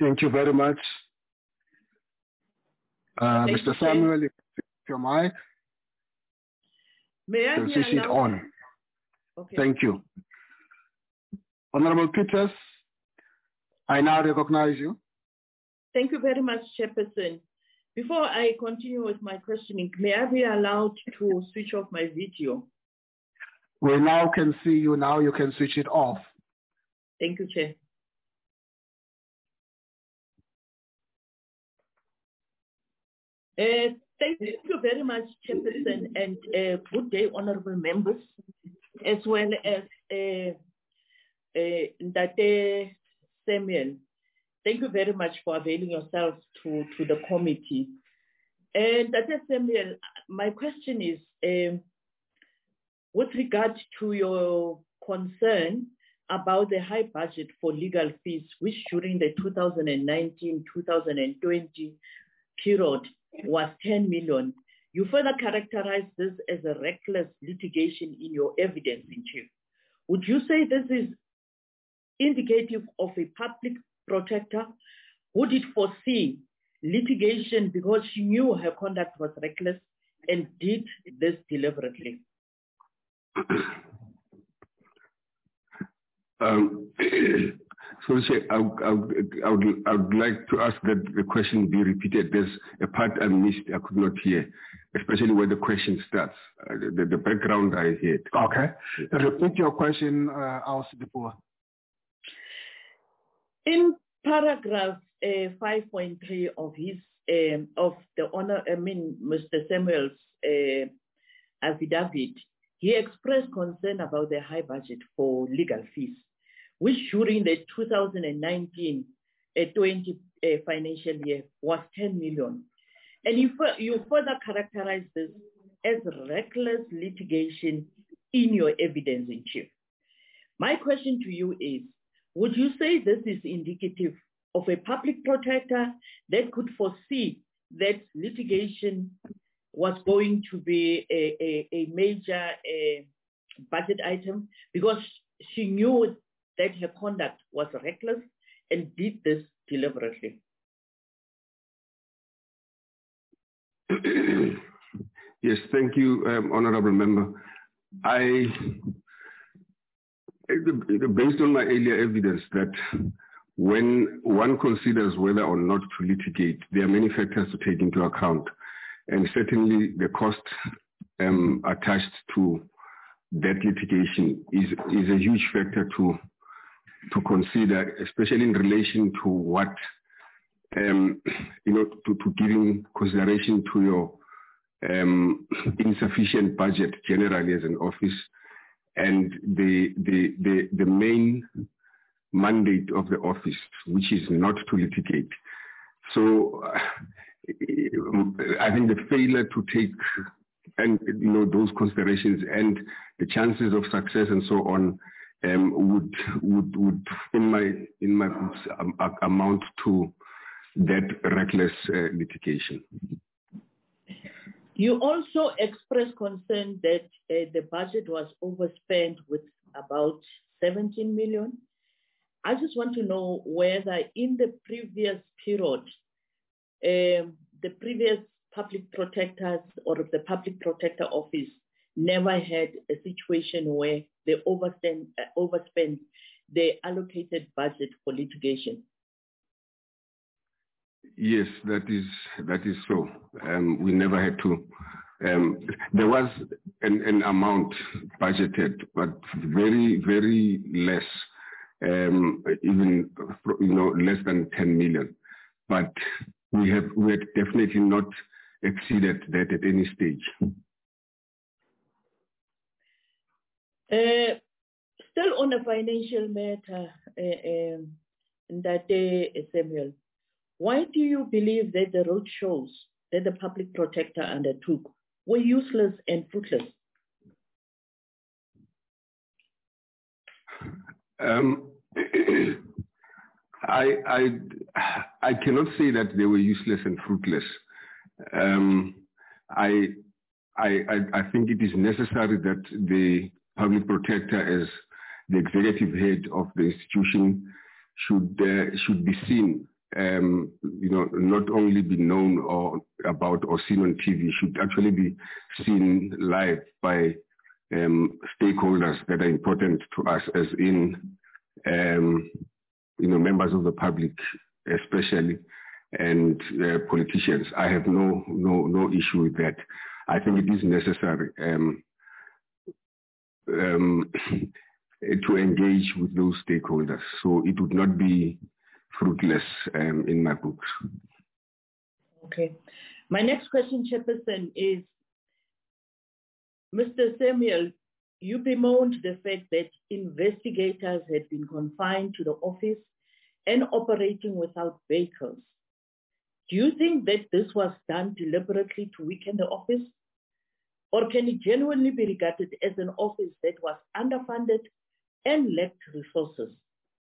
Thank you very much. Mr. Samuel, your mic. May I can switch it on. Okay. Thank you. Honorable Peters, I now recognize you. Thank you very much, Chairperson. Before I continue with my questioning, may I be allowed to switch off my video? We now can see you. Now you can switch it off. Thank you, Chair. Thank you very much, Chairperson, and good day, honorable members, as well as Ndate Samuel. Thank you very much for availing yourself to the committee. And Ndate Samuel, my question is, with regard to your concern about the high budget for legal fees, which during the 2019-2020 period was 10 million. You further characterize this as a reckless litigation in your evidence in chief. Would you say this is indicative of a public protector? Would it foresee litigation because she knew her conduct was reckless and did this deliberately? So I would like to ask that the question be repeated. There's a part I missed, I could not hear, especially where the question starts. The background I heard. Okay. Repeat your question, Ausidipo. In paragraph 5.3 of his Mr. Samuel's affidavit, he expressed concern about the high budget for legal fees, which during the 2019-20 financial year was 10 million. And you further characterize this as reckless litigation in your evidence in chief. My question to you is, would you say this is indicative of a public protector that could foresee that litigation was going to be a major budget item because she knew that her conduct was reckless and did this deliberately? Yes, thank you, Honorable Member. Based on my earlier evidence that when one considers whether or not to litigate, there are many factors to take into account. And certainly the cost attached to that litigation is a huge factor to consider, especially in relation to what, to giving consideration to your insufficient budget generally as an office, and the main mandate of the office, which is not to litigate. So I think the failure to take those considerations and the chances of success and so on would in my books amount to that reckless litigation. You also expressed concern that the budget was overspent with about 17 million. I just want to know whether in the previous period, the previous public protectors or the public protector office never had a situation where they overspend the allocated budget for litigation. Yes, that is so. We never had to. There was an amount budgeted, but very, very less, even less than 10 million. But we had definitely not exceeded that at any stage. Still on a financial matter, Ndate Samuel, why do you believe that the roadshows that the public protector undertook were useless and fruitless? I cannot say that they were useless and fruitless. I think it is necessary that the public protector, as the executive head of the institution, should be seen not only be known or about or seen on TV, should actually be seen live by stakeholders that are important to us, as in, members of the public, especially, and politicians. I have no issue with that. I think it is necessary to engage with those stakeholders. So it would not be fruitless in my books. Okay. My next question, Chairperson, is, Mr. Samuel, you bemoaned the fact that investigators had been confined to the office and operating without vehicles. Do you think that this was done deliberately to weaken the office? Or can it genuinely be regarded as an office that was underfunded and lacked resources?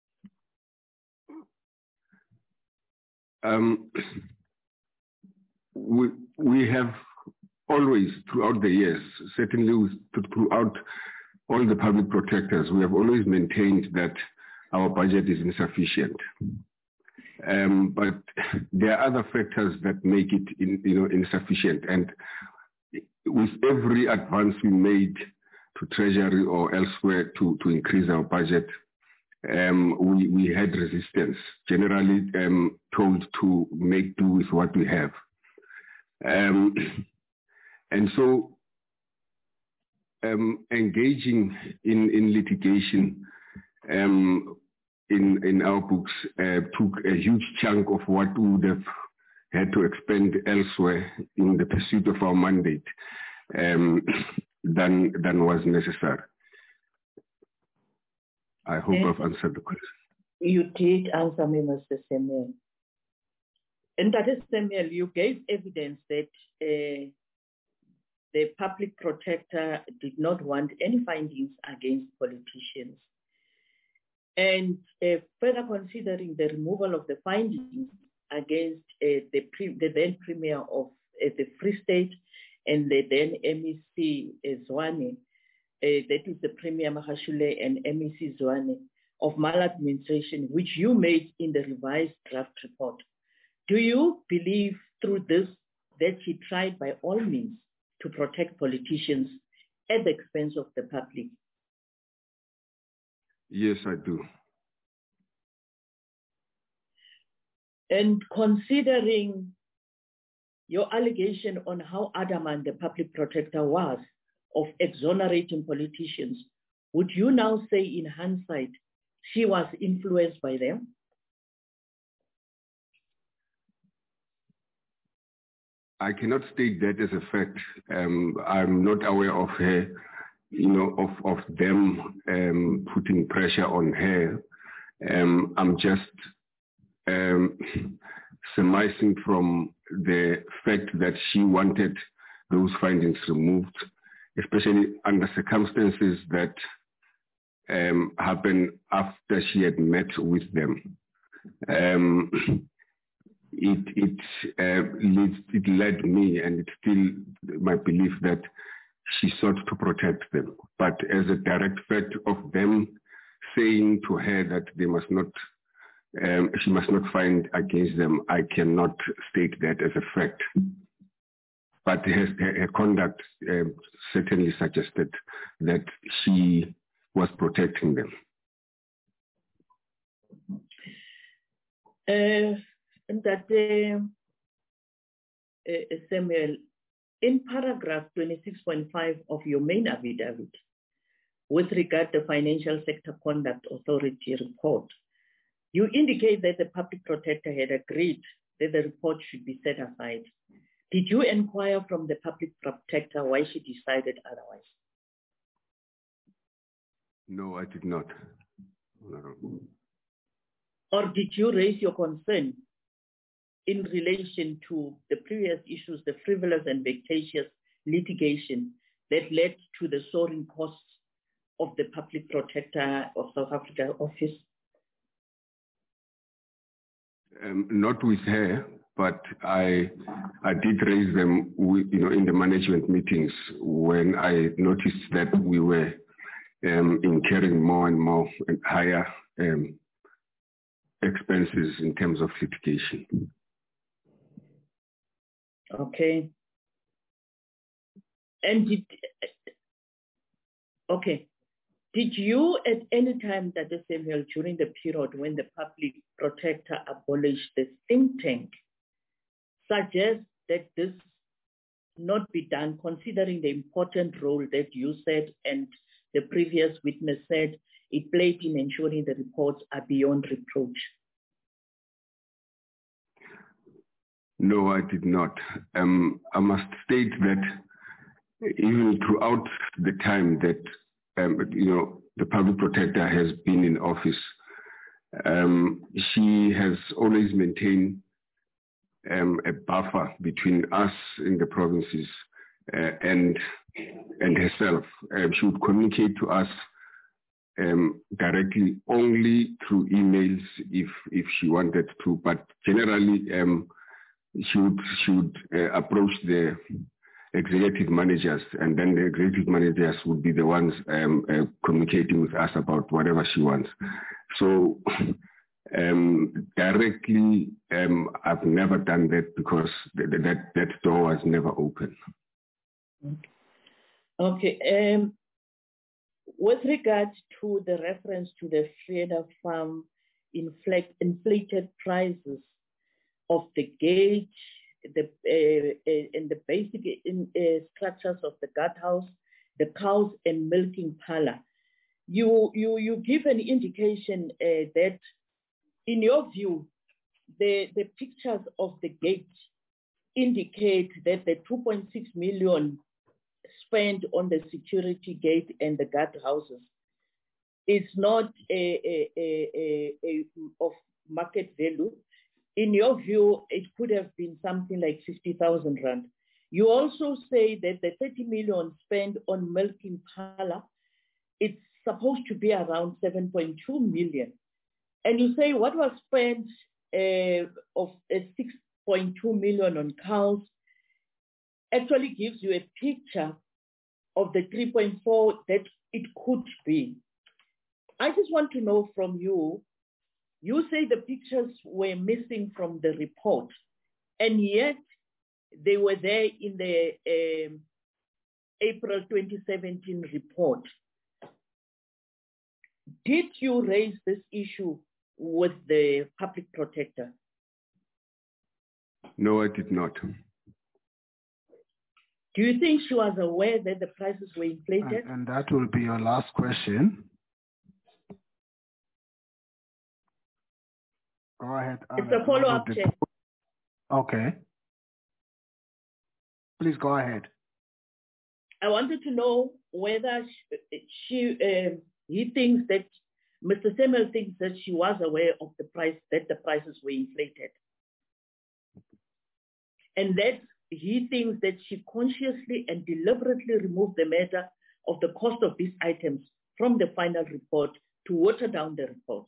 We have always, throughout the years, certainly throughout all the public protectors, we have always maintained that our budget is insufficient. But there are other factors that make it insufficient. And with every advance we made to Treasury or elsewhere to increase our budget, we had resistance, generally told to make do with what we have. And so engaging in litigation in our books took a huge chunk of what we would have had to expend elsewhere in the pursuit of our mandate than was necessary. I hope I've answered the question. You did answer me, Mr. Samuel. And that is, Samuel, you gave evidence that the public protector did not want any findings against politicians. And further considering the removal of the findings against the then Premier of the Free State and the then MEC Zwane, that is the Premier Mahashule and MEC Zwane of maladministration, which you made in the revised draft report. Do you believe through this that he tried by all means to protect politicians at the expense of the public? Yes, I do. And considering your allegation on how adamant the public protector was of exonerating politicians, would you now say in hindsight she was influenced by them? I cannot state that as a fact. I'm not aware of her, of them putting pressure on her. I'm just surmising from the fact that she wanted those findings removed, especially under circumstances that happened after she had met with them. It led me, and it's still my belief, that she sought to protect them. But as a direct fact of them saying to her that they must not, she must not find against them, I cannot state that as a fact. But her conduct certainly suggested that she was protecting them. And that Samuel, in paragraph 26.5 of your main affidavit, with regard to Financial Sector Conduct Authority report, you indicate that the public protector had agreed that the report should be set aside. Did you inquire from the public protector why she decided otherwise? No, I did not. No. Or did you raise your concern in relation to the previous issues, the frivolous and vexatious litigation that led to the soaring costs of the public protector of South Africa office? Not with her, but I did raise them in the management meetings when I noticed that we were incurring more and more and higher expenses in terms of litigation. Okay. And did you at any time, Dr. Samuel, during the period when the public protector abolished the think tank, suggest that this not be done, considering the important role that you said and the previous witness said it played in ensuring the reports are beyond reproach? No, I did not. I must state that even throughout the time that the public protector has been in office, she has always maintained a buffer between us in the provinces and herself. She would communicate to us directly only through emails if she wanted to, but generally she would approach the executive managers, and then the executive managers would be the ones communicating with us about whatever she wants. So directly, I've never done that because that door was never open. Okay. With regard to the reference to the Freda Farm inflated prices of the gate, and the basic structures of the guardhouse, the cows and milking parlor, you give an indication that, in your view, the pictures of the gate indicate that the 2.6 million spent on the security gate and the guardhouses is not of market value. In your view, it could have been something like 50,000 rand. You also say that the 30 million spent on milking parlor, it's supposed to be around 7.2 million. And you say what was spent of 6.2 million on cows actually gives you a picture of the 3.4 that it could be. I just want to know from you, you say the pictures were missing from the report, and yet they were there in the April 2017 report. Did you raise this issue with the public protector? No, I did not. Do you think she was aware that the prices were inflated? And that will be your last question. Go ahead. It's a follow-up, Chair. Okay. Please go ahead. I wanted to know whether he thinks that, Mr. Samuel thinks that she was aware of the price, that the prices were inflated. And that he thinks that she consciously and deliberately removed the matter of the cost of these items from the final report to water down the report.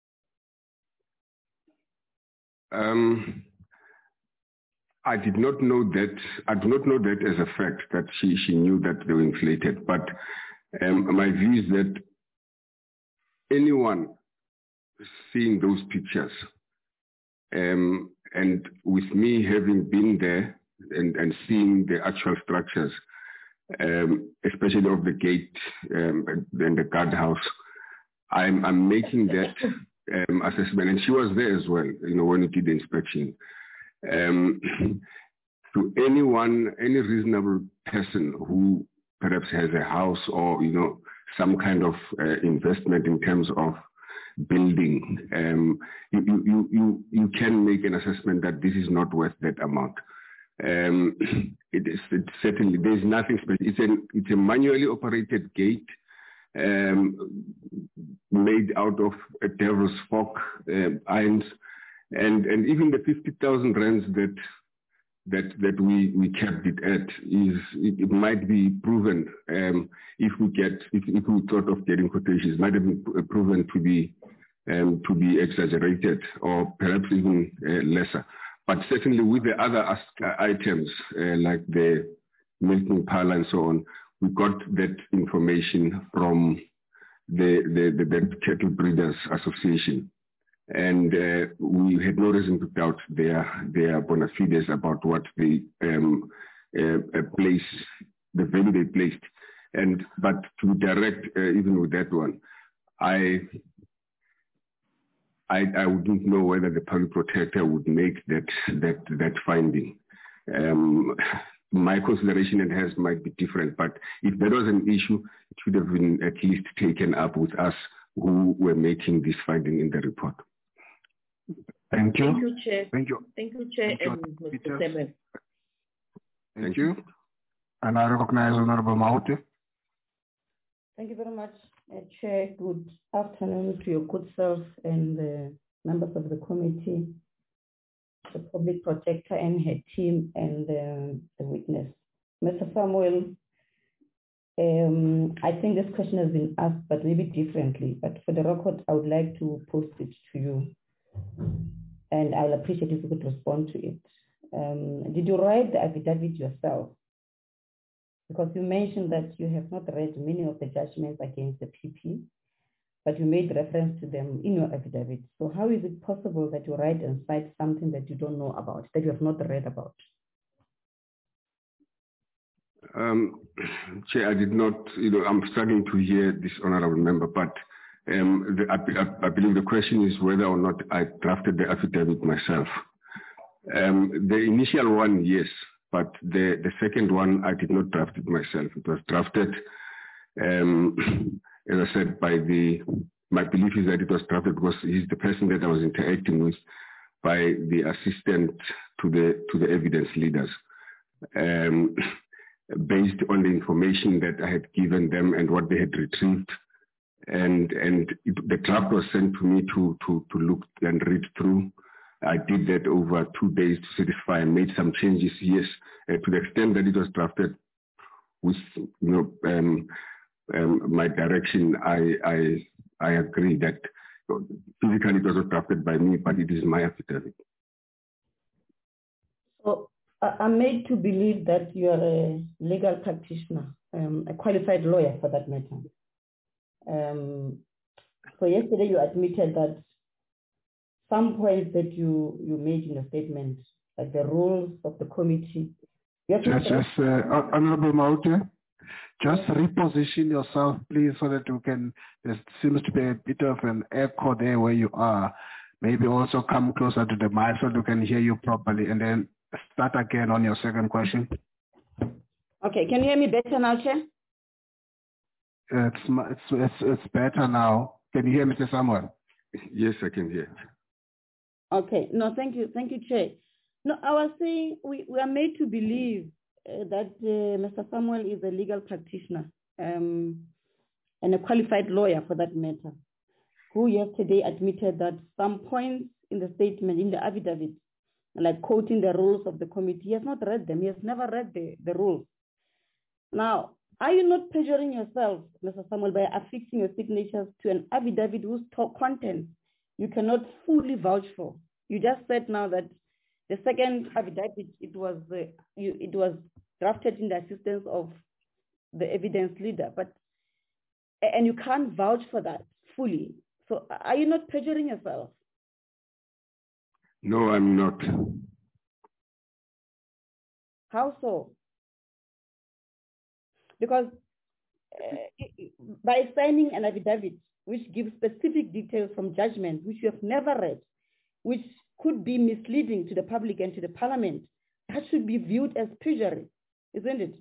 I did not know that. I do not know that as a fact that she knew that they were inflated. But my view is that anyone seeing those pictures, and with me having been there and seeing the actual structures, especially of the gate and the guardhouse, I'm making that assessment, and she was there as well, when we did the inspection. To anyone, any reasonable person who perhaps has a house or, some kind of investment in terms of building, you can make an assessment that this is not worth that amount. It's certainly, there's nothing special. It's a manually operated gate, made out of a devil's fork irons, and even the 50,000 rands that we kept it at it might be proven if we thought of getting quotations, might have been proven to be exaggerated or perhaps even lesser. But certainly with the other items like the milking parlor and so on, we got that information from the Cattle Breeders Association. And we had no reason to doubt their bona fides about what they place, the value they placed. But to be direct, even with that one, I wouldn't know whether the public protector would make that finding. My consideration and hers might be different, but if there was an issue, it should have been at least taken up with us who were making this finding in the report. Thank you. Thank you, Chair. Thank you. Thank you, Chair, Thank you, and Mr. Peter. Samuel. Thank you. And I recognize Honorable Maute. Thank you very much, Chair. Good afternoon to your good self and the members of the committee, the public protector and her team, and the witness. Mr. Samuel, I think this question has been asked, but maybe differently. But for the record, I would like to post it to you. And I'll appreciate if you could respond to it. Did you write the affidavit yourself? Because you mentioned that you have not read many of the judgments against the PP, but you made reference to them in your affidavit. So how is it possible that you write and cite something that you don't know about, that you have not read about? Chair, I did not, I'm struggling to hear this honorable member, but I believe the question is whether or not I drafted the affidavit myself. The initial one, yes, but the second one, I did not draft it myself. It was drafted, as I said, my belief is that it was drafted because he's the person that I was interacting with by the assistant to the evidence leaders. Based on the information that I had given them and what they had retrieved. The draft was sent to me to look and read through. I did that over 2 days to satisfy and made some changes, yes, to the extent that it was drafted with my direction. I agree that physically it was not drafted by me, but it is my affidavit. So I'm made to believe that you are a legal practitioner, a qualified lawyer for that matter. So yesterday you admitted that some points that you made in your statement, like the rules of the committee. Honorable Maute, just reposition yourself, please, so that you can, there seems to be a bit of an echo there where you are. Maybe also come closer to the mic so that we can hear you properly, and then start again on your second question. Okay, can you hear me better now, Chair? It's better now. Can you hear Mr. Samuel? Yes, I can hear. Okay, no, thank you, Chair. No, I was saying we are made to believe that Mr. Samuel is a legal practitioner and a qualified lawyer for that matter, who yesterday admitted that some points in the statement, in the affidavit, like quoting the rules of the committee, he has not read them. He has never read the rules. Now, are you not perjuring yourself, Mr. Samuel, by affixing your signatures to an affidavit whose content you cannot fully vouch for? You just said now that the second affidavit, it was drafted in the assistance of the evidence leader, and you can't vouch for that fully. So are you not perjuring yourself? No, I'm not. How so? Because by signing an affidavit which gives specific details from judgments which you have never read, which could be misleading to the public and to the parliament, that should be viewed as perjury, isn't it?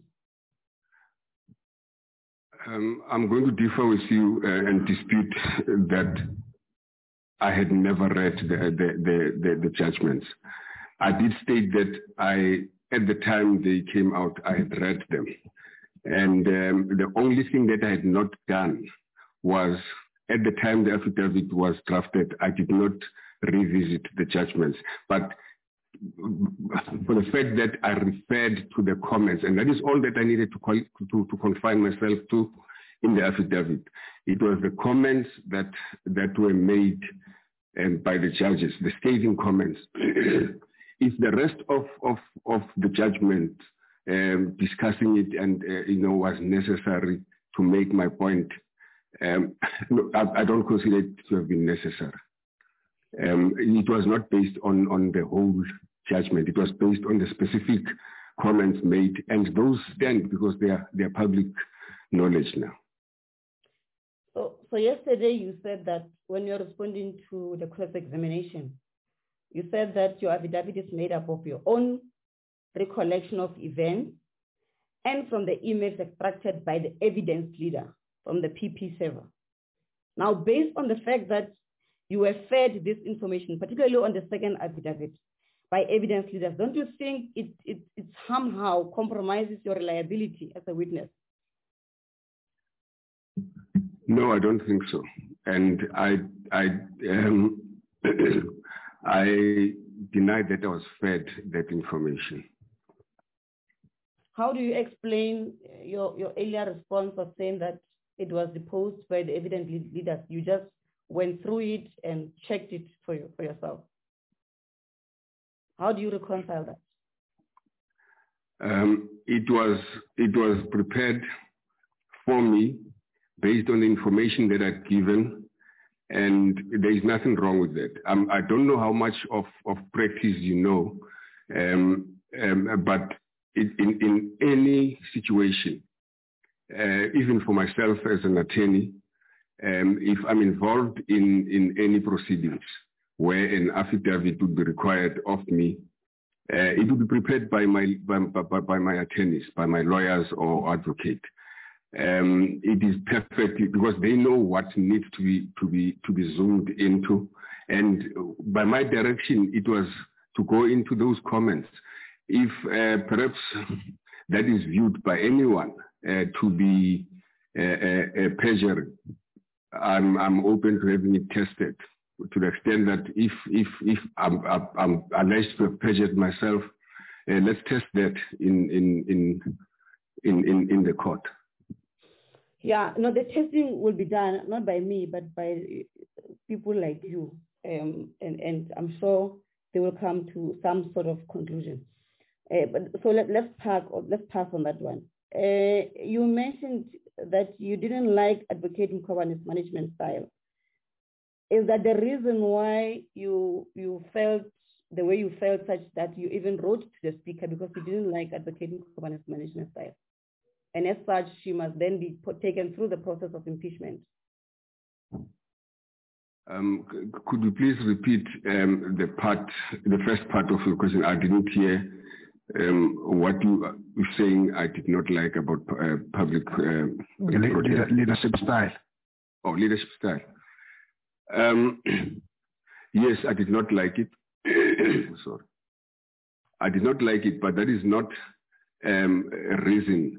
I'm going to differ with you and dispute that I had never read the judgments. I did state that at the time they came out, I had read them. And the only thing that I had not done was, at the time the affidavit was drafted, I did not revisit the judgments. But for the fact that I referred to the comments, and that is all that I needed to confine myself to in the affidavit. It was the comments that were made by the judges, the scathing comments. If the rest of the judgment discussing it and was necessary to make my point, I don't consider it to have been necessary. It was not based on the whole judgment. It was based on the specific comments made, and those stand because they are public knowledge now. So yesterday you said that when you're responding to the cross-examination, you said that your affidavit is made up of your own recollection of events and from the emails extracted by the evidence leader from the PP server. Now, based on the fact that you were fed this information, particularly on the second affidavit, by evidence leaders, don't you think it somehow compromises your reliability as a witness? No, I don't think so. And I deny that I was fed that information. How do you explain your earlier response of saying that it was deposed by the evidence leaders? You just went through it and checked it for yourself. How do you reconcile that? It was prepared for me based on the information that I'd given, and there is nothing wrong with that. I don't know how much of practice you know, but in any situation, even for myself as an attorney, if I'm involved in any proceedings where an affidavit would be required of me, it will be prepared by my attorneys, by my lawyers or advocate. It is perfectly, because they know what needs to be zoomed into, and by my direction it was to go into those comments. If perhaps that is viewed by anyone to be perjury, I'm open to having it tested, to the extent that if I'm alleged to have perjured myself, let's test that in the court. Yeah, no, the testing will be done not by me, but by people like you, and I'm sure they will come to some sort of conclusion. So let's pass on that one. You mentioned that you didn't like advocating Mkhwebane's management style. Is that the reason why you felt the way you felt, such that you even wrote to the speaker because you didn't like advocating Mkhwebane's management style? And as such, she must then be taken through the process of impeachment. Could you please repeat the first part of your question? I didn't hear what you were saying. I did not like about public leadership style. Oh, leadership style. Yes, I did not like it. Sorry. I did not like it, but that is not a reason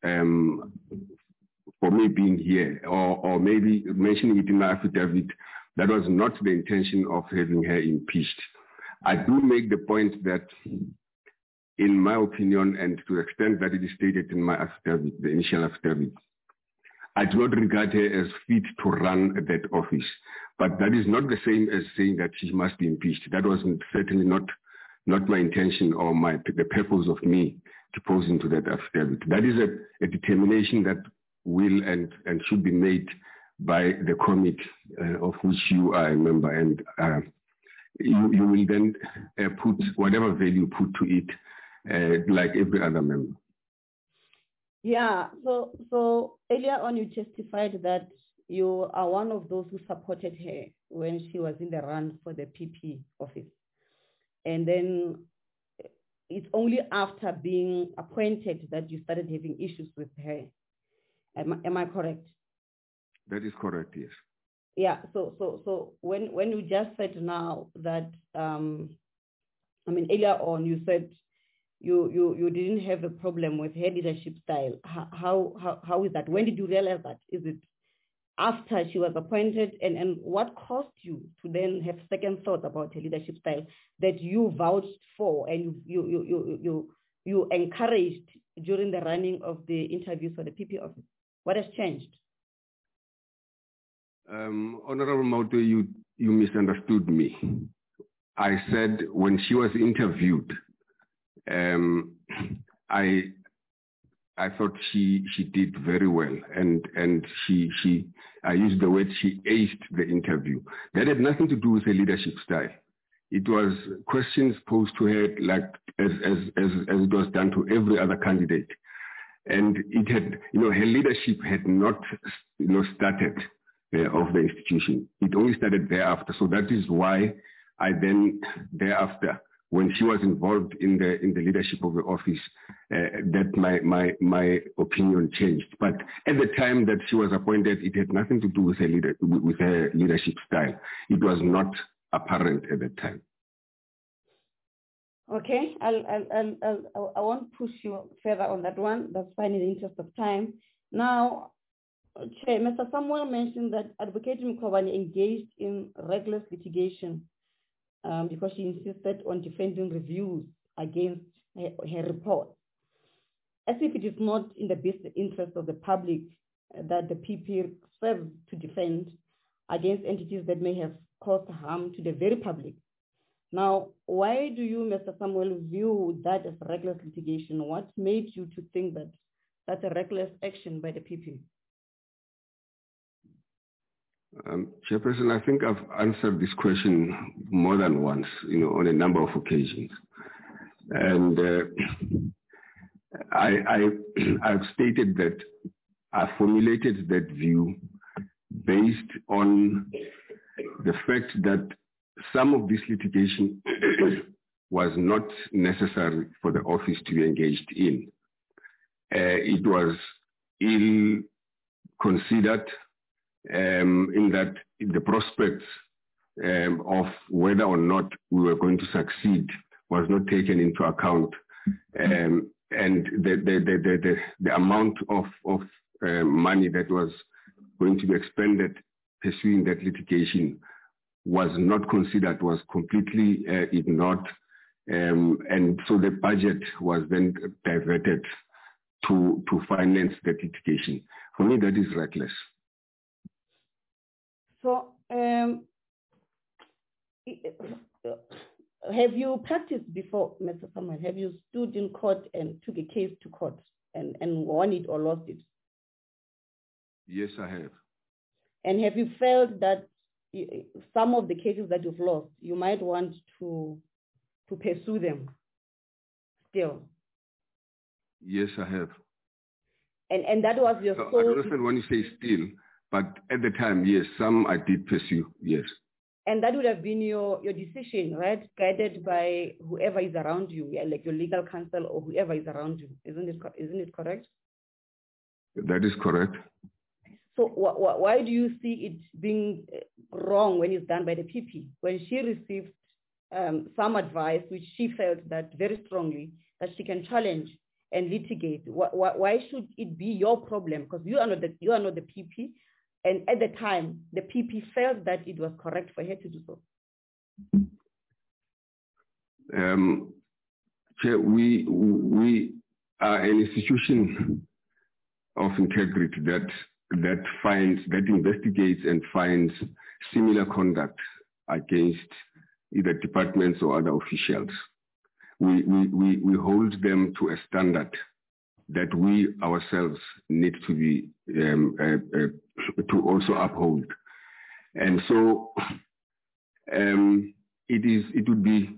for me being here, or maybe mentioning it in my affidavit. That was not the intention of having her impeached. I do make the point that, in my opinion, and to the extent that it is stated in my affidavit, the initial affidavit, I do not regard her as fit to run that office. But that is not the same as saying that she must be impeached. That was certainly not my intention or the purpose of me deposing to that affidavit. That is a determination that will and should be made by the committee of which you are a member, and you will then put whatever value put to it, like every other member. Yeah, so earlier on you testified that you are one of those who supported her when she was in the run for the PP office. And then it's only after being appointed that you started having issues with her. Am I correct? That is correct, yes. Yeah, so when you just said now that, earlier on you said you didn't have a problem with her leadership style. How is that? When did you realize that? Is it after she was appointed, and what caused you to then have second thoughts about her leadership style that you vouched for and you encouraged during the running of the interviews for the PP office? What has changed? Honorable Mauto, you misunderstood me. I said when she was interviewed, I I thought she did very well, and I used the word she aced the interview. That had nothing to do with her leadership style. It was questions posed to her like as it was done to every other candidate, and it had, her leadership had not, started of the institution. It only started thereafter. So that is why I then thereafter, when she was involved in the leadership of the office, that my opinion changed. But at the time that she was appointed, it had nothing to do with her leadership style. It was not apparent at the time. Okay, I won't push you further on that one. That's fine in the interest of time. Now, Chair, Mr. Samuel mentioned that Advocate Mkhwebane engaged in reckless litigation because she insisted on defending reviews against her report, as if it is not in the best interest of the public that the PP serves to defend against entities that may have caused harm to the very public. Now, why do you, Mr. Samuel, view that as reckless litigation? What made you to think that that's a reckless action by the PP? Chairperson, I think I've answered this question more than once, on a number of occasions. And I've stated that I formulated that view based on the fact that some of this litigation was not necessary for the office to be engaged in. It was ill-considered, in that the prospects of whether or not we were going to succeed was not taken into account, and the amount of money that was going to be expended pursuing that litigation was not considered, was completely ignored, and so the budget was then diverted to finance that litigation. For me, that is reckless. So, have you practiced before, Mr. Samuel? Have you stood in court and took a case to court and won it or lost it? Yes, I have. And have you felt that some of the cases that you've lost, you might want to pursue them still? Yes, I have. And that was your I sole... understand when you say still, but at the time, yes, some I did pursue, yes. And that would have been your decision, right? Guided by whoever is around you, like your legal counsel or whoever is around you. Isn't it correct? That is correct. So why do you see it being wrong when it's done by the PP? When she received some advice, which she felt that very strongly, that she can challenge and litigate, why should it be your problem? Because you are not the PP, and at the time, the PP felt that it was correct for her to do so. Chair, we are an institution of integrity that investigates and finds similar conduct against either departments or other officials. We hold them to a standard that we ourselves need to be to also uphold, and so it would be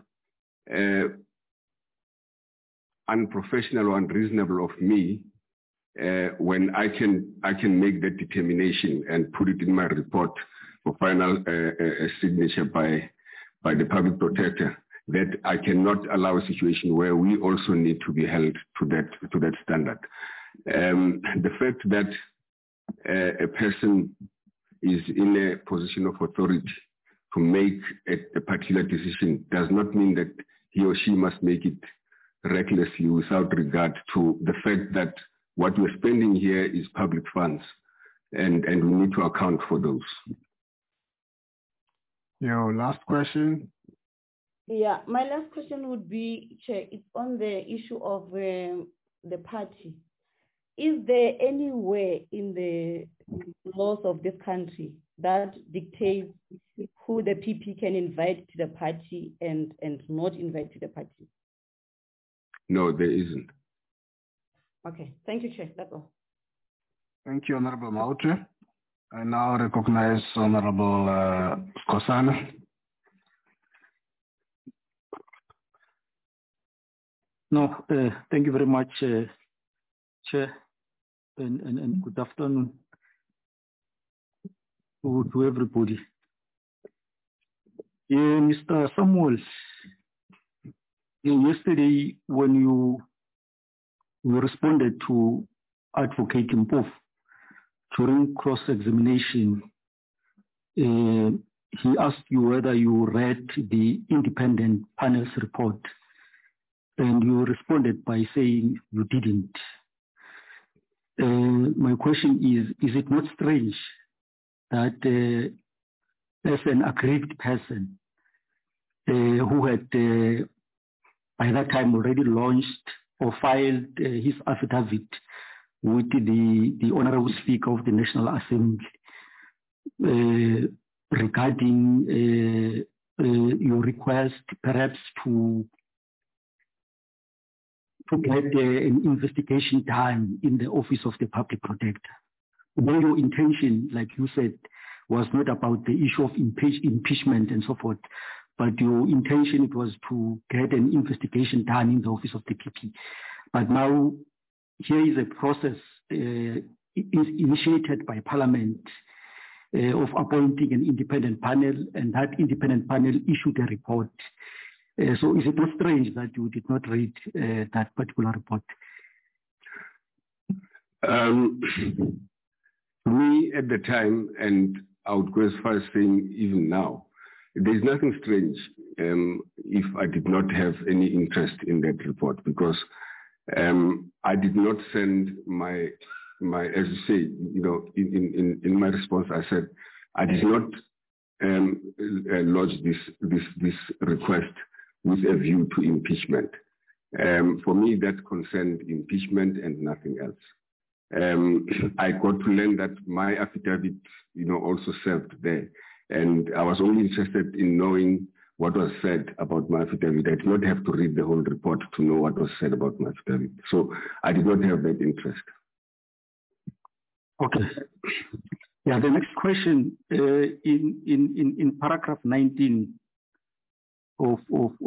unprofessional or unreasonable of me when I can make that determination and put it in my report for final signature by the public protector, that I cannot allow a situation where we also need to be held to that standard. The fact that a person is in a position of authority to make a particular decision does not mean that he or she must make it recklessly without regard to the fact that what we're spending here is public funds, and we need to account for those. Your last question? Yeah, my last question would be, Chair, it's on the issue of the party. Is there anywhere in the laws of this country that dictates who the PP can invite to the party and not invite to the party? No, there isn't. Okay, thank you, Chair. That's all. Thank you, Honorable Mautre. I now recognize Honorable Skosana. No, thank you very much, Chair, and good afternoon to everybody. Mr. Samuel, yesterday when you responded to Advocate Mpofu during cross-examination, he asked you whether you read the independent panel's report, and you responded by saying you didn't. My question is it not strange that as an aggrieved person who had by that time already launched or filed his affidavit with the Honorable Speaker of the National Assembly regarding your request perhaps to get an investigation done in the Office of the Public Protector. When your intention, like you said, was not about the issue of impeachment and so forth, but your intention it was to get an investigation done in the Office of the PP. But now here is a process initiated by Parliament of appointing an independent panel, and that independent panel issued a report. So is it not strange that you did not read that particular report? Me at the time, and I would go as far as saying even now, there's nothing strange if I did not have any interest in that report, because I did not send my as you say, you know, in my response I said I did not lodge this request with a view to impeachment. For me, that concerned impeachment and nothing else. I got to learn that my affidavit, you know, also served there, and I was only interested in knowing what was said about my affidavit. I did not have to read the whole report to know what was said about my affidavit. So I did not have that interest. Okay. Yeah. The next question in paragraph 19 of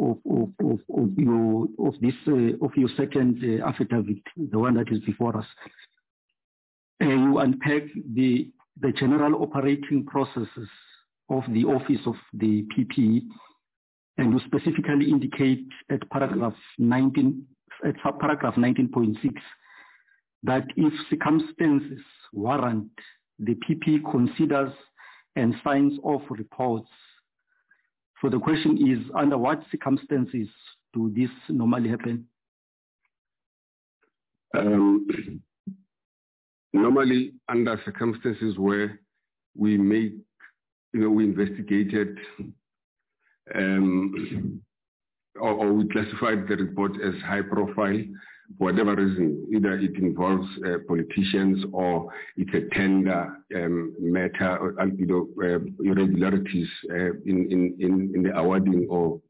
your second affidavit, the one that is before us, you unpack the general operating processes of the Office of the PP, and you specifically indicate at paragraph 19, at paragraph 19.6, that if circumstances warrant, the PP considers and signs off reports. So the question is, under what circumstances do this normally happen? Normally under circumstances where we make, you know, we investigated or we classified the report as high profile, for whatever reason, either it involves politicians or it's a tender matter, or, you know, irregularities in the awarding or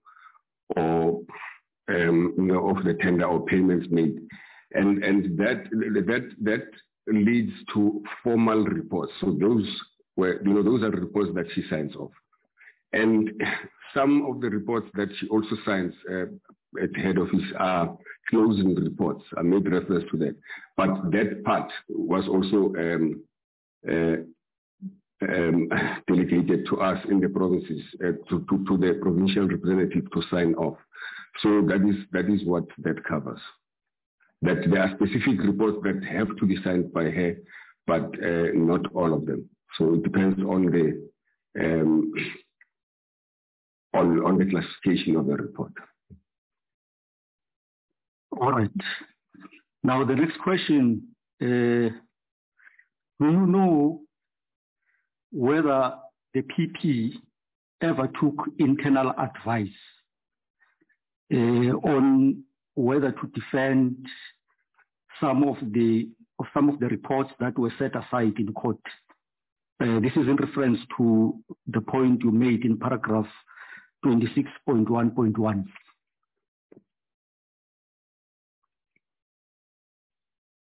you know, of the tender or payments made, and that leads to formal reports. So those were, you know, those are reports that she signs off, and some of the reports that she also signs at head office are closing reports. I made reference to that, but that part was also delegated to us in the provinces, to the provincial representative to sign off. So that is what that covers. That there are specific reports that have to be signed by her, but not all of them. So it depends on the classification of the report. All right. Now the next question, do you know whether the PP ever took internal advice on whether to defend some of the reports that were set aside in court? This is in reference to the point you made in paragraph 26.1.1.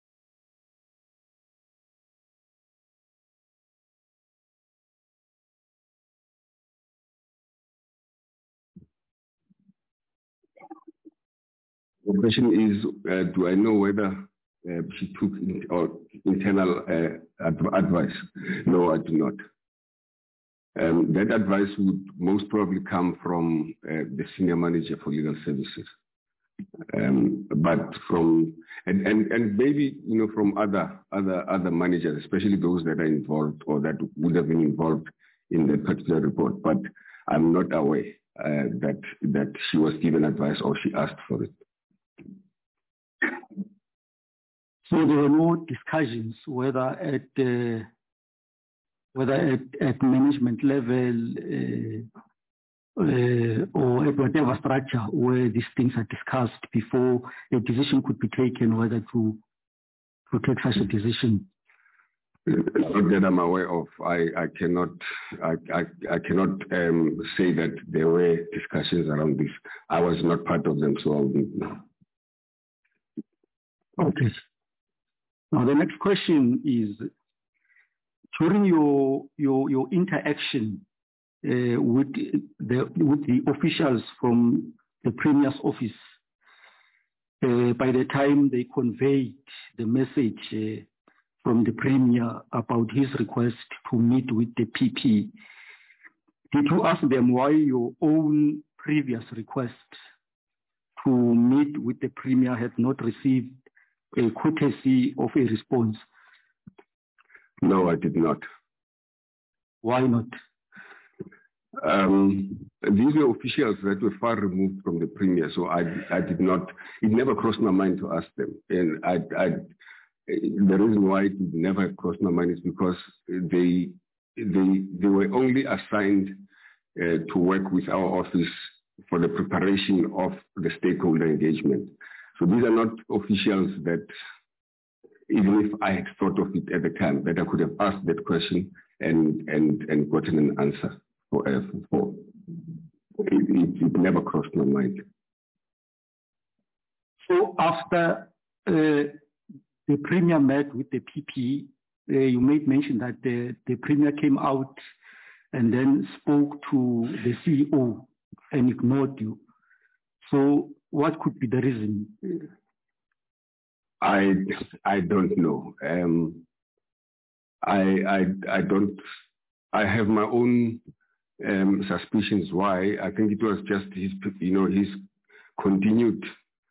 The question is, do I know whether she took internal advice? No, I do not. That advice would most probably come from the senior manager for legal services, but from and maybe from other managers, especially those that are involved or that would have been involved in that particular report. But I'm not aware that she was given advice or she asked for it. So there were no discussions whether at management level or at whatever structure where these things are discussed before a decision could be taken whether to take such a decision. Not that I'm aware of. I cannot say that there were discussions around this. I was not part of them, so I wouldn't know. Okay. Now the next question is, during your interaction with the officials from the Premier's office, by the time they conveyed the message from the Premier about his request to meet with the PP, did you ask them why your own previous request to meet with the Premier had not received a courtesy of a response? No, I did not. Why not? These were officials that were far removed from the Premier, so I did not. It never crossed my mind to ask them, and the reason why it never crossed my mind is because they were only assigned to work with our office for the preparation of the stakeholder engagement. So these are not officials that, even if I had thought of it at the time, that I could have asked that question and gotten an answer for. It never crossed my mind. So after the Premier met with the PP, you made mention that the Premier came out and then spoke to the CEO and ignored you. So what could be the reason? I don't know. I have my own suspicions why. I think it was just his continued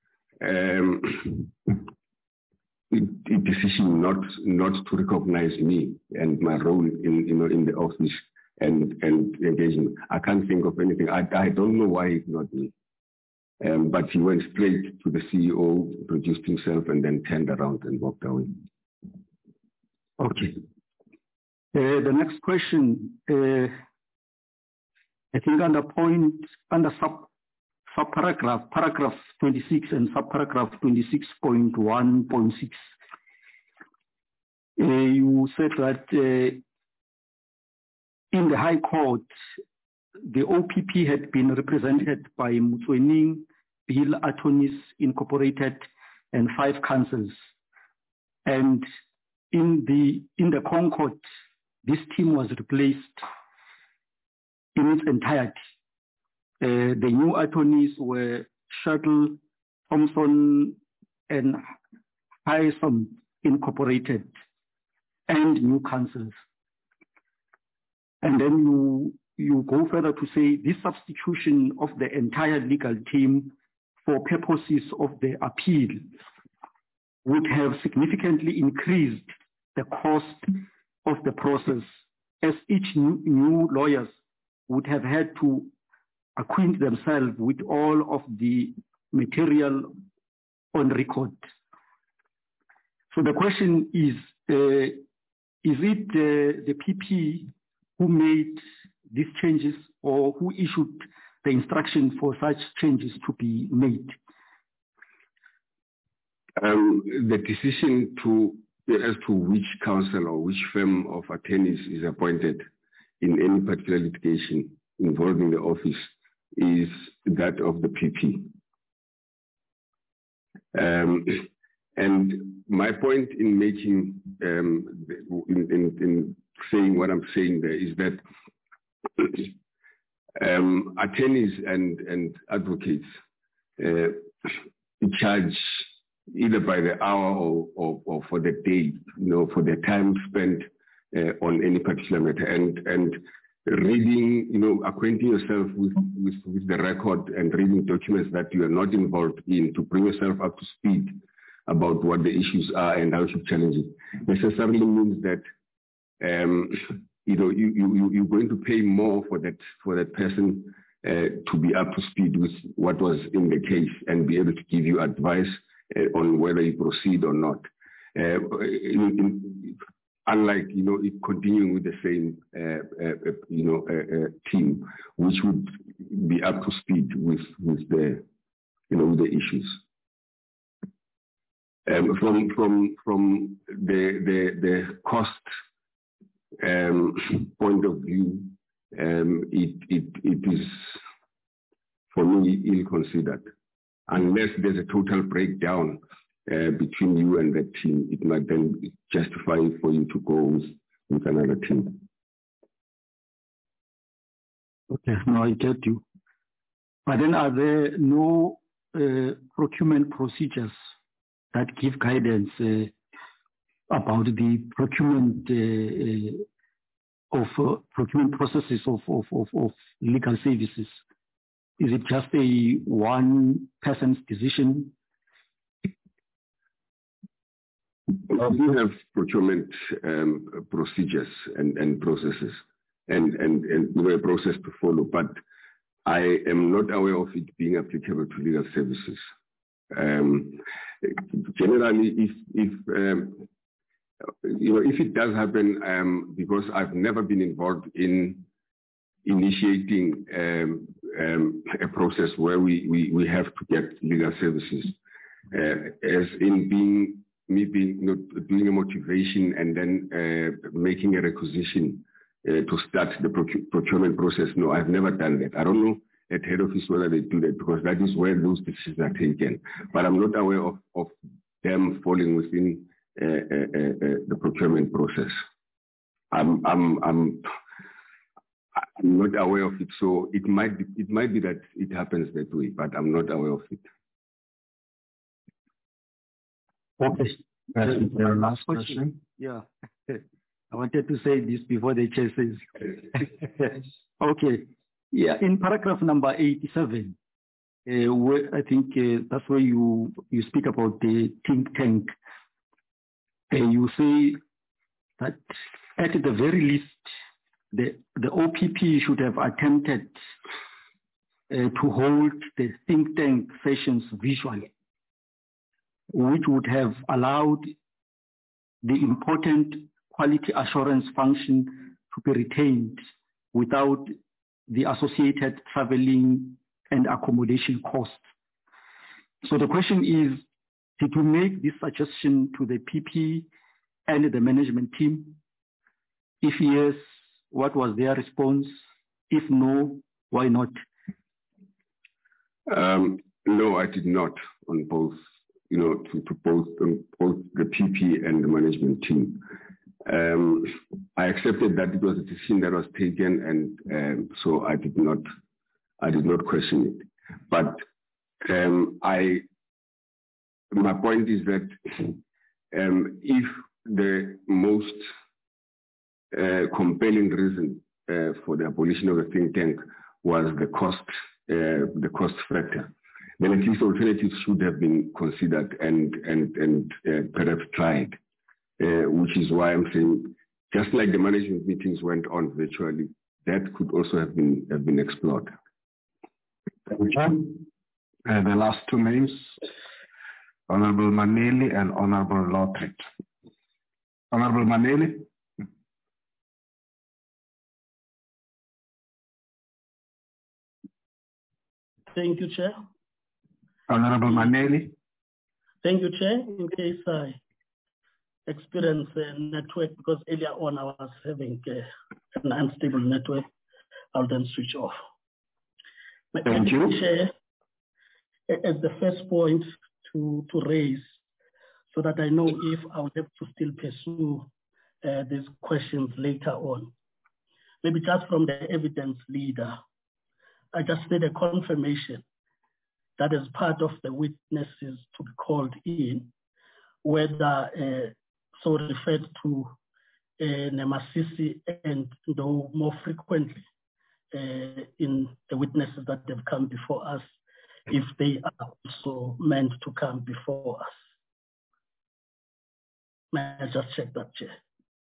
decision not to recognize me and my role in the office and engagement. I can't think of anything. I don't know why he ignored me. But he went straight to the CEO, introduced himself, and then turned around and walked away. Okay. The next question, I think under paragraph 26 and subparagraph 26.1.6, you said that in the High Court, the OPP had been represented by Motswening Bill Attorneys Incorporated and 5 councils. And in the Concord, this team was replaced in its entirety. The new attorneys were Shuttle, Thompson, and Hyson Incorporated, and new councils. And then you go further to say this substitution of the entire legal team for purposes of the appeal would have significantly increased the cost of the process, as each new lawyers would have had to acquaint themselves with all of the material on record. So the question is it the PP who made these changes or who issued the instruction for such changes to be made? The decision as to which counsel or which firm of attorneys is appointed in any particular litigation involving the office is that of the PP. And my point in making, in saying what I'm saying there is that attorneys and advocates charge either by the hour or for the day, for the time spent on any particular matter. And reading, acquainting yourself with the record and reading documents that you are not involved in to bring yourself up to speed about what the issues are and how to challenge it necessarily means that you're going to pay more for that person to be up to speed with what was in the case and be able to give you advice on whether you proceed or not. Unlike, it continuing with the same, team, which would be up to speed with the, with the issues. From the cost point of view, it is, for me, ill-considered. Unless there's a total breakdown between you and the team, it might then justify for you to go with another team. Okay, no, I get you. But then are there no procurement procedures that give guidance about the procurement procurement processes of legal services? Is it just a one person's decision? We have procurement procedures and processes and a process to follow, but I am not aware of it being applicable to legal services. Generally, if it does happen, because I've never been involved in initiating a process where we have to get legal services, as in doing a motivation and then making a requisition to start the procurement process. No, I've never done that. I don't know at head office whether they do that, because that is where those decisions are taken. But I'm not aware of them falling within the procurement process. I'm not aware of it, so it might be that it happens that way, but I'm not aware of it. Okay. The last question. Yeah, I wanted to say this before the chair says. Okay. Yeah, in paragraph number 87, where I think that's where you speak about the think tank. You say that at the very least, the OPP should have attempted to hold the think tank sessions visually, which would have allowed the important quality assurance function to be retained without the associated traveling and accommodation costs. So the question is, did you make this suggestion to the PP and the management team? If yes, what was their response? If no, why not? No, I did not on both, to both the PP and the management team. I accepted that it was a decision that was taken, and so I did not question it. But my point is that if the most compelling reason for the abolition of the think tank was the cost factor, then at least alternatives should have been considered and perhaps tried. Which is why I'm saying, just like the management meetings went on virtually, that could also have been explored. Thank you. The last two names, Honorable Maneli and Honorable Lotrit. Honorable Maneli. Thank you, Chair. Honorable Maneli. Thank you, Chair. In case I experience a network, because earlier on I was having an unstable network, I'll then switch off. Thank you. Chair, as the first point to raise, so that I know if I'll have to still pursue these questions later on. Maybe just from the evidence leader, I just need a confirmation that as part of the witnesses to be called in, whether so referred to Nemasisi and though more frequently in the witnesses that have come before us, if they are also meant to come before us. May I just check that, Chair?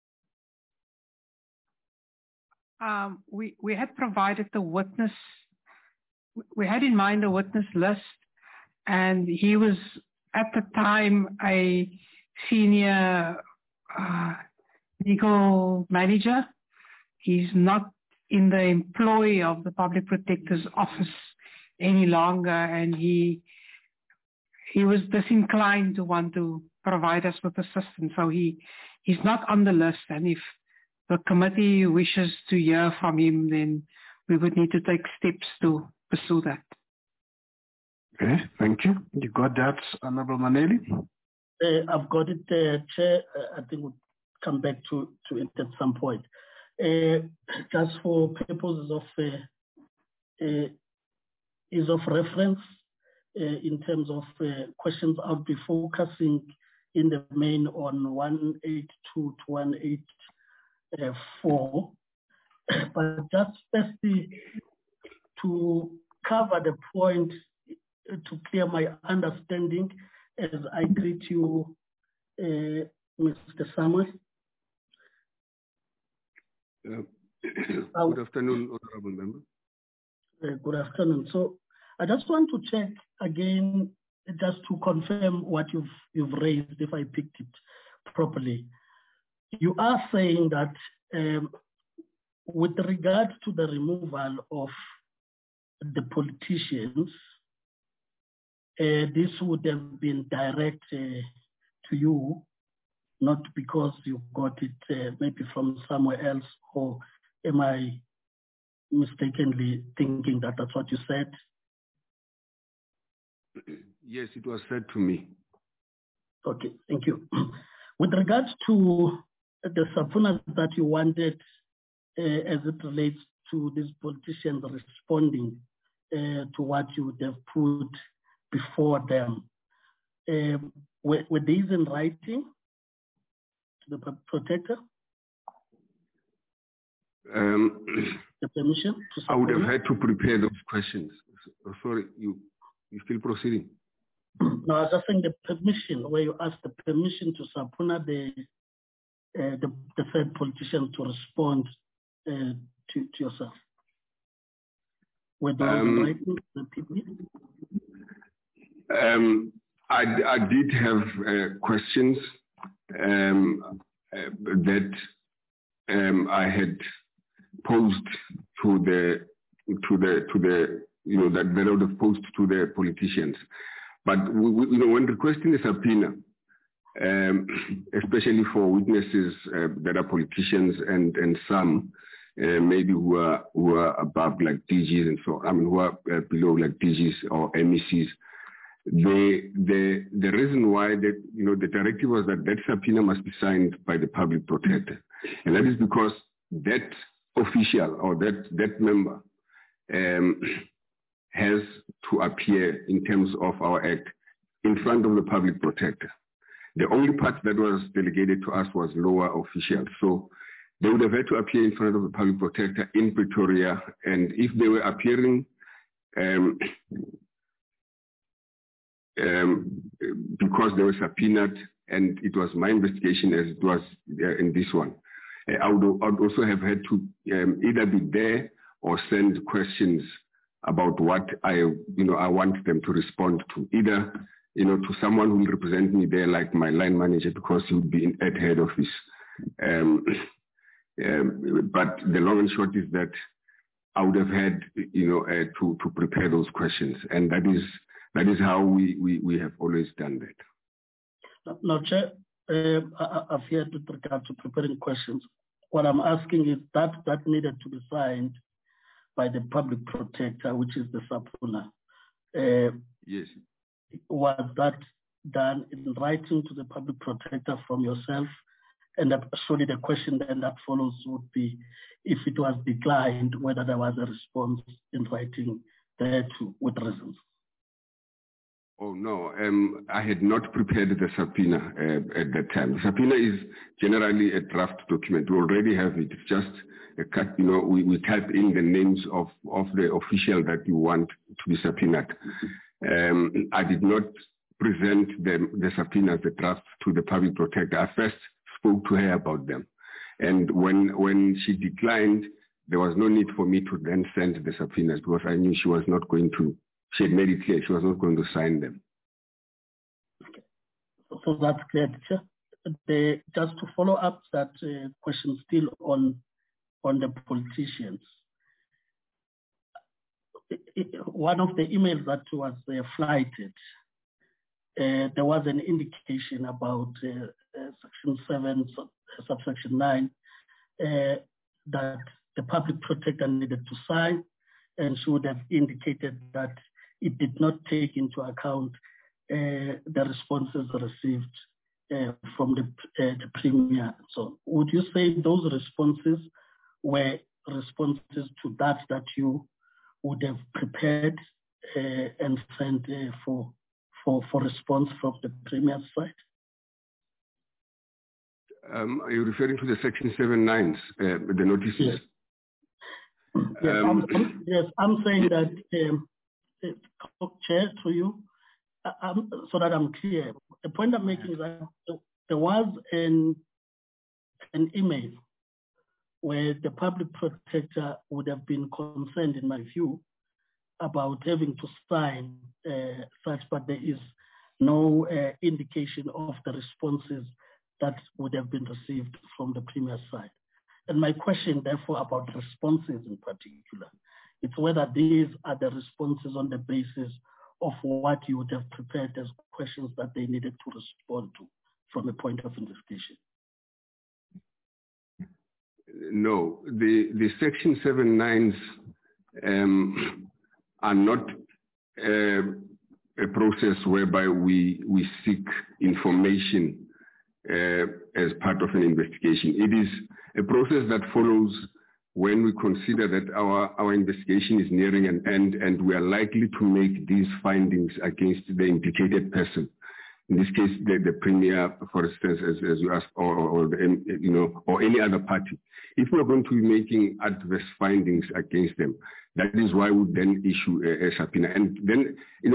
We had provided the witness, we had in mind a witness list, and he was at the time a senior legal manager. He's not in the employ of the Public Protector's Office any longer, and he was disinclined to want to provide us with assistance. So he's not on the list, and if the committee wishes to hear from him, then we would need to take steps to pursue that. Okay, thank you. You got that, Honorable Maneli? I've got it, Chair. I think we'll come back to it at some point. Just for purposes of ease of reference, in terms of questions, I'll be focusing in the main on 182 to 184. But just firstly, to cover the point, to clear my understanding, as I greet you, Mr. Samuel. Good afternoon, Honorable Member. Good afternoon. So I just want to check again, just to confirm what you've raised, if I picked it properly. You are saying that with regard to the removal of the politicians, this would have been direct to you, not because you got it maybe from somewhere else, or am I mistakenly thinking that that's what you said? Yes, it was said to me. Okay, thank you. With regards to the subpoenas that you wanted as it relates to these politicians responding to what you would have put before them, were these in writing to the protector? The permission to I would have had to prepare those questions. Sorry, you still proceeding? No, I was just saying the permission, where you asked the permission to subpoena the third politician to respond to yourself. Were those in writing, the PP? I did have questions that I had posed to the that I would have posed to the politicians, but when requesting a subpoena, especially for witnesses that are politicians and some maybe who are above like DGs and so on, I mean who are below like DGs or MECs. The reason why the directive was that subpoena must be signed by the public protector, and that is because that official or that member has to appear in terms of our act in front of the public protector. The only part that was delegated to us was lower officials, so they would have had to appear in front of the public protector in Pretoria, and if they were appearing because they were subpoenaed, and it was my investigation as it was in this one, I would also have had to either be there or send questions about what I want them to respond to, either to someone who will represent me there, like my line manager, because he would be at head office. But the long and short is that I would have had to prepare those questions, and that is how we have always done that. Now, Chair, I've heard with regard to preparing questions. What I'm asking is that needed to be signed by the public protector, which is the subpoena. Yes. Was that done in writing to the public protector from yourself? And surely the question then that follows would be, if it was declined, whether there was a response in writing there with reasons. Oh, no. I had not prepared the subpoena at that time. The subpoena is generally a draft document. We already have it. It's just a cut, we type in the names of the official that you want to be subpoenaed. I did not present the subpoenas, the draft, to the public protector. I first spoke to her about them. And when she declined, there was no need for me to then send the subpoenas because I knew she was not going to, she had made it clear she was not going to sign them. Okay. So that's clear, teacher. Just to follow up that question still on the politicians. One of the emails that was flighted, there was an indication about Section 7, subsection 9, that the public protector needed to sign, and she would have indicated that it did not take into account the responses received from the Premier. So would you say those responses were responses to that you would have prepared and sent for response from the Premier's side? Are you referring to the Section 7(9)s, the notices? Yes. Yes, I'm saying that, Chair, to you, so that I'm clear. The point I'm making is that there was an email where the public protector would have been concerned, in my view, about having to sign such, but there is no indication of the responses that would have been received from the Premier's side. And my question, therefore, about responses in particular, it's whether these are the responses on the basis of what you would have prepared as questions that they needed to respond to from a point of investigation. No, the Section 7(9)s are not a process whereby we seek information as part of an investigation. It is a process that follows when we consider that our investigation is nearing an end and we are likely to make these findings against the implicated person. In this case, the Premier, for instance, as you asked, or any other party. If we are going to be making adverse findings against them, that is why we then issue a subpoena. And then,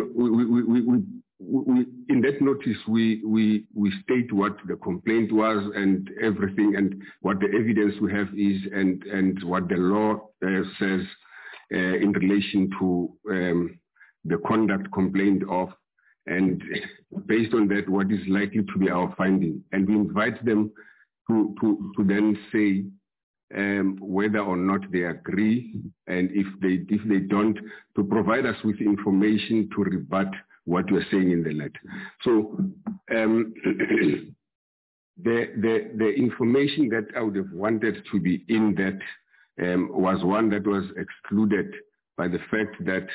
we in that notice, we state what the complaint was and everything, and what the evidence we have is, and what the law says in relation to the conduct complained of. And based on that, what is likely to be our finding. And we invite them to then say whether or not they agree, and if they don't, to provide us with information to rebut what you're saying in the letter. So the information that I would have wanted to be in that was one that was excluded by the fact that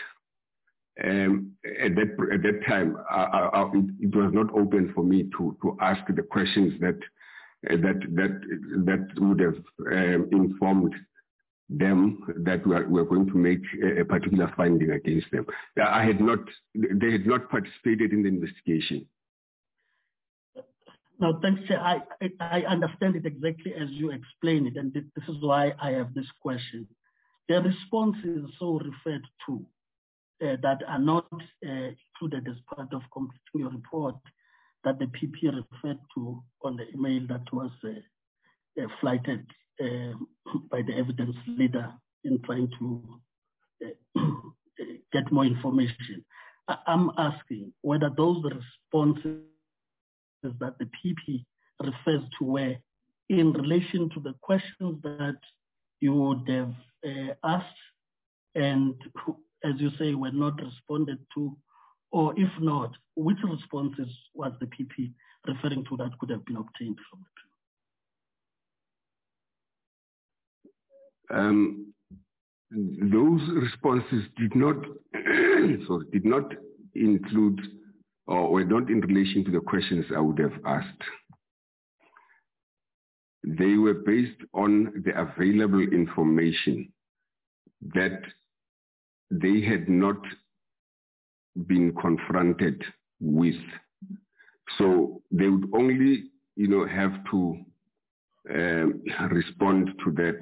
at that time, it was not open for me to ask the questions that would have informed them that we are going to make a particular finding against them. They had not participated in the investigation. No, thanks, Chair. I understand it exactly as you explain it, and this is why I have this question. The responses so referred to that are not included as part of completing your report that the PP referred to on the email that was flighted by the evidence leader in trying to get more information. I'm asking whether those responses that the PP refers to were in relation to the questions that you would have asked and as you say, were not responded to, or if not, which responses was the PP referring to that could have been obtained from the PP? Those responses did not include or were not in relation to the questions I would have asked. They were based on the available information that they had not been confronted with. So they would only, have to respond to that,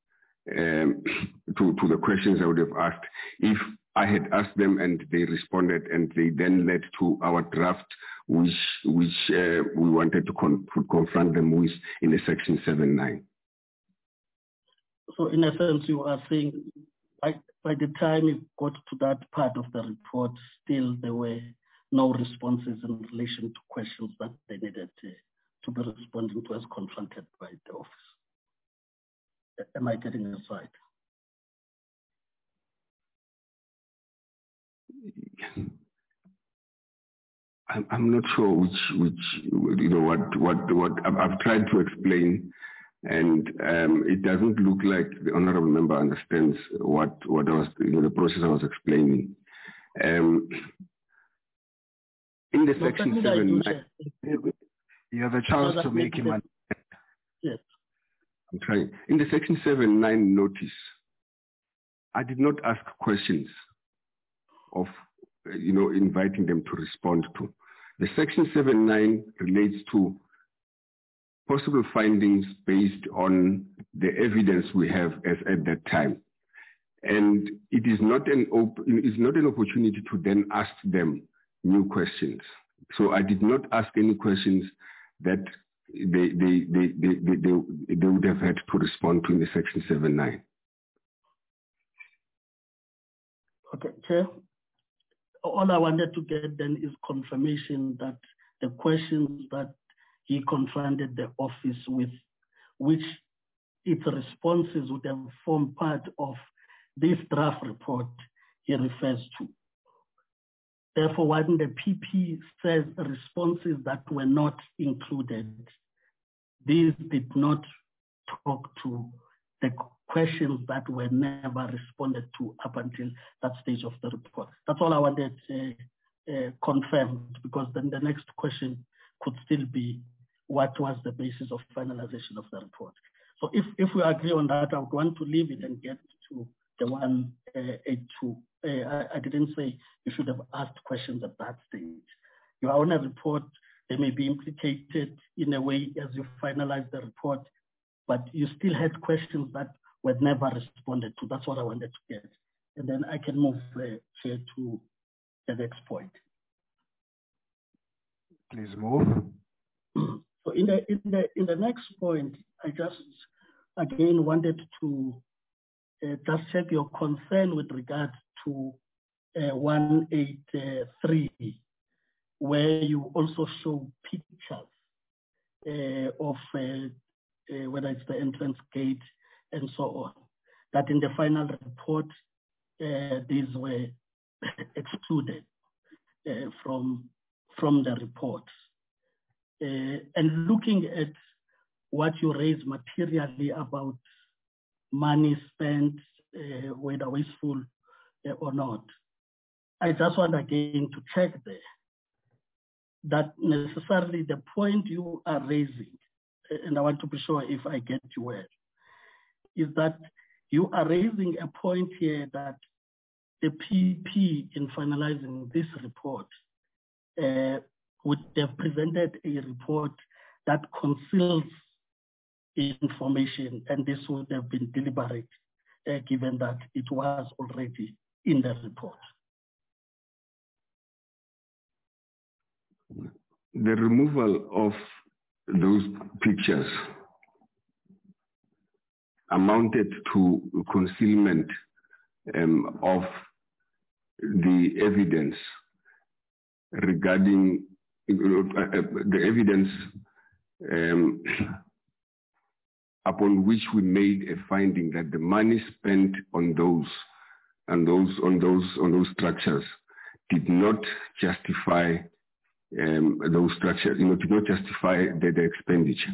to the questions I would have asked. If I had asked them and they responded, and they then led to our draft, which we wanted to confront them with in the Section 7.9. So in a sense, you are saying by the time it got to that part of the report, still there were no responses in relation to questions that they needed to be responding to as confronted by the office. Am I getting this right? I'm not sure which what I've tried to explain, and it doesn't look like the honourable member understands what I was, the process I was explaining. In the Section 7.9, you have a chance to make him understand. Yes. I'm trying. In the Section 7.9 notice, I did not ask questions of, inviting them to respond to. The Section 7.9 relates to possible findings based on the evidence we have as at that time. And it is not an opportunity to then ask them new questions. So I did not ask any questions that they would have had to respond to in the Section 7.9. Okay, Chair. All I wanted to get then is confirmation that the questions that he confronted the office with, which its responses would have formed part of this draft report he refers to. Therefore, when the PP says responses that were not included, these did not talk to the questions that were never responded to up until that stage of the report. That's all I wanted confirmed, because then the next question could still be, what was the basis of finalization of the report? So if we agree on that, I would want to leave it and get to the 182. I didn't say you should have asked questions at that stage. You are on a report, they may be implicated in a way as you finalize the report, but you still had questions that were never responded to. That's what I wanted to get. And then I can move Chair to the next point. Please move. So in the next point, I just again wanted to just check your concern with regard to 183, where you also show pictures of whether it's the entrance gate and so on, that in the final report, these were excluded from the report. And looking at what you raised materially about money spent, whether wasteful or not, I just want again to check there that necessarily the point you are raising, and I want to be sure if I get you well, is that you are raising a point here that the PP in finalizing this report would have presented a report that conceals information, and this would have been deliberate given that it was already in the report. The removal of those pictures amounted to concealment of the evidence regarding the evidence upon which we made a finding that the money spent on those structures did not justify those structures, did not justify the expenditure.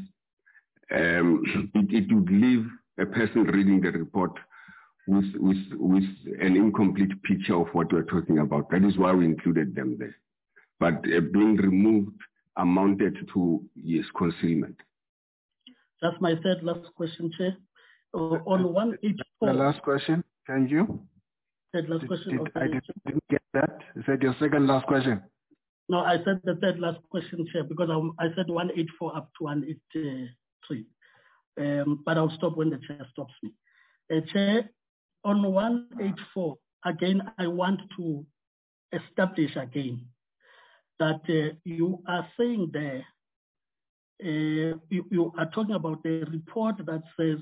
It would leave a person reading the report with an incomplete picture of what we're talking about. That is why we included them there. But being removed amounted to, yes, concealment. That's my last question, Chair. On 184. The last question, can you? Last question. I didn't get that. Is that your second last question? No, I said the third last question, Chair, because I said 184 up to 183. But I'll stop when the Chair stops me. Chair, on 184, again, I want to establish again that you are saying there, you are talking about the report that says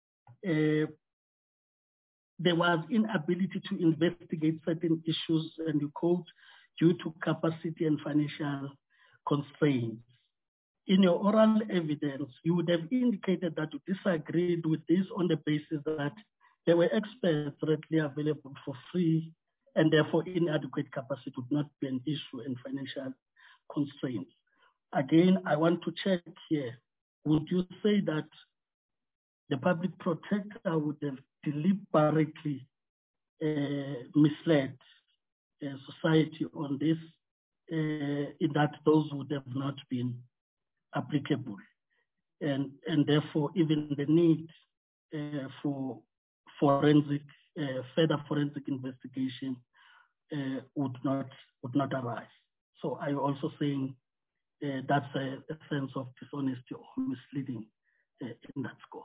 there was inability to investigate certain issues, and you quote, due to capacity and financial constraints. In your oral evidence, you would have indicated that you disagreed with this on the basis that there were experts readily available for free, and therefore inadequate capacity would not be an issue and financial constraints. Again, I want to check here. Would you say that the public protector would have deliberately misled society on this, in that those would have not been applicable, and therefore even the need for further forensic investigation would not arise? So are you also saying that's a sense of dishonesty or misleading in that score?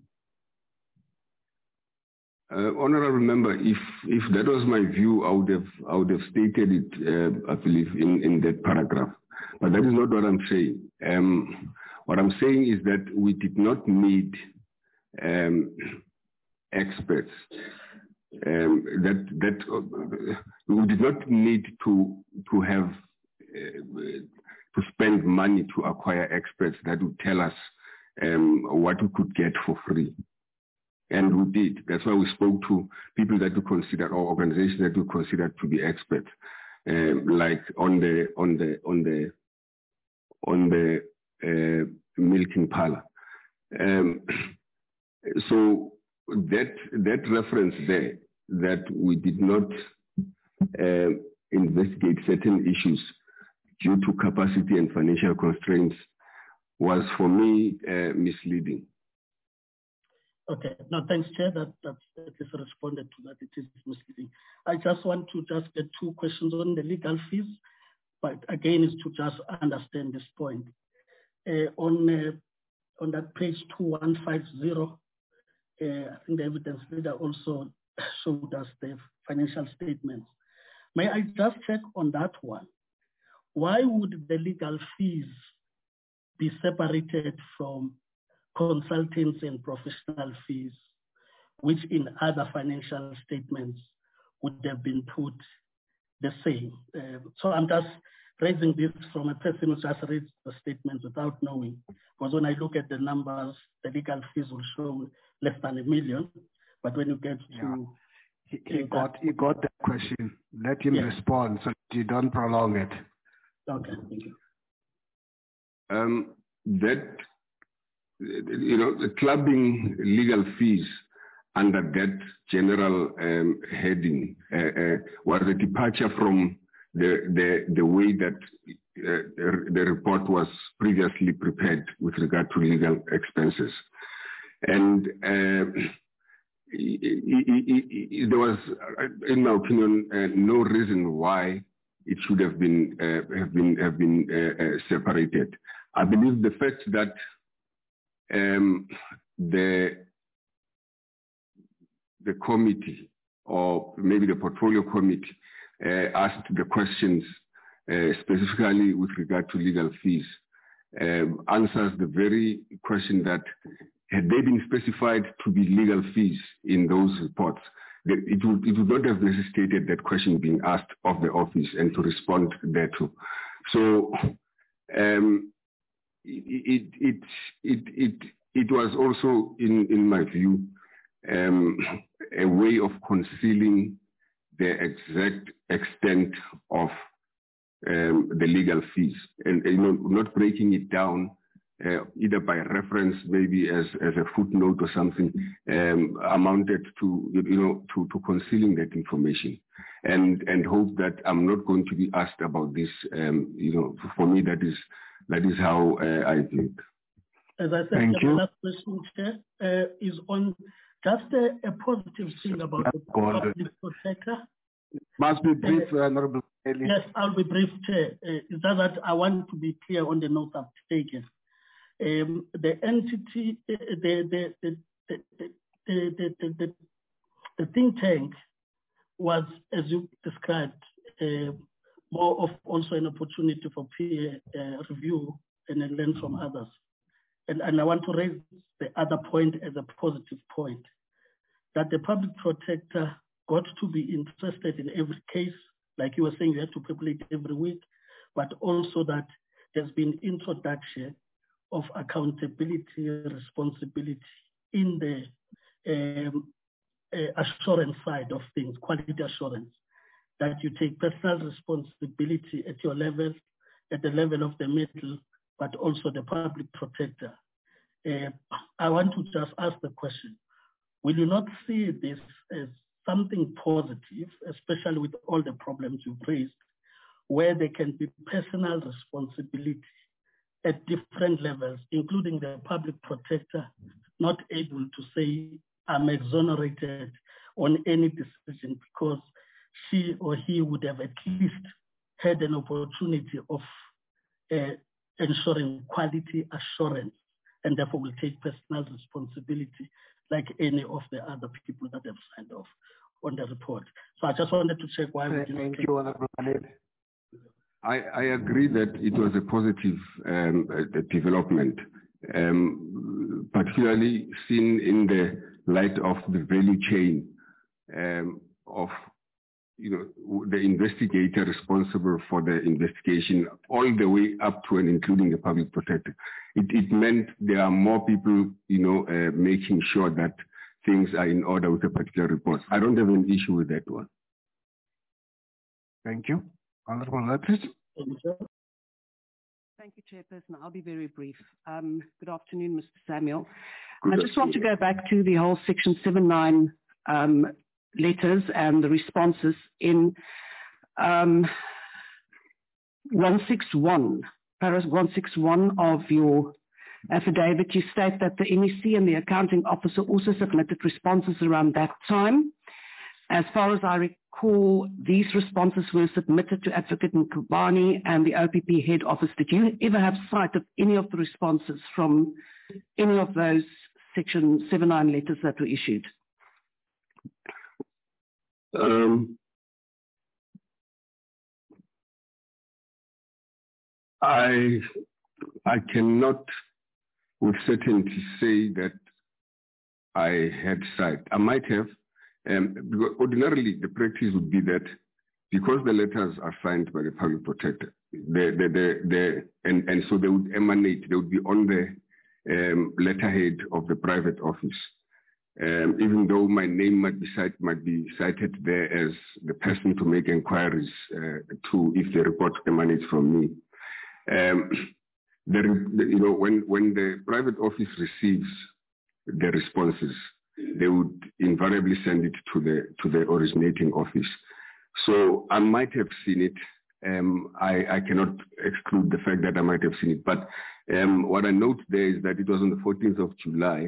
Honorable Member, if that was my view, I would have stated it, I believe, in that paragraph. But that is not what I'm saying. What I'm saying is that we did not need experts. We did not need to have to spend money to acquire experts that would tell us what we could get for free. And we did. That's why we spoke to people that we consider, or organizations that we consider to be experts, like on the milking parlor. So that reference there, that we did not investigate certain issues due to capacity and financial constraints, was for me misleading. Okay, no, thanks, Chair. That at least responded to that. It is misleading. I just want to just get two questions on the legal fees, but again, is to just understand this point. On that page 2150, I think the evidence leader also showed us the financial statements. May I just check on that one? Why would the legal fees be separated from consultants and professional fees, which in other financial statements would have been put the same? So I'm just raising this from a person who just reads the statements without knowing, because when I look at the numbers, the legal fees will show less than $1 million, but when you get to... He got the question. Let him respond so you don't prolong it. Okay, thank you. The clubbing legal fees under that general heading was a departure from the way that the report was previously prepared with regard to legal expenses. And there was, in my opinion, no reason why it should have been separated. I believe the fact that the committee, or maybe the portfolio committee, asked the questions specifically with regard to legal fees, answers the very question that, had they been specified to be legal fees in those reports, it would not have necessitated that question being asked of the office and to respond thereto. So it was also, in my view, a way of concealing the exact extent of the legal fees, and not breaking it down either by reference, maybe as a footnote or something, amounted to concealing that information, and hope that I'm not going to be asked about this. For me, that is how I view it. As I said, the last question, Chair, is on just a positive thing about the public protector. Must be brief, Honorable Bailey. Yes, I'll be brief, Chair. Is that I want to be clear on the notes I've taken. The entity, the think tank was, as you described, more of also an opportunity for peer review and then learn from others. And I want to raise the other point as a positive point, that the public protector got to be interested in every case. Like you were saying, you have to populate every week, but also that there's been introduction of accountability, responsibility in the assurance side of things, quality assurance, that you take personal responsibility at your level, at the level of the middle, but also the public protector. I want to just ask the question, will you not see this as something positive, especially with all the problems you've raised, where there can be personal responsibility at different levels, including the public protector not able to say, I'm exonerated on any decision because she or he would have at least had an opportunity of ensuring quality assurance, and therefore will take personal responsibility like any of the other people that have signed off on the report. So I just wanted to check why. Thank you, Honorable Khalil. I agree that it was a positive development, particularly seen in the light of the value chain of the investigator responsible for the investigation, all the way up to and including the public protector. It meant there are more people, making sure that things are in order with a particular report. I don't have an issue with that one. Thank you. Honorable Latrice. Thank you, Chairperson. I'll be very brief. Good afternoon, Mr. Samuel. I just want to go back to the whole Section 79 letters and the responses in 161, paragraph 161 of your affidavit. You state that the MEC and the accounting officer also submitted responses around that time. As far as I recall, these responses were submitted to Advocate Mkhwebane and the OPP head office. Did you ever have sight of any of the responses from any of those Section 79 letters that were issued? I cannot with certainty say that I had sight. I might have. Because ordinarily, the practice would be that because the letters are signed by the public protector, and so they would emanate, they would be on the letterhead of the private office. Even though my name might be cited there as the person to make inquiries to if the report emanates from me. When the private office receives the responses, they would invariably send it to the originating office. So I might have seen it. I cannot exclude the fact that I might have seen it. But what I note there is that it was on the 14th of July.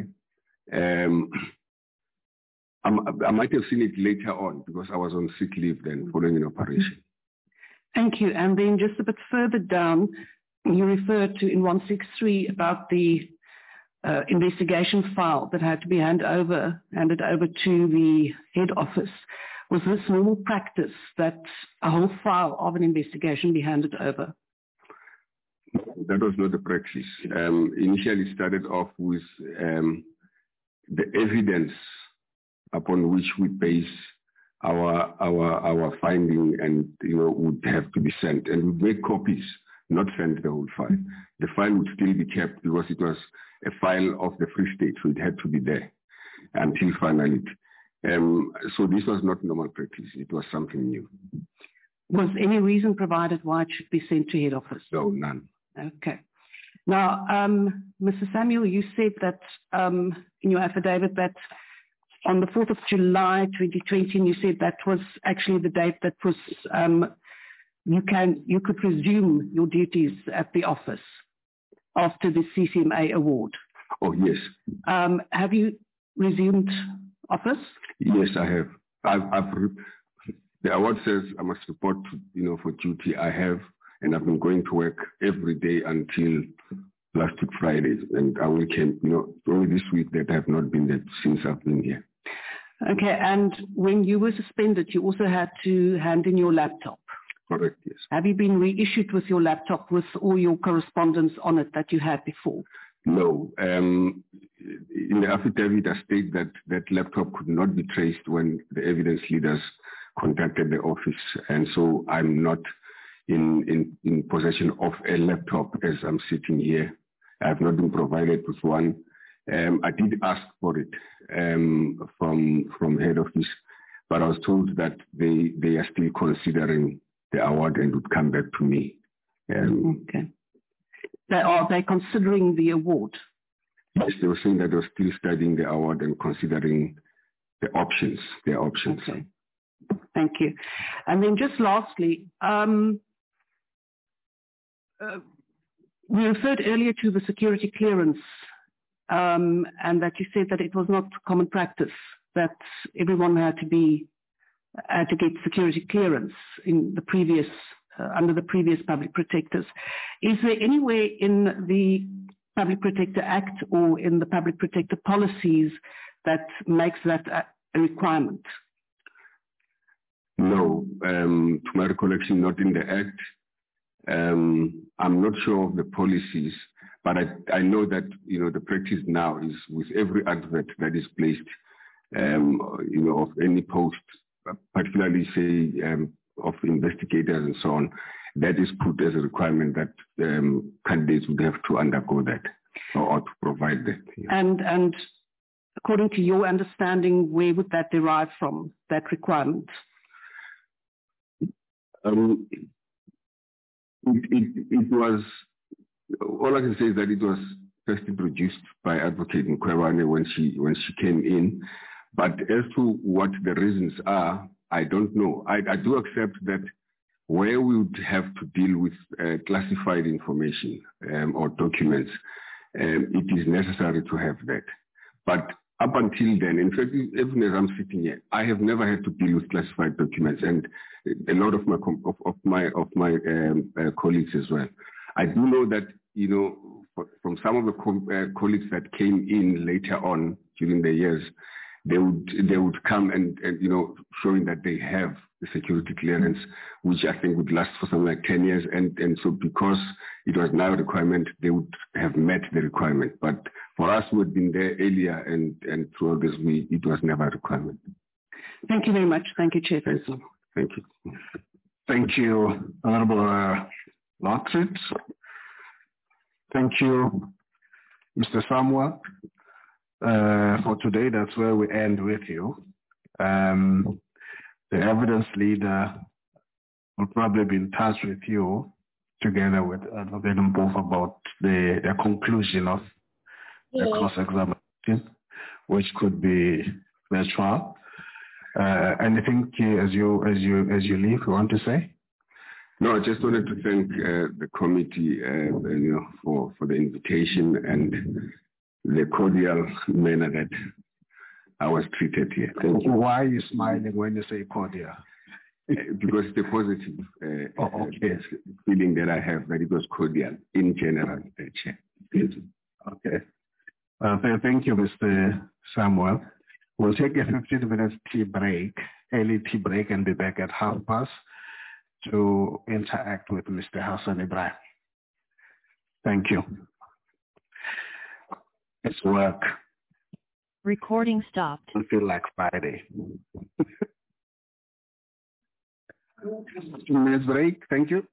I might have seen it later on because I was on sick leave then following an operation. Thank you. And then just a bit further down, you referred to in 163 about the investigation file that had to be handed over to the head office. Was this normal practice that a whole file of an investigation be handed over? That was not the practice. Initially started off with the evidence upon which we base our finding and would have to be sent, and we make copies, not send the whole file. The file would still be kept because it was a file of the Free State, so it had to be there until finality. So this was not normal practice. It was something new. Was any reason provided why it should be sent to head office? No, none. Okay. Now, Mr. Samuel, you said that in your affidavit that on the 4th of July 2020, you said that was actually the date that was you could resume your duties at the office after the CCMA award. Oh, yes. Have you resumed office? Yes, I have. The award says I must report, for duty I have, and I've been going to work every day until last week Friday, and I only came, only this week that I have not been there since I've been here. Okay, and when you were suspended, you also had to hand in your laptop. Correct, yes. Have you been reissued with your laptop with all your correspondence on it that you had before? No. In the affidavit, I state that that laptop could not be traced when the evidence leaders contacted the office, and so I'm not in possession of a laptop as I'm sitting here. I have not been provided with one. I did ask for it from head office, but I was told that they are still considering the award and would come back to me. Okay. Are they considering the award? Yes, they were saying that they were still studying the award and considering their options. Okay. Thank you. And then just lastly, we referred earlier to the security clearance, and that you said that it was not common practice that everyone had to get security clearance in the previous under the previous public protectors. Is there anywhere in the Public Protector Act or in the Public Protector policies that makes that a requirement? No, to my recollection, not in the Act. I'm not sure of the policies, but I know that, the practice now is with every advert that is placed, of any post, particularly say of investigators and so on, that is put as a requirement that candidates would have to undergo that or to provide that. Yeah. And according to your understanding, where would that derive from, that requirement? It was, all I can say is that it was first introduced by Advocate Mkhwebane when she came in. But as to what the reasons are, I don't know. I do accept that where we would have to deal with classified information or documents, it is necessary to have that. But up until then, in fact, even as I'm sitting here, I have never had to deal with classified documents, and a lot of my colleagues as well. I do know that, from some of the colleagues that came in later on during the years, they would come and showing that they have the security clearance, which I think would last for something like 10 years. And so because it was now a requirement, they would have met the requirement. But for us who had been there earlier and throughout this, it was never a requirement. Thank you very much. Thank you, Chair. Thank you. Thank you, Honorable Lockridge. Thank you, Mr. Samuel. For today, that's where we end with you. The evidence leader will probably be in touch with you together with Advocate Mpofu about the conclusion of the cross-examination, which could be virtual. Anything as you leave you want to say? No, I just wanted to thank the committee, for the invitation and the cordial manner that I was treated here. Thank you. Why are you smiling when you say cordial? Because it's a positive feeling that I have, that it was cordial in general. Okay. Thank you, Mr. Samuel. We'll take a 15-minute early tea break, and be back at past to interact with Mr. Hassan Ibrahim. Thank you. It's work. Recording stopped. I feel like Friday. 15 minutes break. Thank you.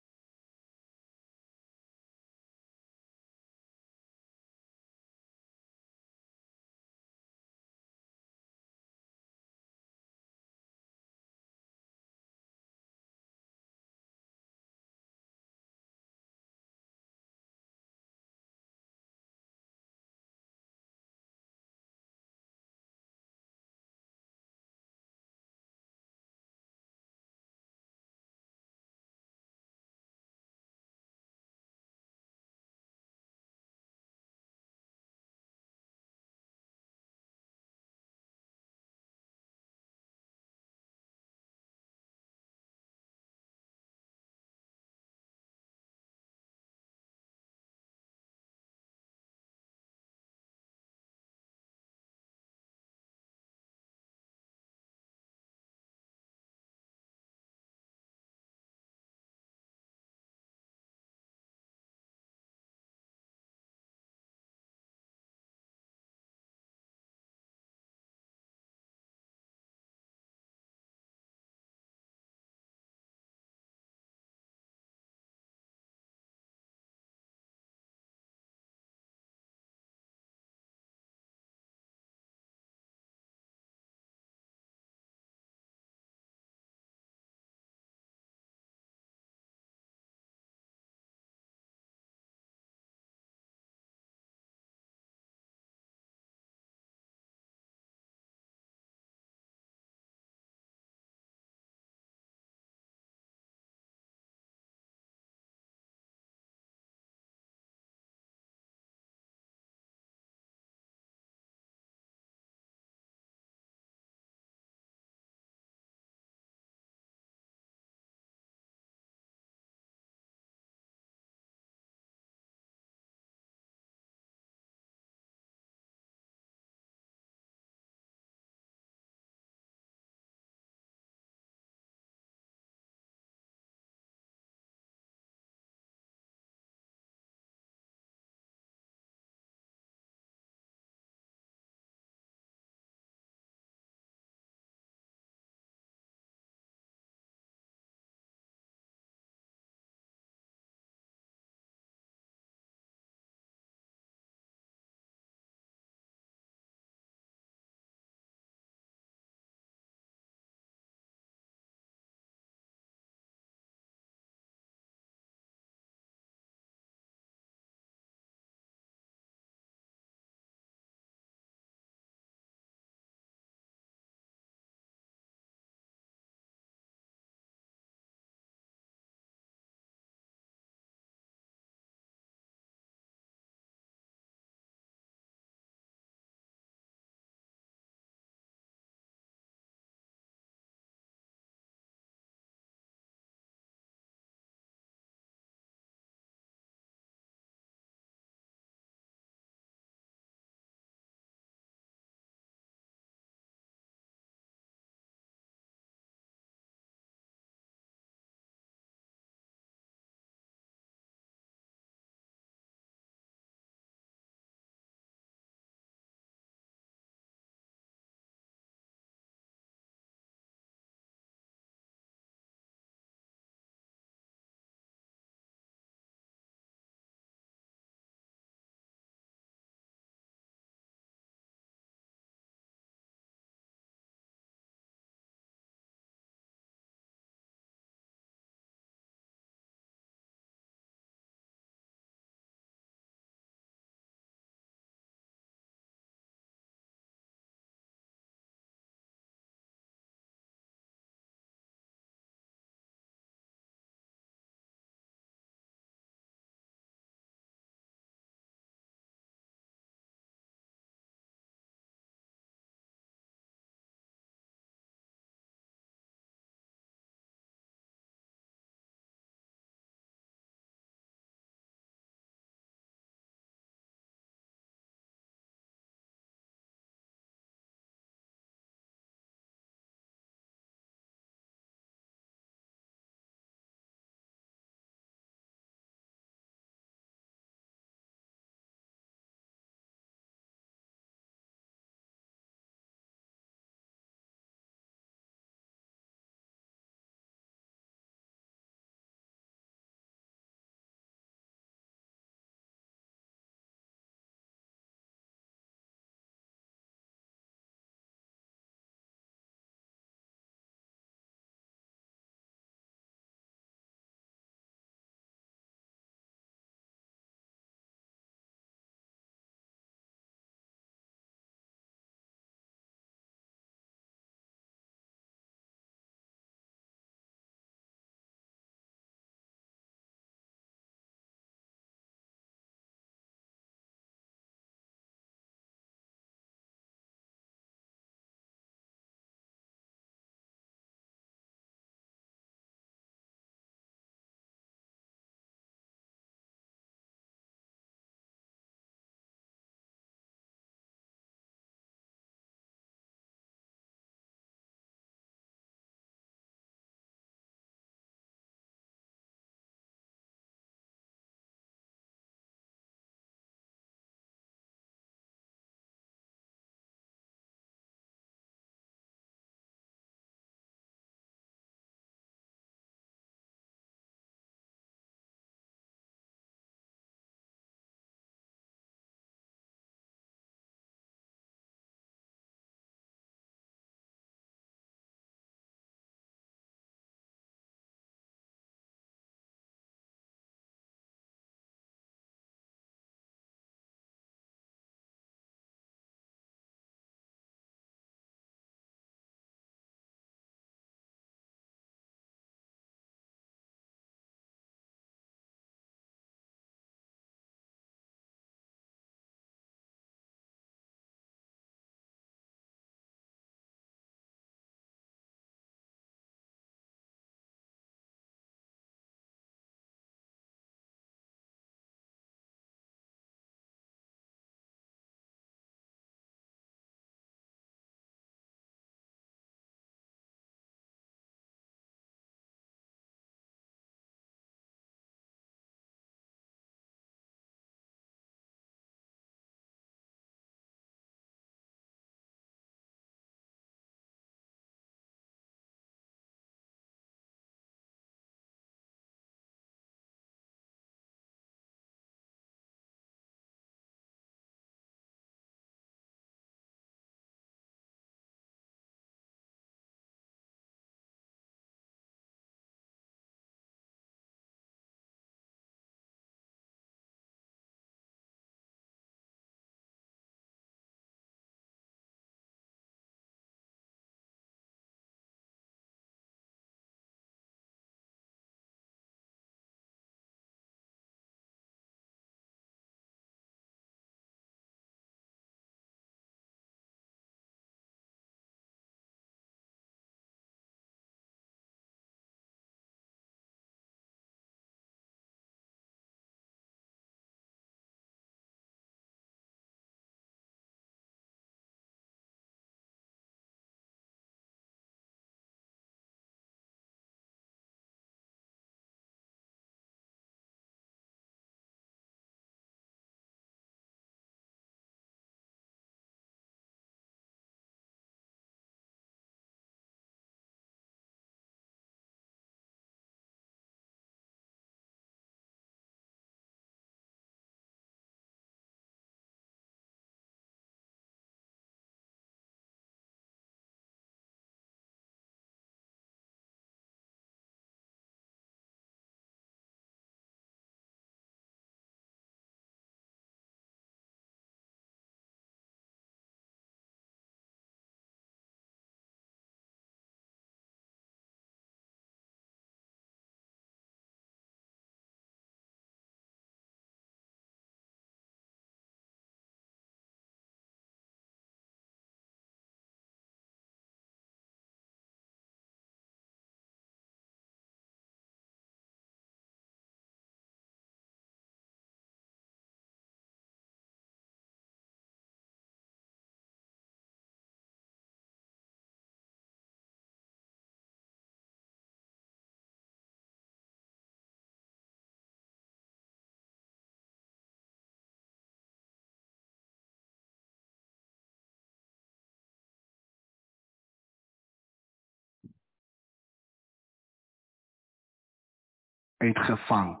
uitgevang.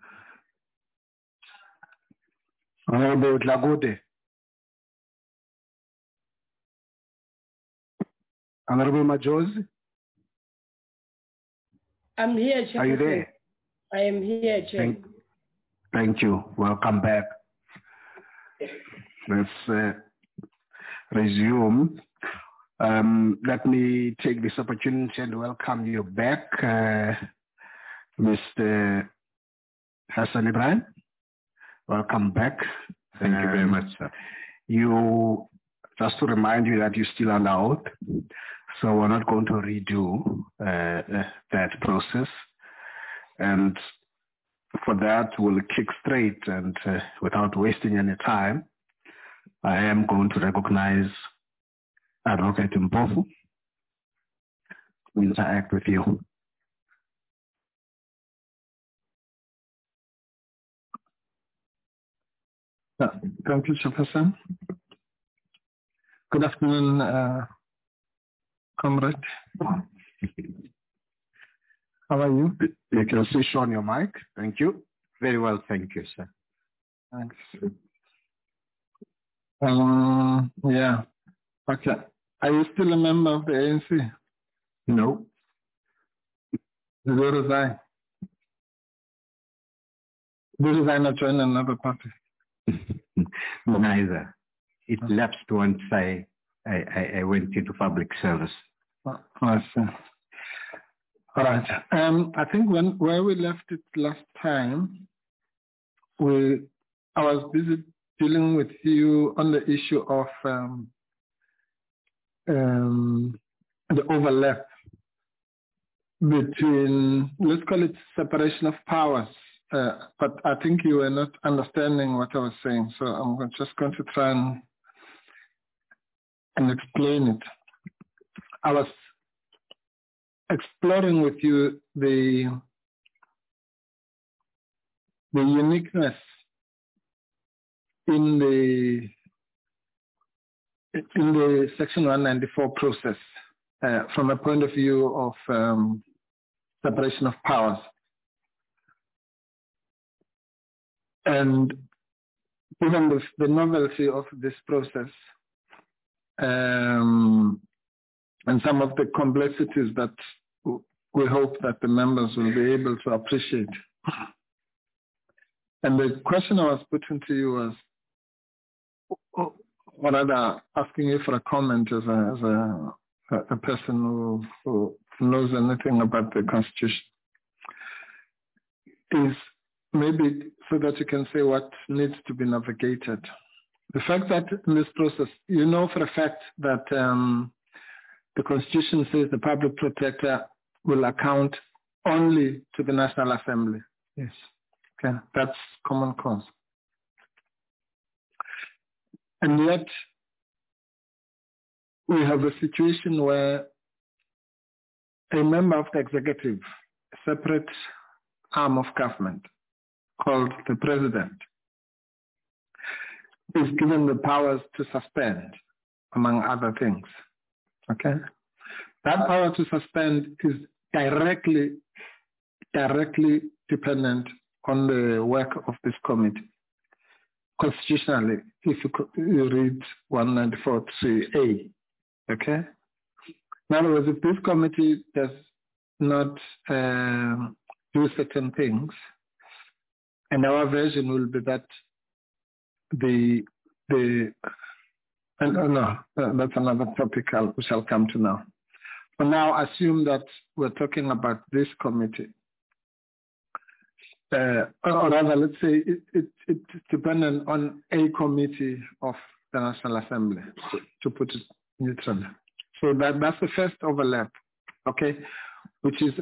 Honorable Dlagode. Honorable Majosi. I'm here, Chair. Are you there? I am here, Chair. Thank you. Welcome back. Let's resume. Let me take this opportunity and welcome you back, Mr. Hassan Ibrahim. Welcome back. Thank you very much, sir. Just to remind you that you're still under oath, so we're not going to redo that process. And for that, we'll kick straight and without wasting any time, I am going to recognize Advocate Mpofu to interact with you. Thank you, Chairperson. Good afternoon, comrade. How are you? You can switch on your mic. Thank you. Very well, thank you, sir. Thanks. Yeah. Okay. Are you still a member of the ANC? No. Did you resign? Did you resign or join another party? Neither. It lapsed once I went into public service. I see. All right. I think where we left it last time, I was busy dealing with you on the issue of the overlap between, let's call it separation of powers. But I think you were not understanding what I was saying, so I'm just going to try and explain it. I was exploring with you the uniqueness in the Section 194 process from a point of view of separation of powers. And given the novelty of this process and some of the complexities that we hope that the members will be able to appreciate. And the question I was putting to you was, or rather asking you for a comment as a person who knows anything about the Constitution, is maybe so that you can say what needs to be navigated. The fact that in this process, you know for a fact that the Constitution says the public protector will account only to the National Assembly. Yes. Okay, that's common cause. And yet, we have a situation where a member of the executive, a separate arm of government, called the president, is given the powers to suspend, among other things. Okay? That power to suspend is directly dependent on the work of this committee. Constitutionally, if you read 194(3)(a), okay? In other words, if this committee does not do certain things, and our version will be that that's another topic we shall come to now. For now, assume that we're talking about this committee. Or rather, let's say it's dependent on a committee of the National Assembly, to put it neutrally. So that's the first overlap, okay, which is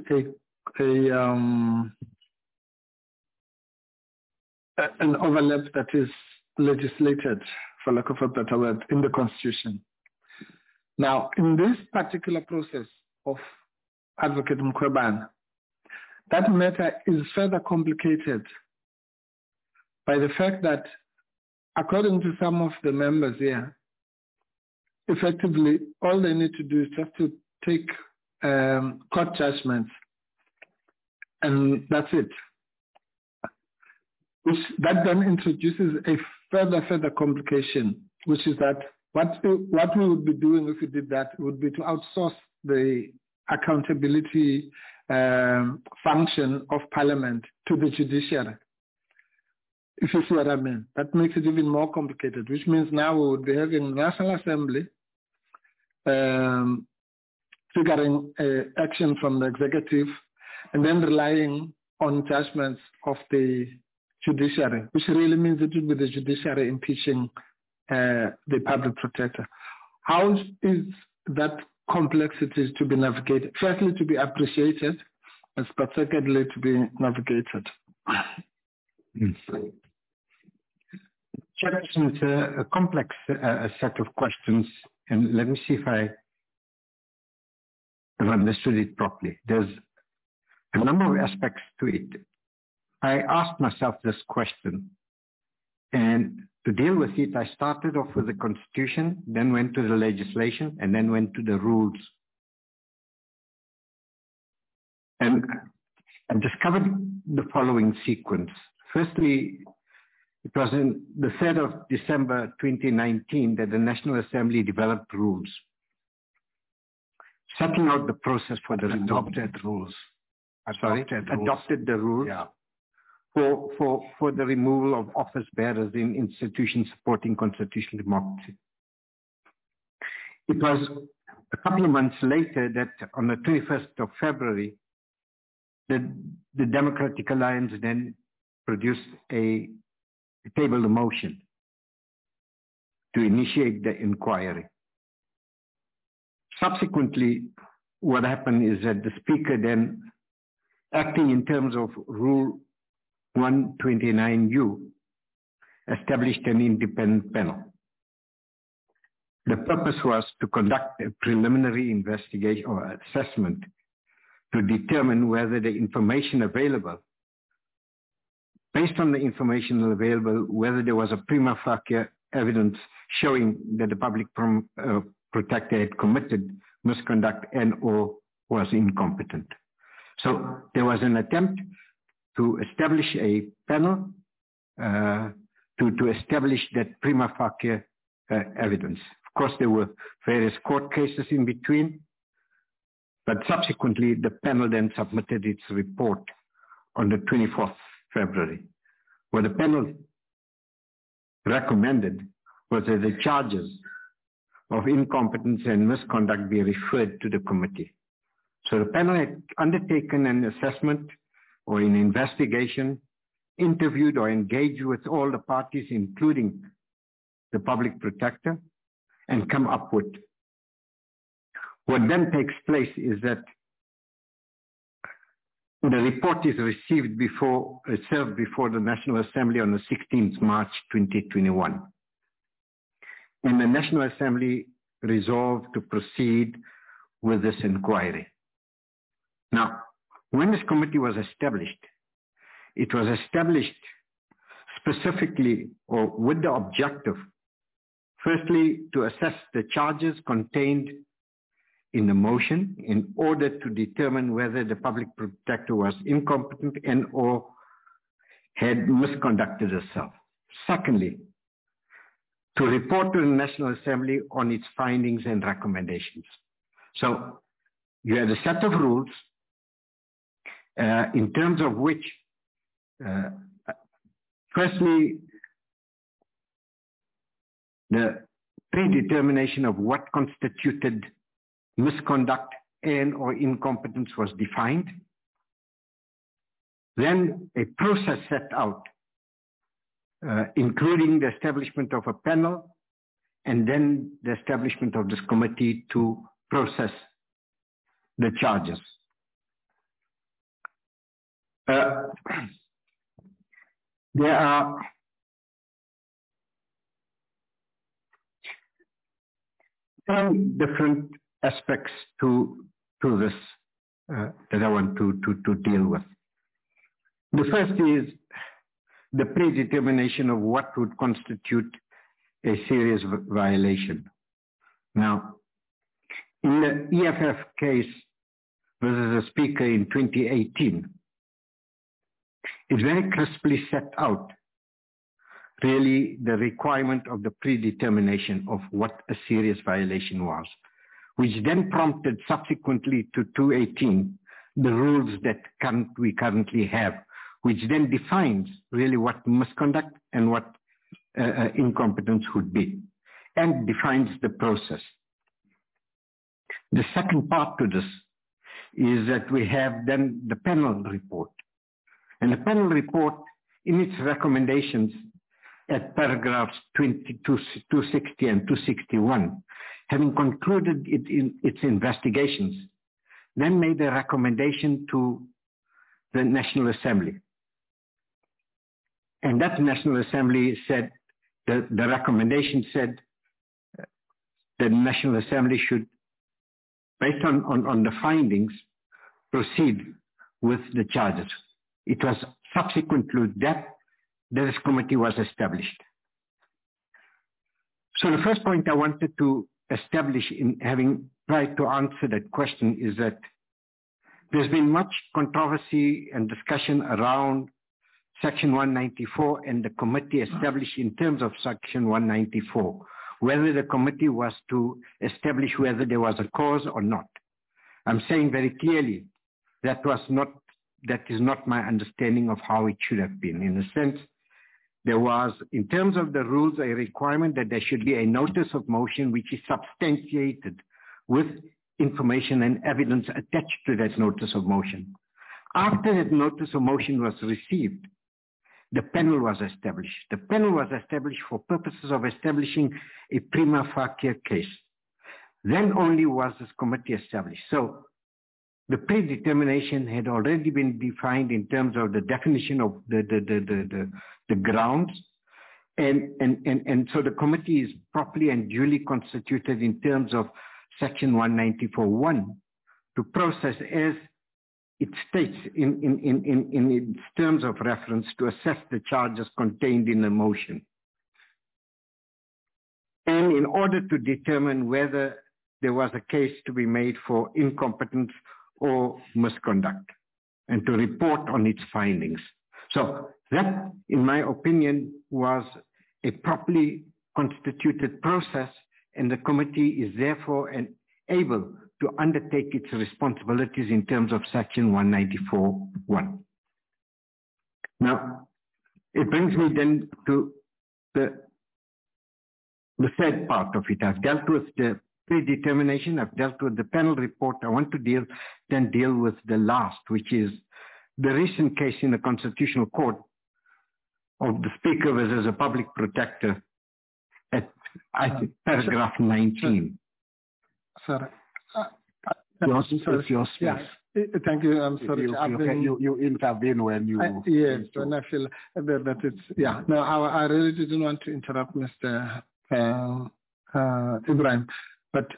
an overlap that is legislated, for lack of a better word, in the Constitution. Now, in this particular process of Advocate Mkhwebane, that matter is further complicated by the fact that, according to some of the members here, effectively, all they need to do is just to take court judgments and that's it. That then introduces a further complication, which is that what we would be doing if we did that would be to outsource the accountability function of Parliament to the judiciary. If you see what I mean, that makes it even more complicated, which means now we would be having the National Assembly triggering action from the executive and then relying on judgments of the judiciary, which really means it would be the judiciary impeaching the public protector. How is that complexity to be navigated? Firstly, to be appreciated, but secondly, to be navigated. Chairperson, it's a complex set of questions, and let me see if I have understood it properly. There's a number of aspects to it. I asked myself this question, and to deal with it, I started off with the Constitution, then went to the legislation, and then went to the rules. And I discovered the following sequence. Firstly, it was in the 3rd of December 2019 that the National Assembly developed rules, setting out the process for the adopted rules. Adopted the rules. Yeah. For the removal of office bearers in institutions supporting constitutional democracy. It was a couple of months later that on the 21st of February, the Democratic Alliance then produced tabled a motion to initiate the inquiry. Subsequently, what happened is that the Speaker then, acting in terms of Rule 129U, established an independent panel. The purpose was to conduct a preliminary investigation or assessment to determine whether the information available, based on the information available, whether there was a prima facie evidence showing that the public protector had committed misconduct and or was incompetent. So there was an attempt to establish a panel to establish that prima facie evidence. Of course, there were various court cases in between, but subsequently the panel then submitted its report on the 24th February. What the panel recommended was that the charges of incompetence and misconduct be referred to the committee. So the panel had undertaken an assessment or an investigation, interviewed or engaged with all the parties, including the public protector, and come up with. What then takes place is that the report is received served before the National Assembly on the 16th March 2021. And the National Assembly resolved to proceed with this inquiry. Now, when this committee was established, it was established specifically or with the objective, firstly, to assess the charges contained in the motion in order to determine whether the public protector was incompetent and or had misconducted herself. Secondly, to report to the National Assembly on its findings and recommendations. So you had a set of rules in terms of which, firstly, the predetermination of what constituted misconduct and or incompetence was defined. Then a process set out, including the establishment of a panel and then the establishment of this committee to process the charges. There are some different aspects to this that I want to deal with. The first is the predetermination of what would constitute a serious violation. Now, in the EFF case versus the Speaker in 2018, it very crisply set out really the requirement of the predetermination of what a serious violation was, which then prompted subsequently to 218 the rules that we currently have, which then defines really what misconduct and what incompetence would be, and defines the process. The second part to this is that we have then the panel report. And the panel report, in its recommendations at paragraphs 260 and 261, having concluded its investigations, then made a recommendation to the National Assembly. And that National Assembly said, the recommendation said the National Assembly should, based on the findings, proceed with the charges. It was subsequent to that this committee was established. So the first point I wanted to establish in having tried to answer that question is that there's been much controversy and discussion around Section 194 and the committee established in terms of Section 194, whether the committee was to establish whether there was a cause or not. I'm saying very clearly that is not my understanding of how it should have been. In a sense, there was, in terms of the rules, a requirement that there should be a notice of motion which is substantiated with information and evidence attached to that notice of motion. After that notice of motion was received, the panel was established. The panel was established for purposes of establishing a prima facie case. Then only was this committee established. So the predetermination had already been defined in terms of the definition of the grounds. And so the committee is properly and duly constituted in terms of Section 194(1) to process as it states in its terms of reference to assess the charges contained in the motion. And in order to determine whether there was a case to be made for incompetence or misconduct, and to report on its findings. So that, in my opinion, was a properly constituted process, and the committee is therefore able to undertake its responsibilities in terms of Section 194(1). Now, it brings me then to the third part of it. I've dealt with the predetermination, I've dealt with the panel report. I want to deal with the last, which is the recent case in the Constitutional Court of the Speaker versus a public protector at paragraph 19. Sorry. Yours, yeah. Thank you. I'm sorry. You intervene when you... yes, when I feel that it's... Yeah. No, I really didn't want to interrupt Mr. Ibrahim, but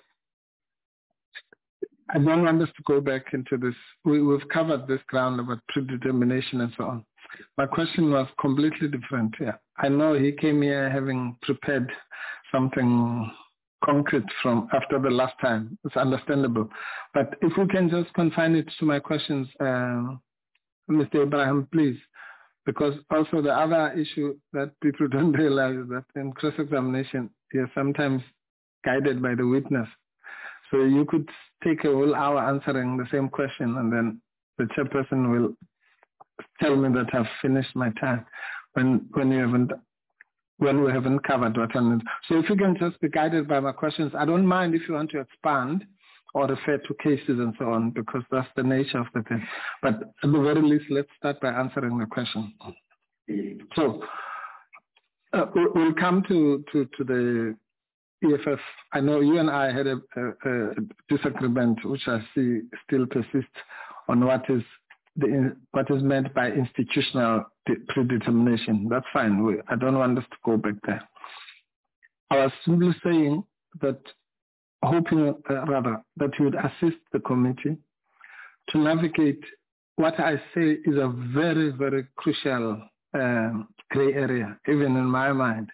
I don't want us to go back into this. We've covered this ground about predetermination and so on. My question was completely different. Yeah, I know he came here having prepared something concrete from after the last time. It's understandable. But if we can just confine it to my questions, Mr. Ibrahim, please. Because also the other issue that people don't realize is that in cross-examination, you're sometimes guided by the witness. So you could take a whole hour answering the same question, and then the chairperson will tell me that I've finished my time when we haven't covered what I need. So if you can just be guided by my questions, I don't mind if you want to expand or refer to cases and so on, because that's the nature of the thing. But at the very least, let's start by answering the question. So we'll come to the EFF. I know you and I had a disagreement, which I see still persists, on what is meant by institutional predetermination. That's fine. I don't want us to go back there. I was simply saying that, hoping that you would assist the committee to navigate what I say is a very, very crucial gray area, even in my mind,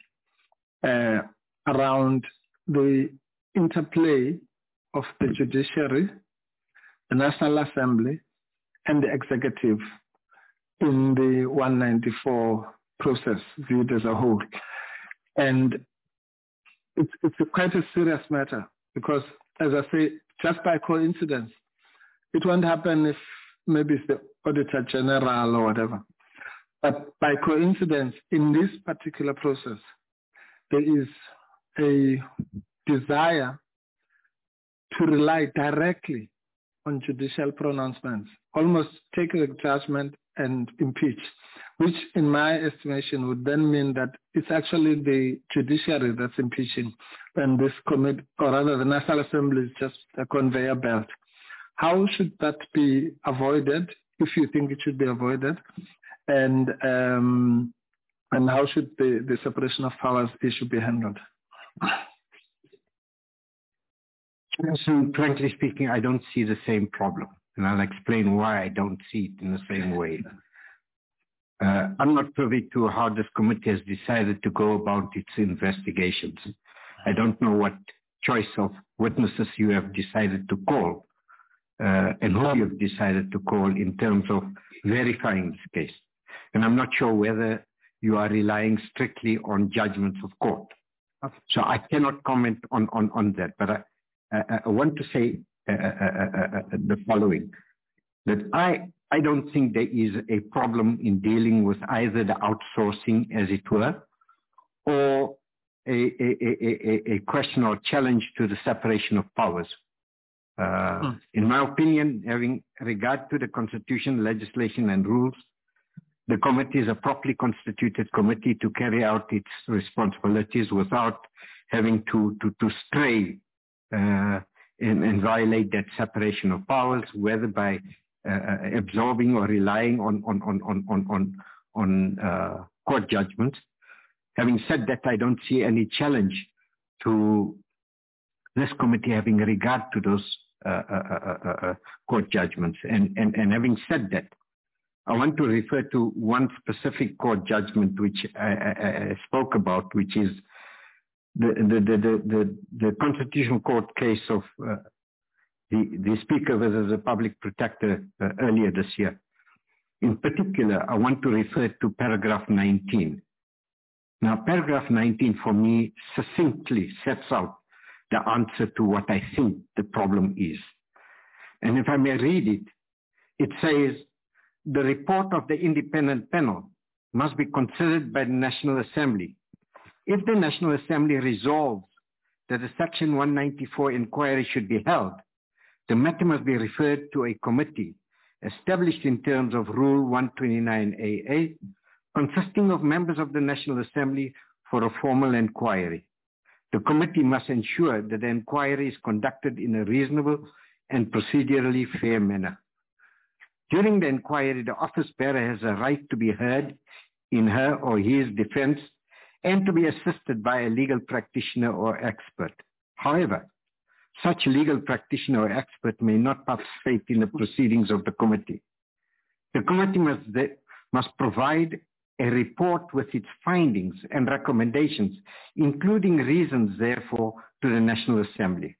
around the interplay of the judiciary, the National Assembly, and the executive in the 194 process viewed as a whole. And it's quite a serious matter because, as I say, just by coincidence, it won't happen if maybe it's the Auditor General or whatever. But by coincidence, in this particular process, there is a desire to rely directly on judicial pronouncements, almost take the judgment and impeach, which in my estimation would then mean that it's actually the judiciary that's impeaching, and this committee, or rather the National Assembly, is just a conveyor belt. How should that be avoided, if you think it should be avoided? And how should the separation of powers issue be handled? So, frankly speaking, I don't see the same problem, and I'll explain why I don't see it in the same way. I'm not privy to how this committee has decided to go about its investigations. I don't know what choice of witnesses you have decided to call and who you have decided to call in terms of verifying this case. And I'm not sure whether you are relying strictly on judgments of court. So I cannot comment on that, but I want to say the following, that I don't think there is a problem in dealing with either the outsourcing, as it were, or a question or challenge to the separation of powers. In my opinion, having regard to the Constitution, legislation, and rules, the committee is a properly constituted committee to carry out its responsibilities without having to stray and violate that separation of powers, whether by absorbing or relying on court judgments. Having said that, I don't see any challenge to this committee having regard to those court judgments. And having said that, I want to refer to one specific court judgment which I spoke about, which is the Constitutional Court case of the Speaker versus the Public Protector earlier this year. In particular, I want to refer to paragraph 19. Now, paragraph 19 for me succinctly sets out the answer to what I think the problem is. And if I may read it, it says, the report of the independent panel must be considered by the National Assembly. If the National Assembly resolves that a Section 194 inquiry should be held, the matter must be referred to a committee established in terms of Rule 129AA, consisting of members of the National Assembly for a formal inquiry. The committee must ensure that the inquiry is conducted in a reasonable and procedurally fair manner. During the inquiry, the office bearer has a right to be heard in her or his defense and to be assisted by a legal practitioner or expert. However, such legal practitioner or expert may not participate in the proceedings of the committee. The committee must provide a report with its findings and recommendations, including reasons, therefore, to the National Assembly.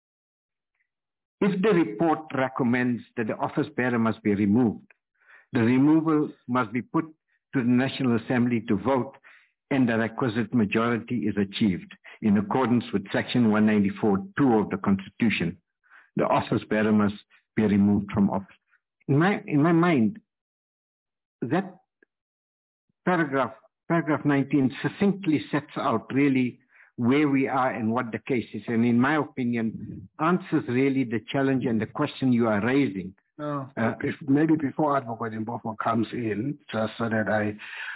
If the report recommends that the office bearer must be removed, the removal must be put to the National Assembly to vote, and the requisite majority is achieved in accordance with Section 194(2) of the Constitution. The office bearer must be removed from office. In my mind, that paragraph 19 succinctly sets out really where we are and what the case is, and in my opinion, answers really the challenge and the question you are raising. Maybe before Advocate Mbofo comes in, just so that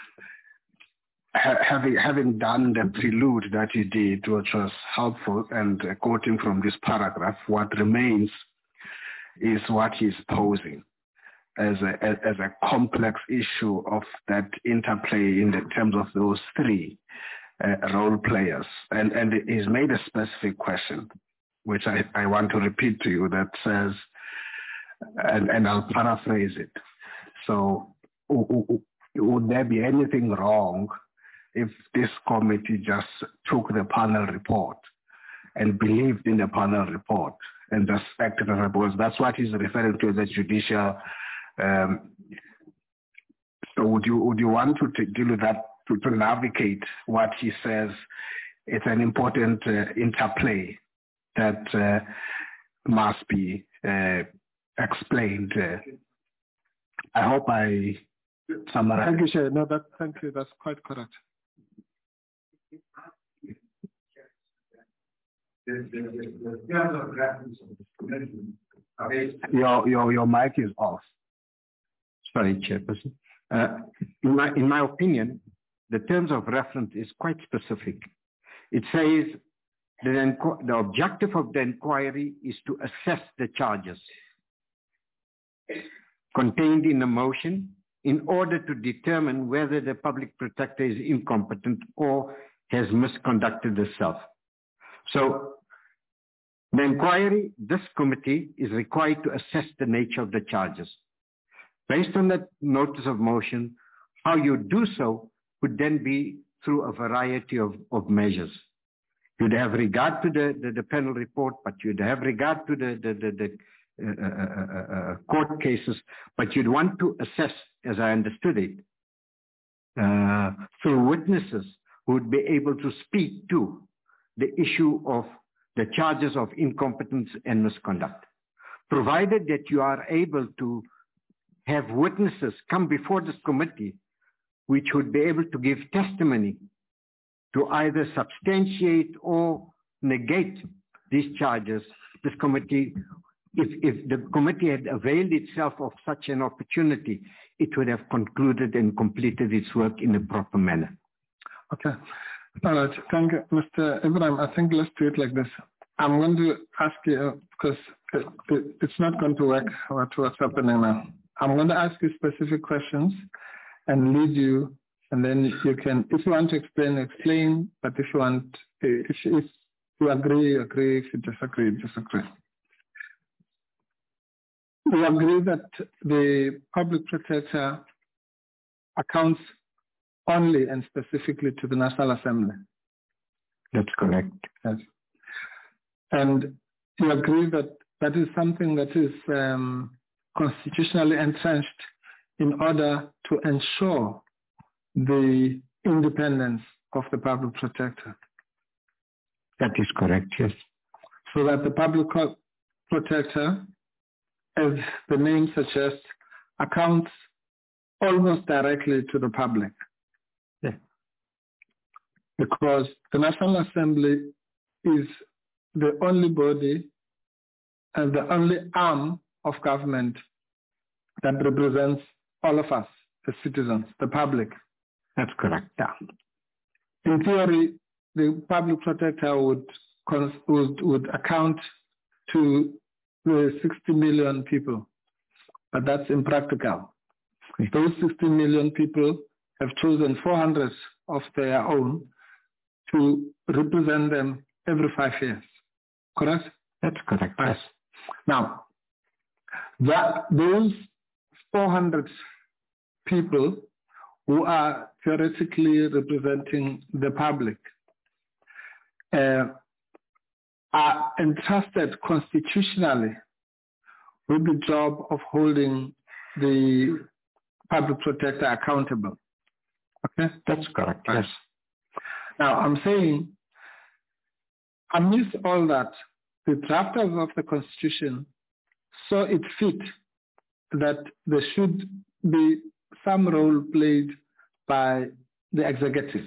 having done the prelude that you did, which was helpful, and quoting from this paragraph, what remains is what he's posing as a complex issue of that interplay in the terms of those three role players. And he's made a specific question, which I want to repeat to you, that says, and I'll paraphrase it. So, would there be anything wrong if this committee just took the panel report and believed in the panel report and just acted on it? Because that's what he's referring to as the judicial So would you want to deal with that to navigate what he says? It's an important interplay that must be explained. I hope I summarize. Thank you, Chair. No, thank you. That's quite correct. Your mic is off. Sorry, Chairperson. In my opinion, the terms of reference is quite specific. It says that the objective of the inquiry is to assess the charges contained in the motion in order to determine whether the public protector is incompetent or has misconducted herself. So the inquiry, this committee is required to assess the nature of the charges. Based on that notice of motion, how you do so would then be through a variety of measures. You'd have regard to the panel report, but you'd have regard to the court cases, but you'd want to assess, as I understood it, through witnesses who would be able to speak to the issue of the charges of incompetence and misconduct. Provided that you are able to have witnesses come before this committee which would be able to give testimony to either substantiate or negate these charges, this committee, if the committee had availed itself of such an opportunity, it would have concluded and completed its work in a proper manner. Okay. All right. Thank you, Mr. Ibrahim. I think let's do it like this. I'm going to ask you, because it's not going to work what's happening now. I'm going to ask you specific questions and lead you, and then you can, if you want to explain, but if you want, if you agree, if you disagree, disagree. We agree that the public protector accounts only and specifically to the National Assembly. That's correct. Yes. And you agree that that is something that is constitutionally entrenched in order to ensure the independence of the public protector. That is correct, yes. So that the public protector, as the name suggests, accounts almost directly to the public. Yeah. Because the National Assembly is the only body and the only arm of government that represents all of us, the citizens, the public. That's correct. Yeah. In theory, the public protector would account to the 60 million people, but that's impractical. Those 60 million people have chosen 400 of their own to represent them every 5 years. Correct? That's correct. Yes. Now, those 400 people who are theoretically representing the public are entrusted constitutionally with the job of holding the public protector accountable. Okay? That's correct, yes. Now, I'm saying, amidst all that, the drafters of the Constitution saw it fit that there should be some role played by the executive,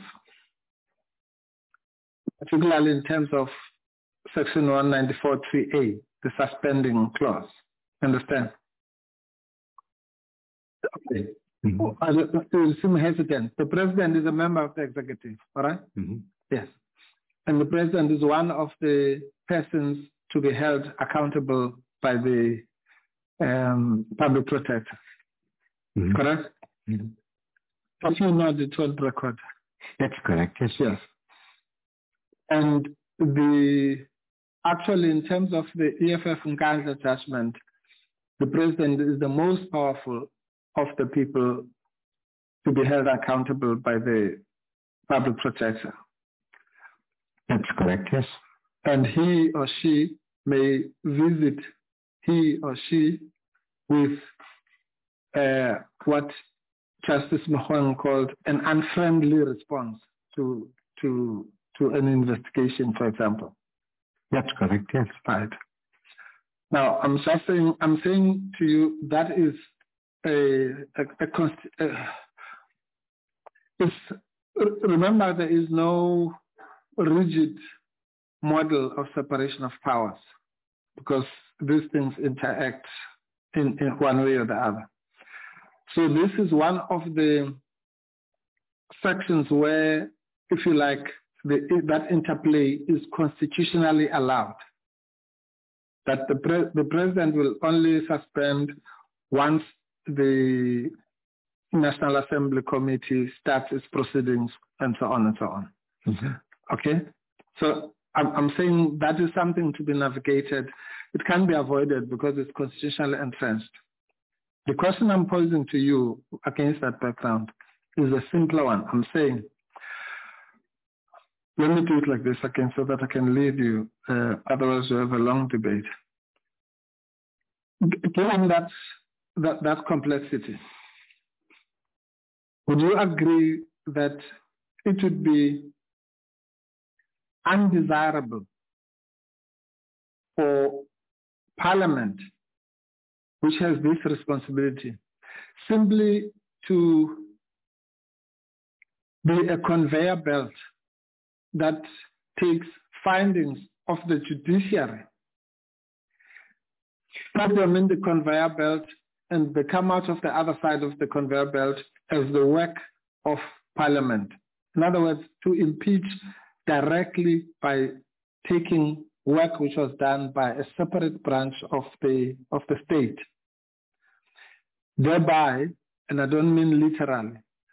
particularly in terms of Section 194(3)(a), the suspending clause. Understand? Okay. You seem hesitant. The president is a member of the executive, all right? Mm-hmm. Yes. And the president is one of the persons to be held accountable by the public protector. Mm-hmm. Correct? Mm-hmm. If you know the 12th record. That's correct, yes. Yes. And actually, in terms of the EFF Nkandla judgment, the president is the most powerful of the people to be held accountable by the public protector. That's correct, yes. And he or she may visit he or she with what Justice Mogoeng called an unfriendly response to an investigation, for example. That's correct, yes. Right. Now, I'm saying to you that is remember, there is no rigid model of separation of powers because these things interact in one way or the other. So this is one of the sections where, if you like, that interplay is constitutionally allowed. That the president will only suspend once the National Assembly Committee starts its proceedings and so on and so on. Mm-hmm. Okay? So I'm saying that is something to be navigated. It can be avoided because it's constitutionally entrenched. The question I'm posing to you against that background is a simpler one. I'm saying, let me do it like this again so that I can lead you. Otherwise, we have a long debate. Given that complexity, would you agree that it would be undesirable for Parliament, which has this responsibility, simply to be a conveyor belt that takes findings of the judiciary, put them in the conveyor belt, and they come out of the other side of the conveyor belt as the work of Parliament? In other words, to impeach directly by taking work which was done by a separate branch of the state. Thereby, and I don't mean literally,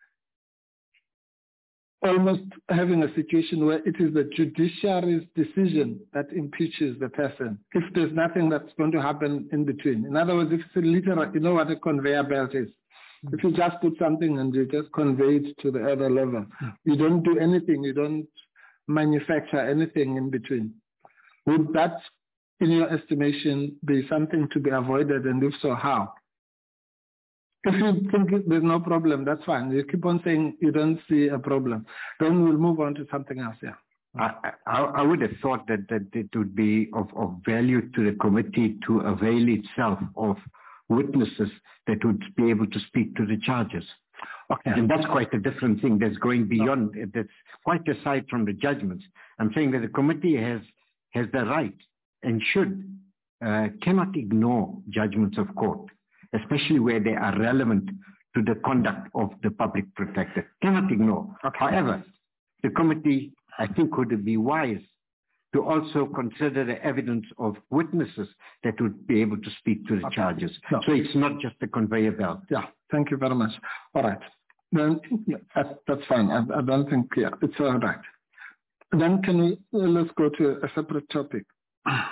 almost having a situation where it is the judiciary's decision that impeaches the person, if there's nothing that's going to happen in between. In other words, if it's literal, you know what a conveyor belt is. If you just put something and you just convey it to the other level, you don't do anything, you don't manufacture anything in between. Would that, in your estimation, be something to be avoided, and if so, how? If you think there's no problem, that's fine. You keep on saying you don't see a problem. Then we'll move on to something else, yeah. I would have thought that it would be of value to the committee to avail itself of witnesses that would be able to speak to the charges. Okay. And that's quite a different thing. That's going beyond, that's quite aside from the judgments. I'm saying that the committee has the right and cannot ignore judgments of court, especially where they are relevant to the conduct of the public protector. Cannot ignore. Okay. However, the committee, I think, would be wise to also consider the evidence of witnesses that would be able to speak to the charges. No. So it's not just a conveyor belt. Yeah, thank you very much. All right. Then that's fine. I don't think, it's all right. Then let's go to a separate topic. I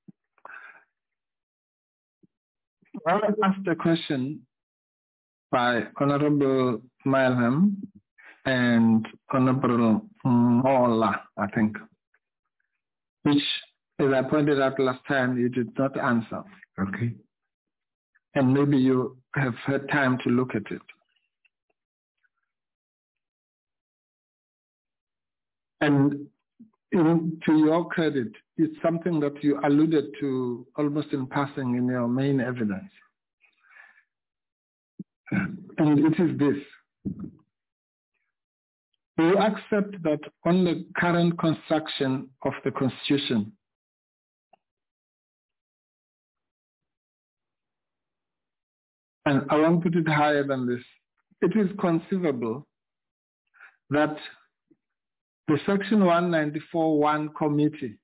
asked a question by Honorable Malham and Honorable Mola, I think, which, as I pointed out last time, you did not answer. Okay. And maybe you have had time to look at it. And to your credit, it's something that you alluded to almost in passing in your main evidence. And it is this. Do you accept that on the current construction of the Constitution, and I won't put it higher than this, it is conceivable that the Section 194.1 committee,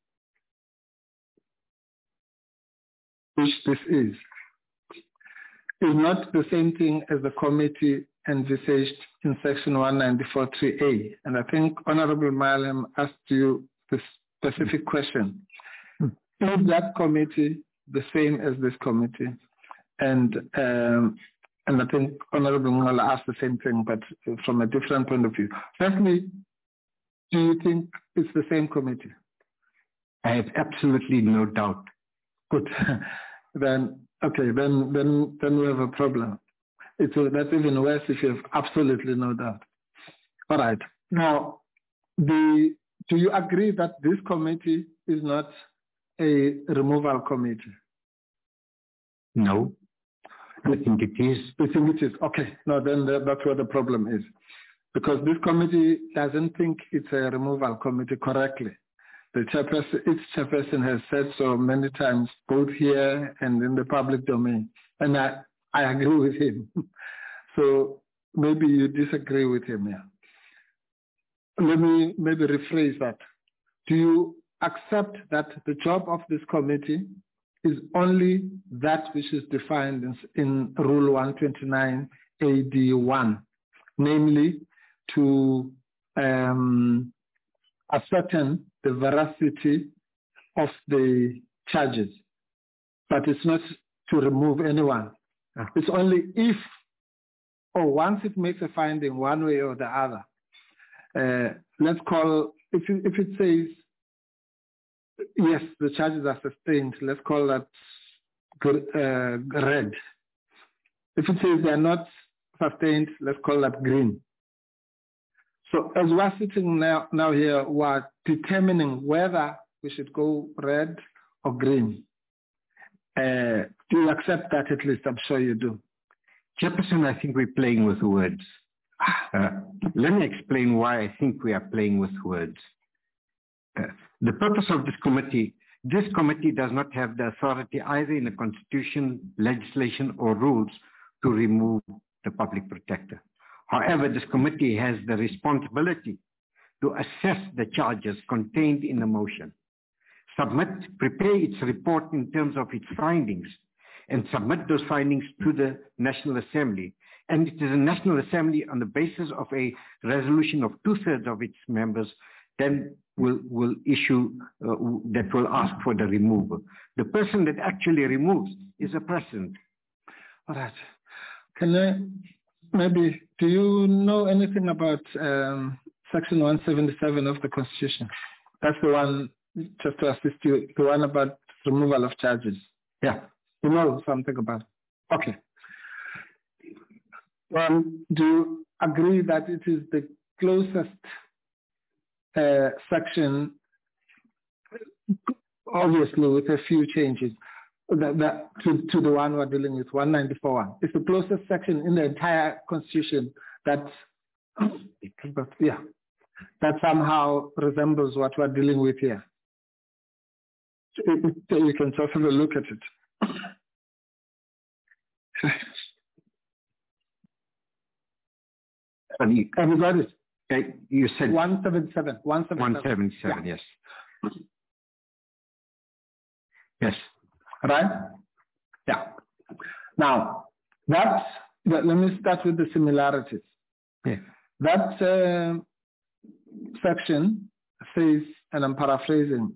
which this is not the same thing as the committee envisaged in Section 194.3a. And I think Honorable Malham asked you this specific question. Is that committee the same as this committee? And I think Honorable Ngola asked the same thing, but from a different point of view. Firstly, do you think it's the same committee? I have absolutely no doubt. Good. Then we have a problem. That's even worse if you have absolutely no doubt. All right. Now, do you agree that this committee is not a removal committee? No. I think it is. You think it is? Okay. No, then that's where the problem is. Because this committee doesn't think it's a removal committee correctly. Its chairperson has said so many times, both here and in the public domain. And I agree with him. So maybe you disagree with him here. Let me maybe rephrase that. Do you accept that the job of this committee is only that which is defined in Rule 129 AD1, namely to ascertain the veracity of the charges, but it's not to remove anyone. It's only if, or once it makes a finding one way or the other. Let's call, if it says, yes, the charges are sustained, let's call that red. If it says they're not sustained, let's call that green. So as we're sitting now here, we're determining whether we should go red or green. Do you accept that at least? I'm sure you do. Chairperson, I think we're playing with words. Let me explain why I think we are playing with words. The purpose of this committee does not have the authority either in the constitution, legislation, or rules to remove the public protector. However, this committee has the responsibility to assess the charges contained in the motion, prepare its report in terms of its findings, and submit those findings to the National Assembly. And it is the National Assembly, on the basis of a resolution of 2/3 of its members, then will issue, that will ask for the removal. The person that actually removes is a president. All right. Do you know anything about Section 177 of the Constitution? That's the one, just to assist you, the one about removal of charges. Yeah. You know something about it. Okay. Do you agree that it is the closest section, obviously with a few changes, to the one we're dealing with, 194.1? It's the closest section in the entire Constitution that somehow resembles what we're dealing with here. You can just have a look at it. Have you got it? You said 177. 177, yes. Yes. Right? Yeah. Now, let me start with the similarities. Yeah. That section says, and I'm paraphrasing,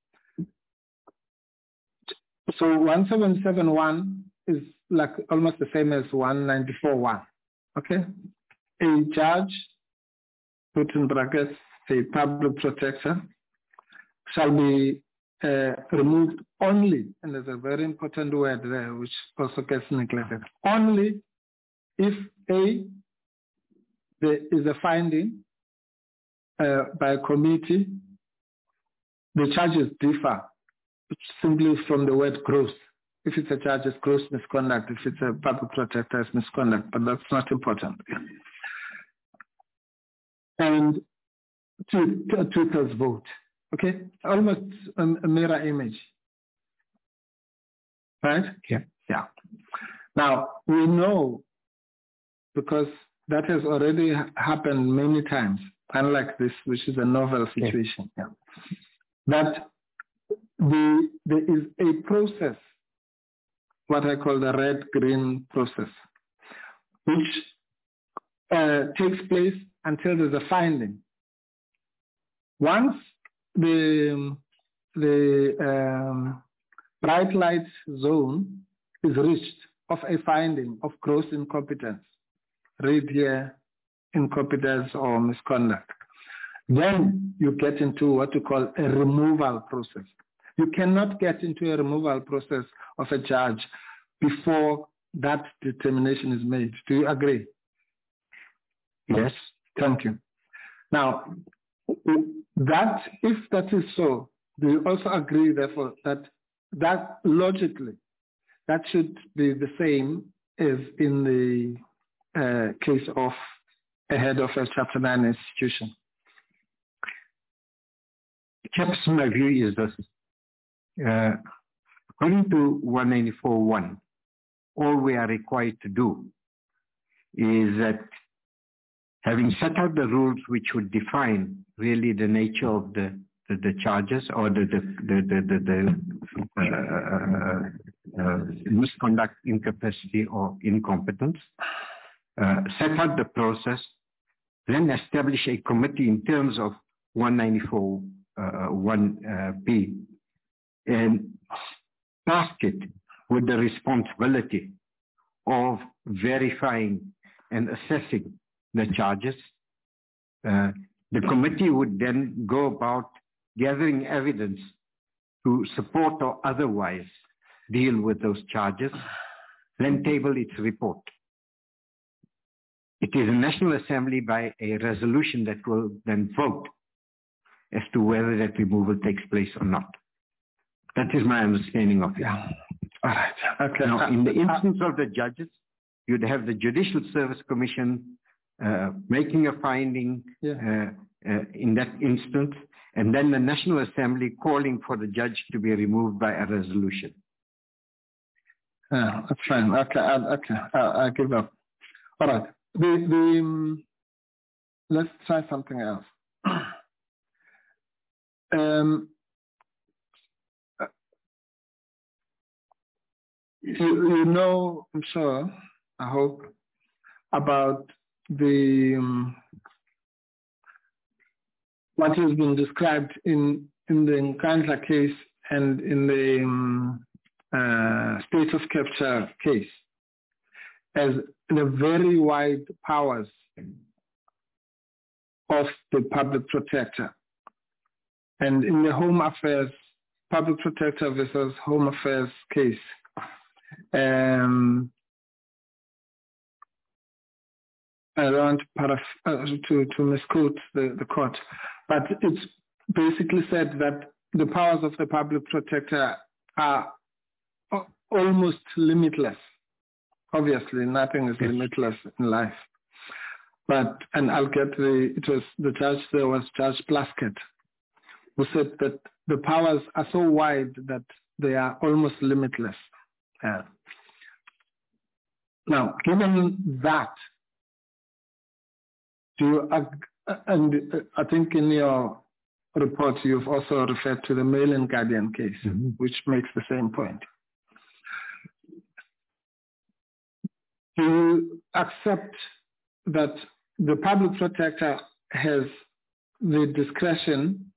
so 177.1 is like almost the same as 194.1. Okay? A judge, put in brackets, a public protector, shall be removed only, and there's a very important word there which also gets neglected, only if A, there is a finding by a committee, the charges differ simply from the word gross. If it's a charge, it's gross misconduct. If it's a public protector, it's misconduct, but that's not important. And two-thirds vote. Okay? Almost a mirror image. Right? Yeah. Yeah. Now, we know, because that has already happened many times, unlike this, which is a novel situation, that there is a process, what I call the red-green process, which takes place until there's a finding. Once the bright light zone is reached of a finding of gross incompetence, read here, incompetence or misconduct, then you get into what you call a removal process. You cannot get into a removal process of a judge before that determination is made. Do you agree? Yes. Thank you. Now, that if that is so, do you also agree, therefore, that logically that should be the same as in the case of a head of a Chapter 9 institution? Chairperson, my view is this. According to 194.1, all we are required to do is that, having set out the rules which would define really the nature of the charges or the misconduct, incapacity, or incompetence, set out the process, then establish a committee in terms of 194.1b, and task it with the responsibility of verifying and assessing the charges. The committee would then go about gathering evidence to support or otherwise deal with those charges, then table its report. It is a National Assembly by a resolution that will then vote as to whether that removal takes place or not. That is my understanding of it. Yeah. All right. Okay. Now, in the instance of the judges, you'd have the Judicial Service Commission making a finding in that instance, and then the National Assembly calling for the judge to be removed by a resolution. Yeah, that's fine. Okay, I give up. All right. Let's try something else. You know, I'm sure, I hope, about what has been described in the Nkandla case and in the state of capture case as the very wide powers of the public protector. And in the Home Affairs, Public Protector versus Home Affairs case, I don't want to misquote the court, but it's basically said that the powers of the public protector are almost limitless. Obviously, nothing is limitless in life. But, and I'll get it was the judge, there was Judge Plaskett, who said that the powers are so wide that they are almost limitless. Now, given that, and I think in your report you've also referred to the Mail and Guardian case, which makes the same point. Do you accept that the public protector has the discretion,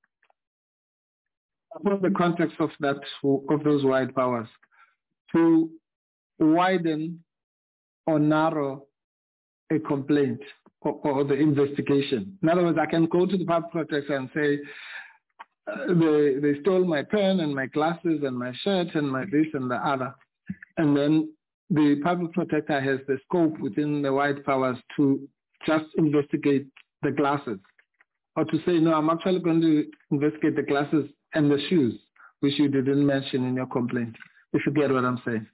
in the context of those wide powers, to widen or narrow a complaint or the investigation? In other words, I can go to the public protector and say, they stole my pen and my glasses and my shirt and my this and the other. And then the public protector has the scope within the wide powers to just investigate the glasses, or to say, no, I'm actually going to investigate the glasses and the shoes, which you didn't mention in your complaint, if you get what I'm saying.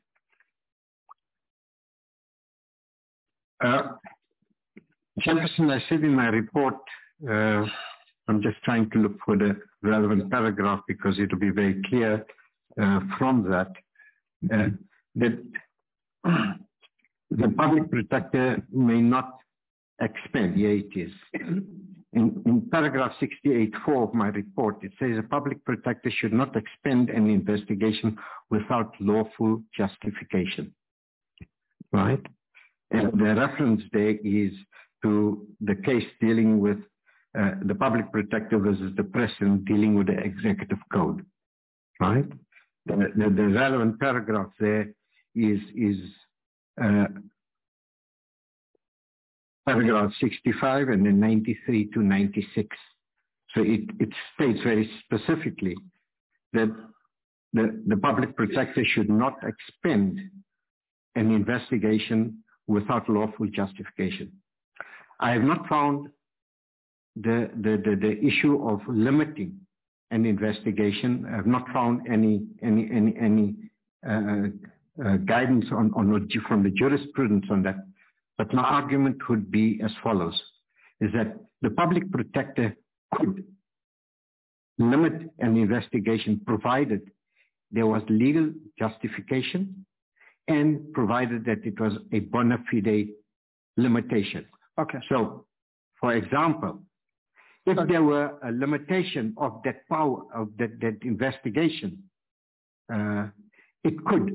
Chairperson, I said in my report, I'm just trying to look for the relevant paragraph because it will be very clear from that, that the public protector may not expend, here it is. In paragraph 68.4 of my report, it says a public protector should not expend an investigation without lawful justification, right? And the reference there is to the case dealing with the public protector versus the president dealing with the executive code, right? The relevant paragraph there is paragraph 65 and then 93 to 96. So it states very specifically that the public protector should not expend an investigation without lawful justification. I have not found the issue of limiting an investigation. I have not found any guidance from the jurisprudence on that. But my argument would be as follows, is that the public protector could limit an investigation provided there was legal justification and provided that it was a bona fide limitation. Okay. So, for example, if there were a limitation of that power, of that investigation, it could,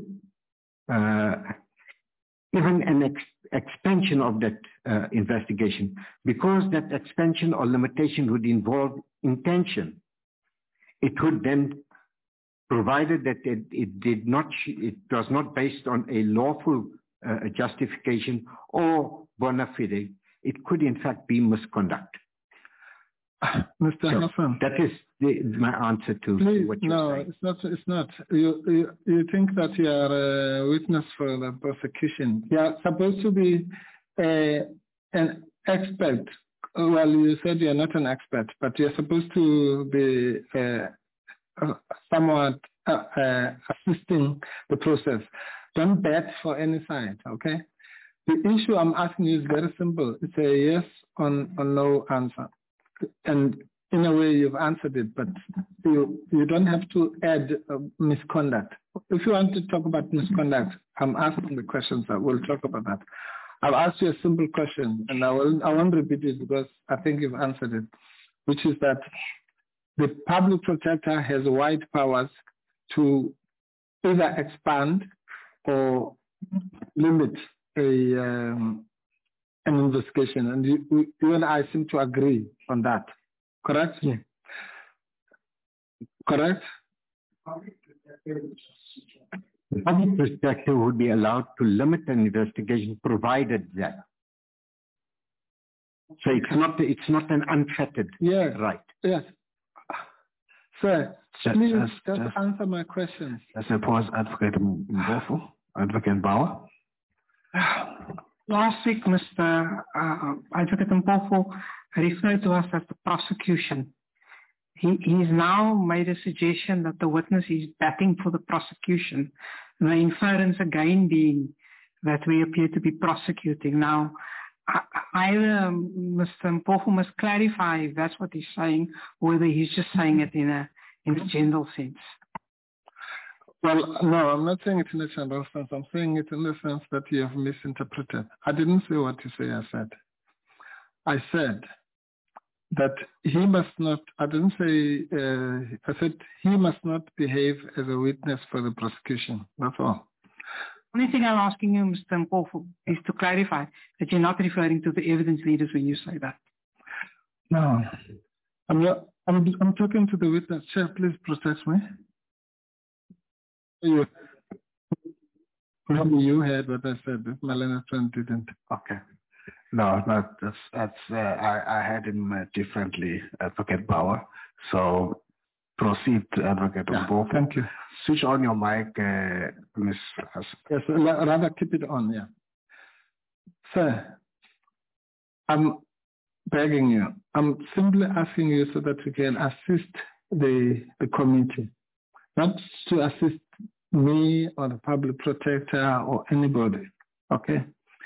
even an expansion of that investigation, because that expansion or limitation would involve intention, it would then, provided that it was not based on a lawful justification or bona fide, it could in fact be misconduct. Mr. Hassan, that is my answer to what you're saying. No, it's not. You think that you are a witness for the prosecution. You are supposed to be an expert. Well, you said you're not an expert, but you're supposed to be somewhat assisting the process. Don't bet for any side, okay? The issue I'm asking you is very simple. It's a yes or no answer. And in a way, you've answered it, but you don't have to add misconduct. If you want to talk about misconduct, I'm asking the questions. I will talk about that. I've asked you a simple question, and I won't repeat it because I think you've answered it, which is that the public protector has wide powers to either expand or limit an investigation, and you and I seem to agree on that. Correct? Yeah. Correct? The public protector would be allowed to limit an investigation provided that. So it's not an unfettered right. Yes. Sir, please just answer my questions. I suppose Advocate Mpofu, Advocate Bauer. Last week, Mr. Advocate Mpofu referred to us as the prosecution. He's now made a suggestion that the witness is batting for the prosecution. The inference again being that we appear to be prosecuting. Now, either Mr. Mpofu must clarify if that's what he's saying, or whether he's just saying it in a general sense. Well, no, I'm not saying it in a general sense. I'm saying it in the sense that you have misinterpreted. I didn't say what you say I said. I said that he must not, I didn't say, I said he must not behave as a witness for the prosecution. That's all. The only thing I'm asking you, Mr. Mpofu, is to clarify that you're not referring to the evidence leaders when you say that. No, I'm not. I'm talking to the witness. Chair, please protect me. Maybe you heard what I said. Malena Trent didn't. Okay. No, I heard him differently, Advocate Bauer. So proceed, Advocate Mpofu. Thank you. Switch on your mic, Ms. Yes, rather keep it on, yeah. Sir, I'm begging you. I'm simply asking you so that we can assist the committee, not to assist me or the public protector or anybody, okay?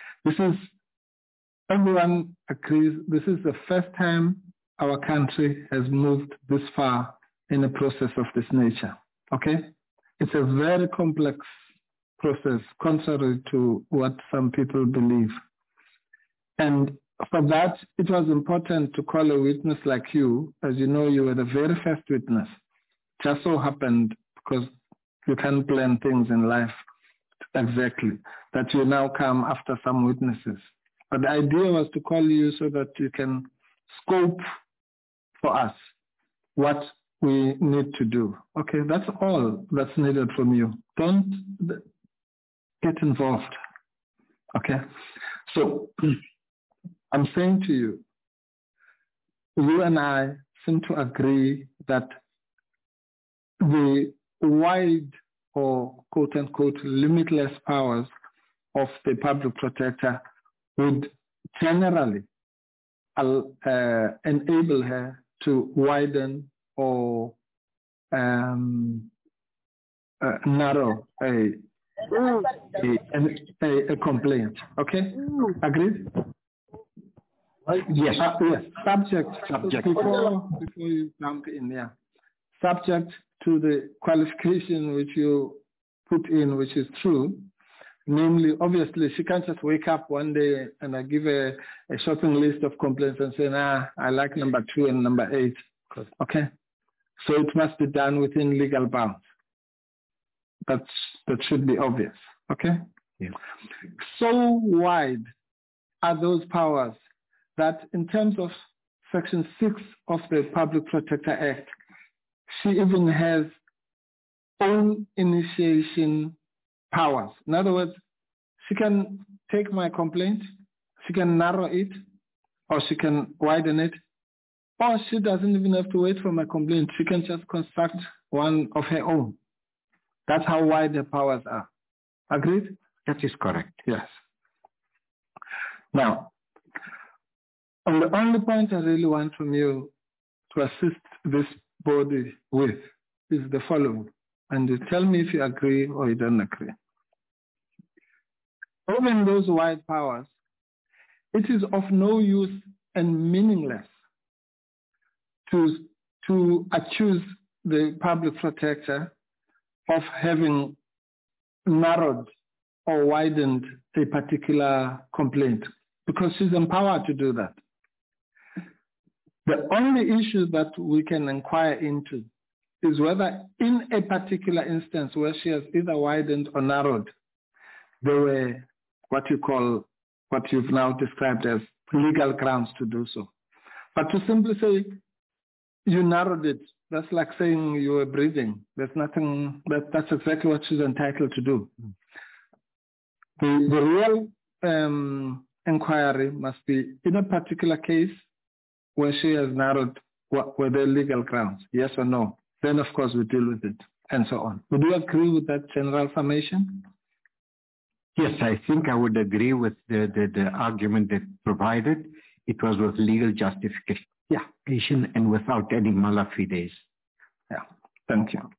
Everyone agrees this is the first time our country has moved this far in a process of this nature, okay? It's a very complex process, contrary to what some people believe. And for that, it was important to call a witness like you. As you know, you were the very first witness. Just so happened, because you can't plan things in life exactly, that you now come after some witnesses. But the idea was to call you so that you can scope for us what we need to do. Okay, that's all that's needed from you. Don't get involved. Okay, so I'm saying to you, you and I seem to agree that the wide or quote unquote limitless powers of the public protector would generally enable her to widen or narrow a complaint. Okay? Agreed? Yes. Yes. Subject. Before you jump in, yeah. Subject to the qualification which you put in, which is true. Namely, obviously, she can't just wake up one day and I give a shopping list of complaints and say, I like number 2 and number 8. Okay? So it must be done within legal bounds. That should be obvious. Okay? Yeah. So wide are those powers that in terms of Section 6 of the Public Protector Act, she even has own initiation powers. In other words, she can take my complaint, she can narrow it, or she can widen it, or she doesn't even have to wait for my complaint. She can just construct one of her own. That's how wide the powers are. Agreed? That is correct. Yes. Now, and the only point I really want from you to assist this body with is the following. And you tell me if you agree or you don't agree. Even those wide powers, it is of no use and meaningless to accuse the public protector of having narrowed or widened a particular complaint, because she's empowered to do that. The only issue that we can inquire into is whether in a particular instance where she has either widened or narrowed, there were what you've now described as legal grounds to do so. But to simply say you narrowed it, that's like saying you were breathing. There's nothing, that's exactly what she's entitled to do. The real inquiry must be in a particular case where she has narrowed, were there legal grounds, yes or no? Then, of course, we deal with it, and so on. Would you agree with that general summation? Yes, I think I would agree with the argument that provided. It was with legal justification and without any mala fides. Yeah, thank you.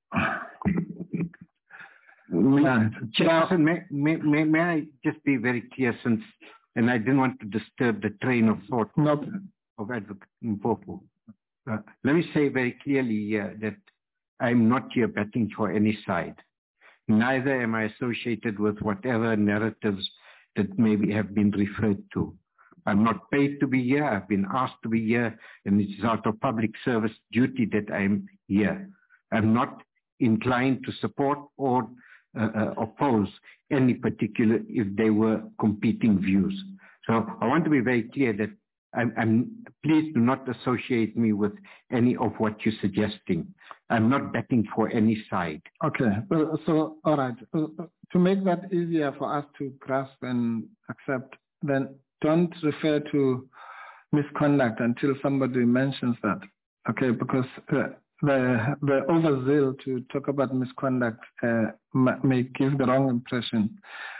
Chairperson, may I just be very clear, since, and I didn't want to disturb the train of thought of Advocate Mpofu. Let me say very clearly here that I'm not here betting for any side. Neither am I associated with whatever narratives that maybe have been referred to. I'm not paid to be here. I've been asked to be here, and it is out of public service duty that I'm here. I'm not inclined to support or oppose any particular if they were competing views. So I want to be very clear that please do not associate me with any of what you're suggesting. I'm not betting for any side. Okay, so all right. To make that easier for us to grasp and accept, then don't refer to misconduct until somebody mentions that. Okay, because the overzeal to talk about misconduct may give the wrong impression.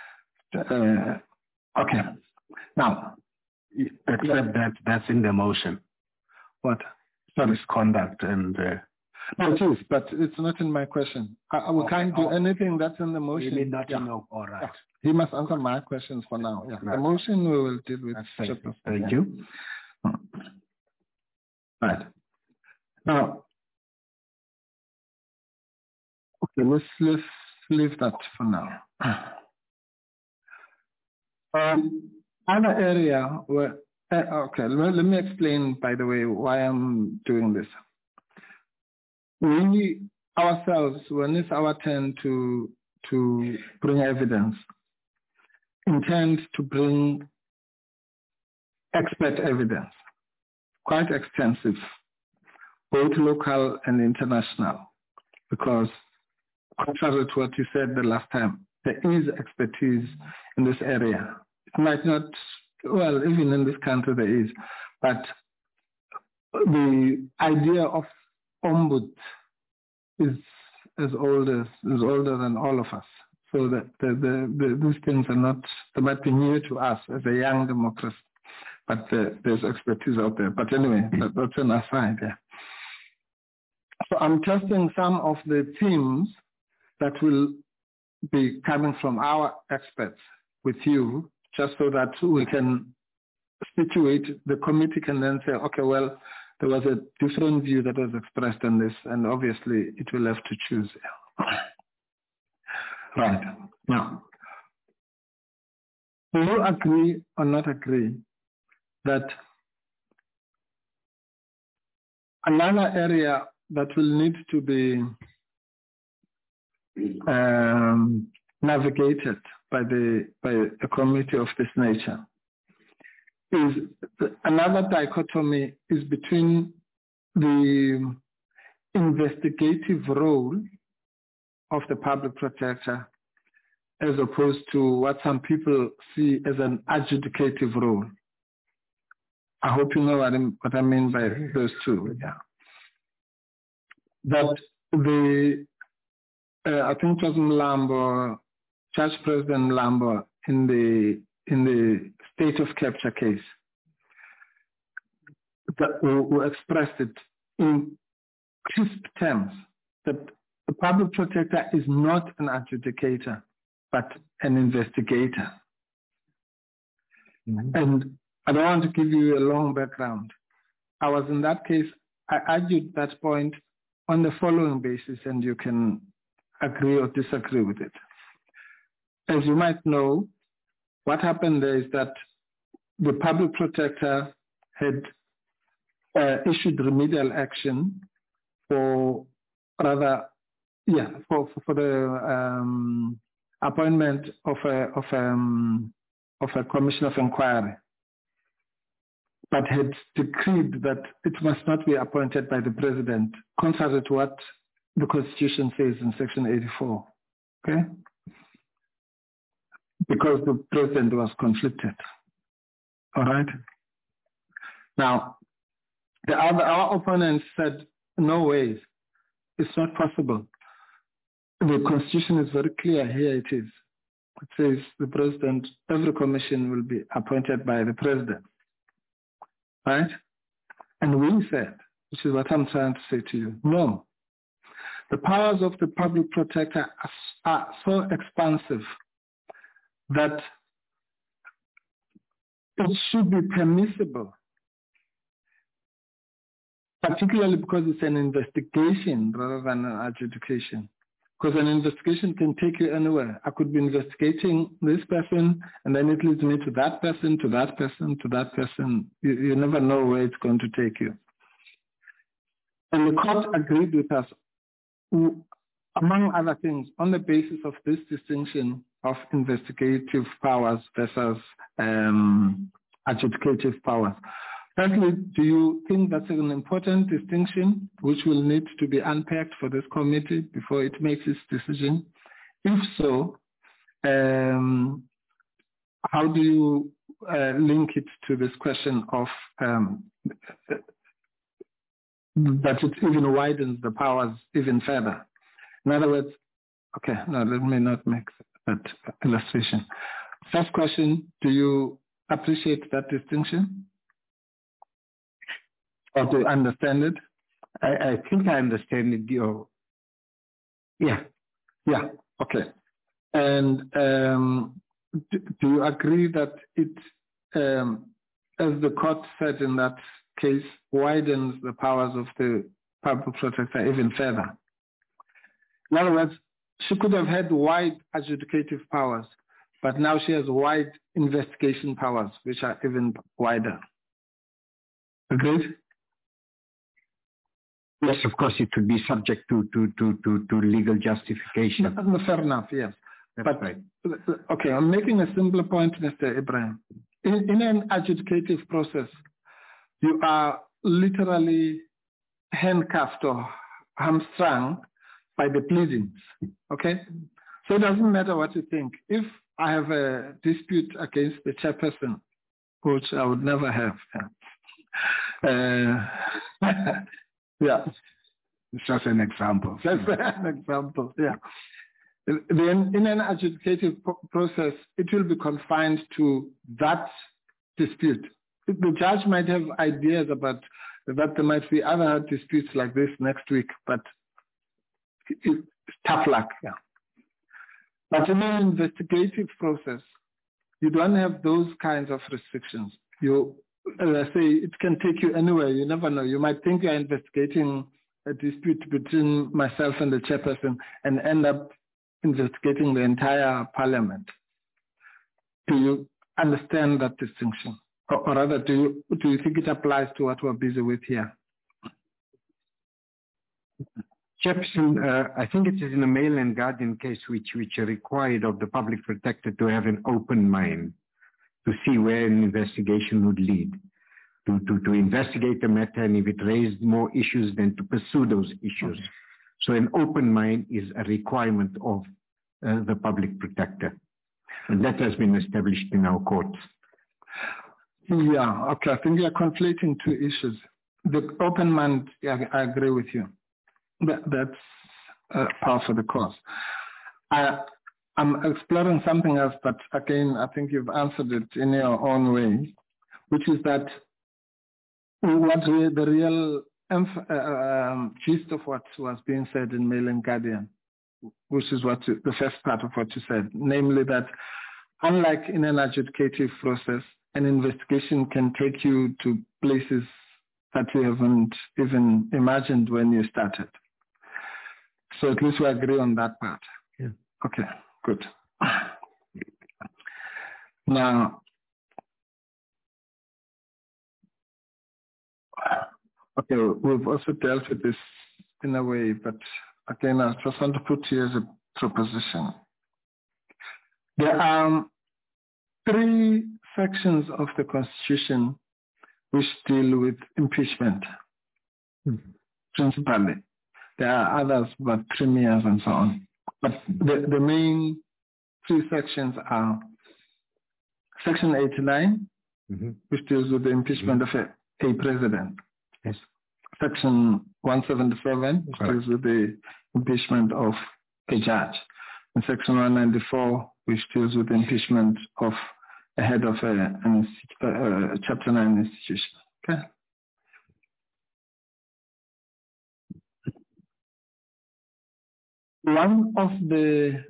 Okay, now. Except that's in the motion. What? Misconduct and... No, it is, but it's not in my question. We can't do anything that's in the motion. You need not to know. All right. Yeah. He must answer my questions for now. Yeah. The motion we will deal with. Thank you. Right. Now, okay, let's leave that for now. Other area where, okay, let me explain, by the way, why I'm doing this. We ourselves, when it's our turn to bring evidence, intend to bring expert evidence, quite extensive, both local and international, because contrary to what you said the last time, there is expertise in this area. It might not, well, even in this country there is, but the idea of ombud is older than all of us. So that these things are not, they might be new to us as a young democracy, but there's expertise out there. But anyway, that's an aside. Yeah. So I'm testing some of the themes that will be coming from our experts with you, just so that we can situate, the committee can then say, okay, well, there was a different view that was expressed on this, and obviously it will have to choose. Right. Now, do you agree or not agree that another area that will need to be navigated by a committee of this nature is another dichotomy is between the investigative role of the public protector as opposed to what some people see as an adjudicative role. I hope you know what I mean by those two. Yeah. That I think it was Mlambo, Judge President Mlambo in the state of capture case, that who expressed it in crisp terms that the public protector is not an adjudicator, but an investigator. Mm-hmm. And I don't want to give you a long background. I was in that case, I argued that point on the following basis, and you can agree or disagree with it. As you might know, what happened there is that the public protector had issued remedial action for the appointment of a commission of inquiry, but had decreed that it must not be appointed by the president, contrary to what the Constitution says in Section 84. Okay? Because the president was conflicted. All right? Now, our opponents said, no ways, it's not possible. The Constitution is very clear, here it is. It says the president, every commission will be appointed by the president. Right? And we said, which is what I'm trying to say to you, no. The powers of the public protector are so expansive that it should be permissible, particularly because it's an investigation rather than an adjudication. Because an investigation can take you anywhere. I could be investigating this person, and then it leads me to that person, to that person, to that person. You never know where it's going to take you. And the court agreed with us, among other things, on the basis of this distinction of investigative powers versus adjudicative powers. Firstly, do you think that's an important distinction which will need to be unpacked for this committee before it makes its decision? If so, how do you link it to this question of that it even widens the powers even further? In other words, okay, no, let me not make that illustration. First question, do you appreciate that distinction? Or to understand it? I think I understand it. Yeah, okay. And do you agree that it, as the court said in that case, widens the powers of the public protector even further? In other words, she could have had wide adjudicative powers, but now she has wide investigation powers, which are even wider. Agreed? Yes, of course, it would be subject to legal justification. Fair enough, yes. That's right. Okay, I'm making a simpler point, Mr. Ibrahim. In an adjudicative process, you are literally handcuffed or hamstrung by the pleadings, okay? So it doesn't matter what you think. If I have a dispute against the chairperson, which I would never have, yeah. It's just an example. Just an example, yeah. then in an adjudicative process, it will be confined to that dispute. The judge might have ideas about that there might be other disputes like this next week, but it's tough luck. Yeah. But in an investigative process, you don't have those kinds of restrictions. As I say, it can take you anywhere. You never know. You might think you're investigating a dispute between myself and the chairperson and end up investigating the entire parliament. Do you understand that distinction? Or rather, do you think it applies to what we're busy with here? Chairperson, I think it is in the Mail and Guardian case which required of the public protector to have an open mind to see where an investigation would lead, to investigate the matter, and if it raised more issues, then to pursue those issues. Okay. So an open mind is a requirement of the public protector. And that has been established in our courts. Yeah, okay. I think you're conflating two issues. The open mind, yeah, I agree with you. That's part of the cause. I'm exploring something else, but again, I think you've answered it in your own way, which is that the real gist of what was being said in Mail and Guardian, which is the first part of what you said, namely that unlike in an adjudicative process, an investigation can take you to places that you haven't even imagined when you started. So at least we agree on that part. Yeah. Okay, good. Now, okay, we've also dealt with this in a way, but again, I just want to put here as a proposition. There are 3 sections of the Constitution which deal with impeachment, principally. There are others, but premiers and so on. But the main 3 sections are Section 89, which deals with the impeachment of a president. Yes. Section 177, which deals with the impeachment of a judge. And Section 194, which deals with the impeachment of a head of a Chapter 9 institution. Okay. One of the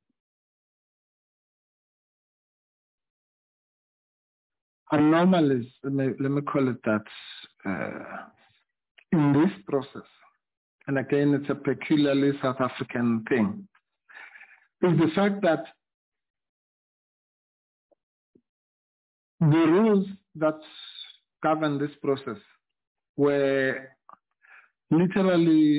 anomalies, let me call it that, in this process, and again, it's a peculiarly South African thing, is the fact that the rules that govern this process were literally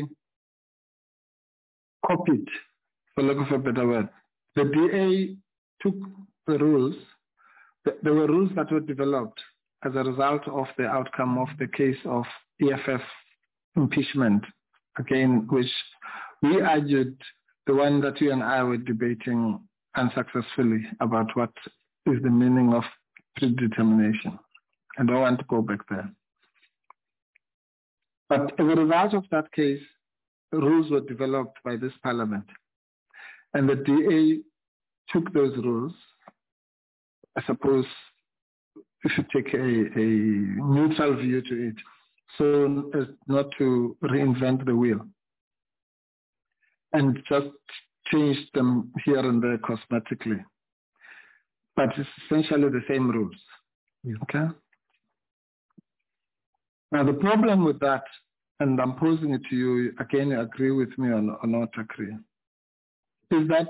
copied, for lack of a better word. The DA took the rules. There were rules that were developed as a result of the outcome of the case of EFF impeachment, again, which we argued, the one that you and I were debating unsuccessfully about what is the meaning of predetermination. I don't want to go back there. But as a result of that case, rules were developed by this parliament. And the DA took those rules, I suppose, if you take a neutral view to it, so as not to reinvent the wheel, and just change them here and there cosmetically. But it's essentially the same rules. Yeah. Okay? Now the problem with that, and I'm posing it to you, again, you agree with me or not agree, is that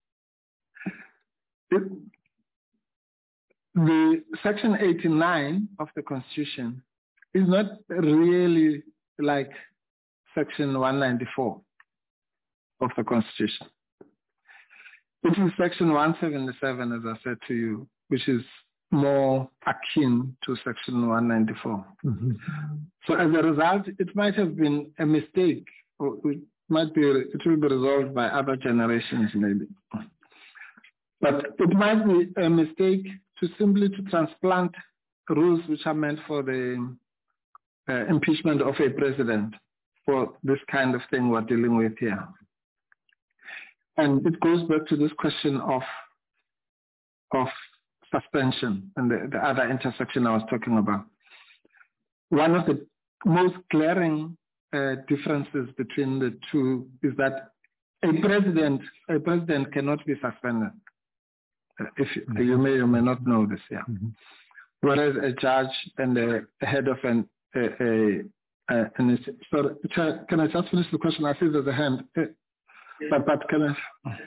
the Section 89 of the Constitution is not really like Section 194 of the Constitution. It is Section 177, as I said to you, which is more akin to Section 194. So as a result, it might have been a mistake, or it will be resolved by other generations maybe. But it might be a mistake to simply transplant rules which are meant for the impeachment of a president for this kind of thing we're dealing with here. And it goes back to this question of suspension and the other intersection I was talking about. One of the most glaring differences between the two is that a president cannot be suspended. If you may or may not know this, yeah. Mm-hmm. Whereas a judge and the head of sorry, can I just finish the question? I see there's a hand. But can I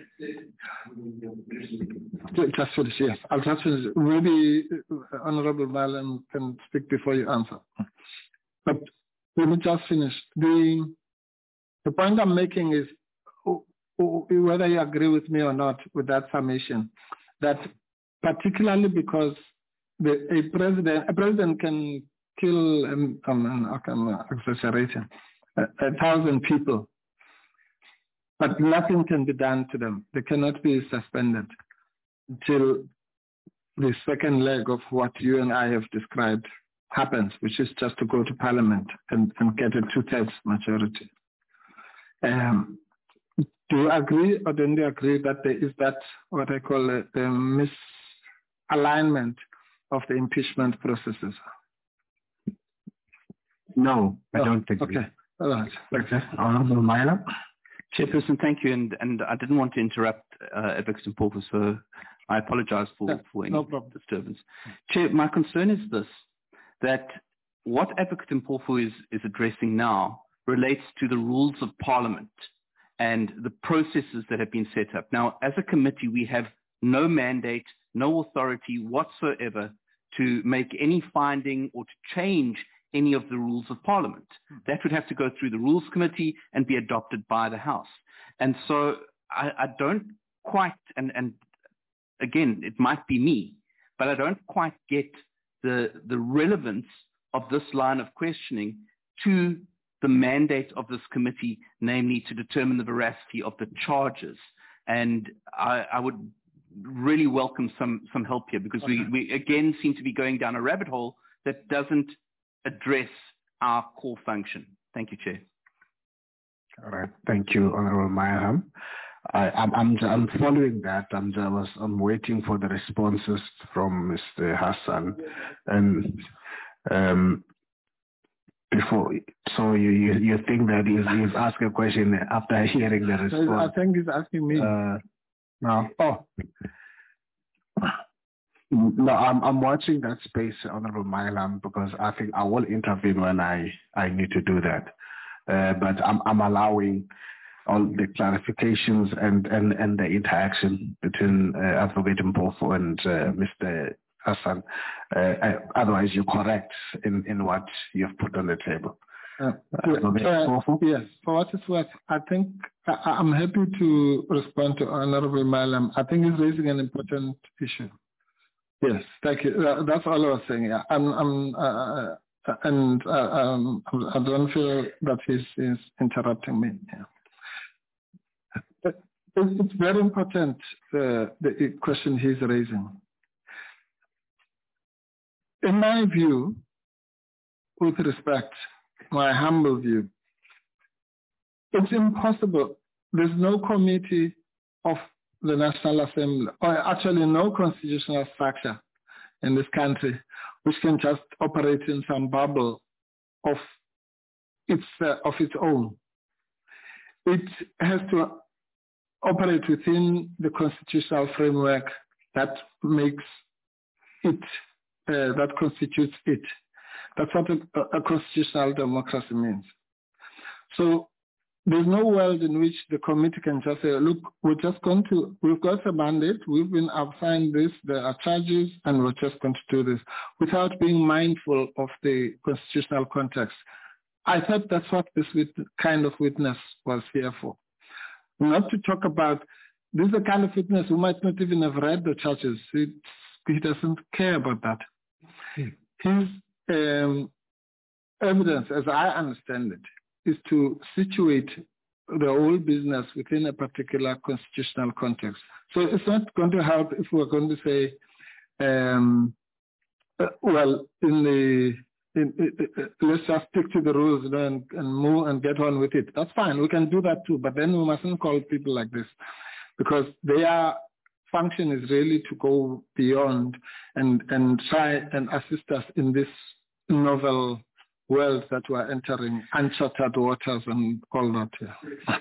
just finish? Yes, I'll just finish. Maybe Honorable Malam can speak before you answer. But let me just finish. The point I'm making is, whether you agree with me or not with that summation, that particularly because a president can kill, I'm exaggerating, 1,000 people, but nothing can be done to them. They cannot be suspended until the second leg of what you and I have described happens, which is just to go to Parliament and get a 2/3 majority. Do you agree or don't you agree that there is that, what I call a misalignment of the impeachment processes? No, I don't agree. Okay, all right. Okay. Honorable Myla. Chairperson, thank you. And I didn't want to interrupt Advocate Mpofu, so I apologize for any disturbance. Chair, my concern is this, that what Advocate Mpofu is addressing now relates to the rules of Parliament and the processes that have been set up. Now, as a committee, we have no mandate, no authority whatsoever to make any finding or to change any of the rules of Parliament. That would have to go through the Rules Committee and be adopted by the House. And so I don't quite, and again, it might be me, but I don't quite get the relevance of this line of questioning to the mandate of this committee, namely to determine the veracity of the charges. And I would really welcome some help here, because we again seem to be going down a rabbit hole that doesn't address our core function. Thank you, Chair. All right. Thank you, Honorable Mayham. I'm following that. I'm waiting for the responses from Mr. Hassan, and before. So you think that he's asking a question after hearing the response? I think he's asking me. No. Oh. No, I'm watching that space, Honorable Mylam, because I think I will intervene when I need to do that. But I'm allowing all the clarifications and the interaction between Advocate Mpofu and Mr. Hassan. Otherwise, you're correct in what you've put on the table. Yes, for what it's worth, I think I'm happy to respond to Honorable Mylam. I think he's raising an important issue. Yes, thank you. That's all I was saying. Yeah. I don't feel that he's interrupting me. Yeah. It's very important, the question he's raising. In my view, with respect, my humble view, it's impossible. There's no committee of the National Assembly, or actually no constitutional structure in this country, which can just operate in some bubble of its own. It has to operate within the constitutional framework that makes it, that constitutes it. That's what a constitutional democracy means. So there's no world in which the committee can just say, look, we've got a mandate, we've been assigned this, there are charges, and we're just going to do this, without being mindful of the constitutional context. I thought that's what this kind of witness was here for. Not to talk about, this is the kind of witness who might not even have read the charges. He doesn't care about that. His evidence, as I understand it, is to situate the whole business within a particular constitutional context. So it's not going to help if we're going to say, well, let's just stick to the rules and move and get on with it. That's fine. We can do that too, but then we mustn't call people like this. because their function is really to go beyond and try and assist us in this novel world that we're entering, uncharted waters and all that. Yeah.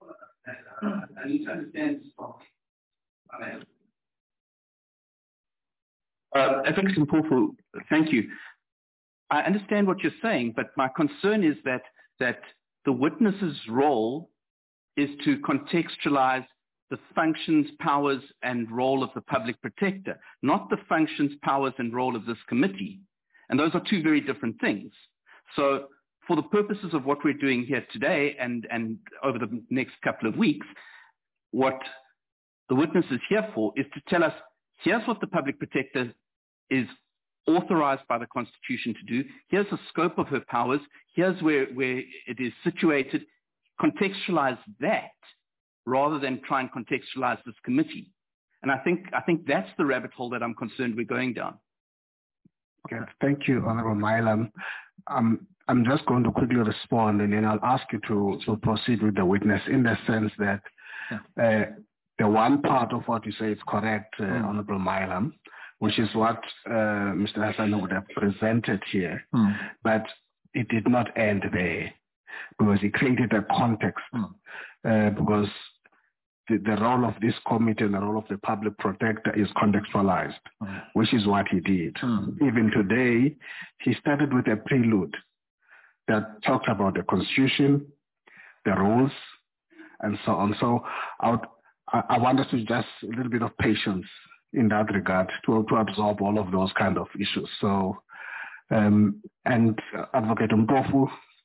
Ethics and Mpofu, thank you. I understand what you're saying, but my concern is that the witness's role is to contextualize the functions, powers, and role of the public protector, not the functions, powers, and role of this committee. And those are two very different things. So for the purposes of what we're doing here today and over the next couple of weeks, what the witness is here for is to tell us, here's what the public protector is authorized by the Constitution to do. Here's the scope of her powers. Here's where it is situated. Contextualize that rather than try and contextualize this committee. And I think that's the rabbit hole that I'm concerned we're going down. Okay, thank you, Honorable Milam. I'm just going to quickly respond, and then I'll ask you to proceed with the witness in the sense that the one part of what you say is correct, Honorable Milam, which is what Mr. Hassan would have presented here, but it did not end there because it created a context because the role of this committee and the role of the public protector is contextualized, which is what he did. Even today, he started with a prelude that talked about the Constitution, the rules, and so on. So I want us to just a little bit of patience in that regard to absorb all of those kind of issues. So, and Advocate Mpofu,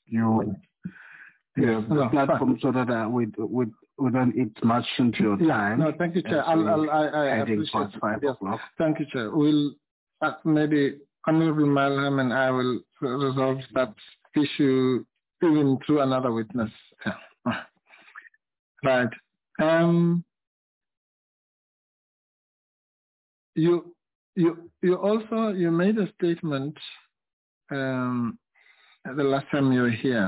the platform so that we don't eat much into your time. No, thank you, Chair. I appreciate it. Yes. Thank you, Chair. We'll maybe Honorable Milam and I will resolve that issue even through another witness. Yeah. Right. You also made a statement the last time you were here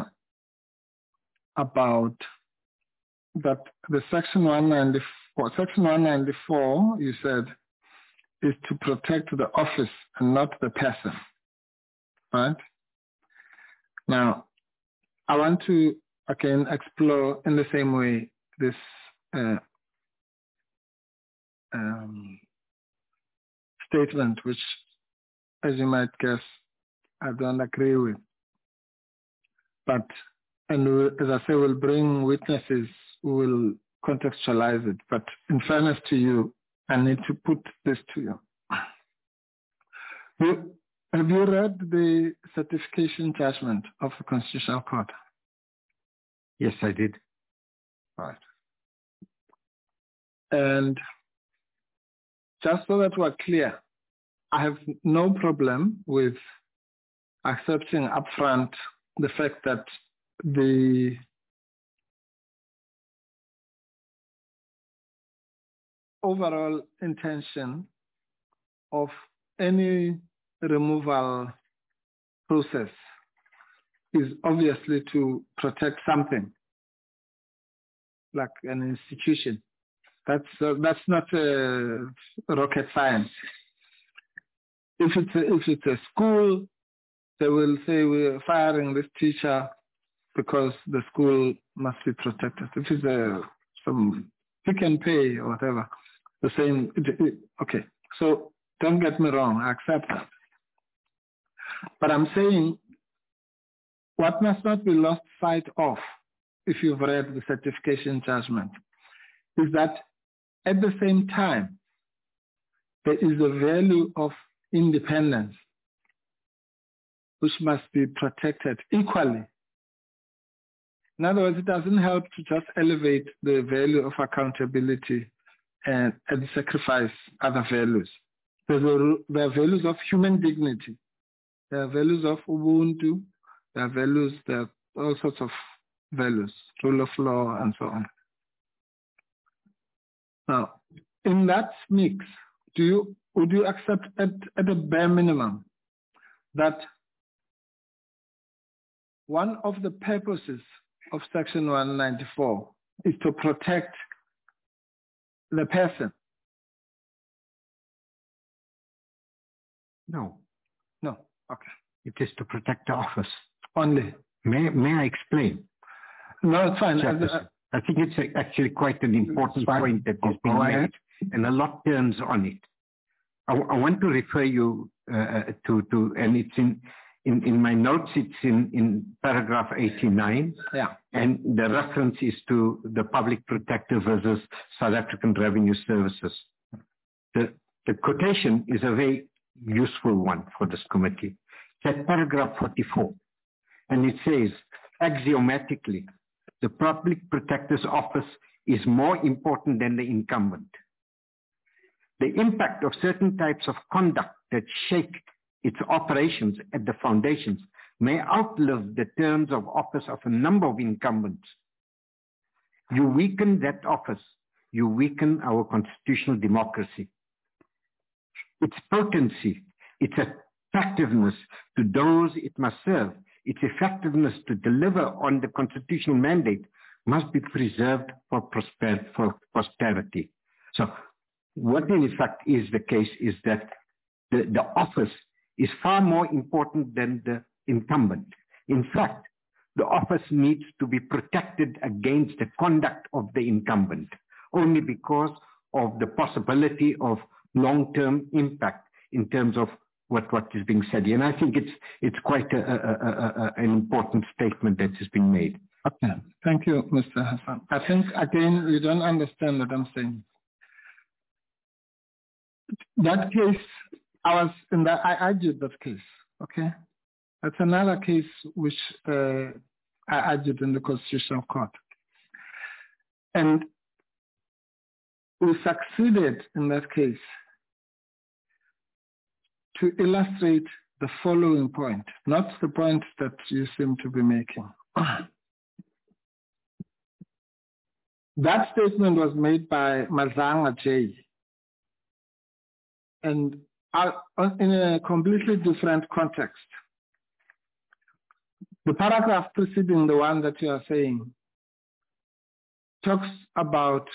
about that the Section 194, you said, is to protect the office and not the person, right? Now, I want to, again, explore in the same way this statement, which, as you might guess, I don't agree with. But, and as I say, we'll bring witnesses who will contextualize it. But in fairness to you, I need to put this to you. Have you read the certification judgment of the Constitutional Court? Yes, I did. Right. And just so that we're clear, I have no problem with accepting upfront the fact that the overall intention of any removal process is obviously to protect something, like an institution. That's not rocket science. If it's a school, they will say we're firing this teacher because the school must be protected. If it's some Pick n Pay or whatever, the same. Okay, so don't get me wrong, I accept that. But I'm saying what must not be lost sight of, if you've read the certification judgment, is that at the same time, there is a value of independence which must be protected equally. In other words, it doesn't help to just elevate the value of accountability and sacrifice other values. There are values of human dignity. There are values of Ubuntu. There are all sorts of values, rule of law, and so on. Now, in that mix, would you accept at a bare minimum that one of the purposes of Section 194 is to protect the person? No. No. Okay. It is to protect the office. Only. May I explain? No, it's fine. I think it's actually quite an important point that is being made, and a lot turns on it. I want to refer you to, and it's in my notes, it's in paragraph 89. Yeah. And the reference is to the Public Protector versus South African Revenue Services. The quotation is a very useful one for this committee. It's at paragraph 44. And it says, axiomatically, the Public Protector's office is more important than the incumbent. The impact of certain types of conduct that shake its operations at the foundations may outlive the terms of office of a number of incumbents. You weaken that office, you weaken our constitutional democracy. Its potency, its attractiveness to those it must serve, its effectiveness to deliver on the constitutional mandate must be preserved for posterity. So what in effect is the case is that the office is far more important than the incumbent. In fact, the office needs to be protected against the conduct of the incumbent, only because of the possibility of long-term impact in terms of what is being said. And I think it's quite an important statement that has been made. Okay. Thank you, Mr. Hassan. I think, again, you don't understand what I'm saying. That case, I argued that case, okay? That's another case which I argued in the Constitutional Court. And we succeeded in that case to illustrate the following point, not the point that you seem to be making. That statement was made by Mazanga J. And in a completely different context. The paragraph preceding the one that you are saying talks about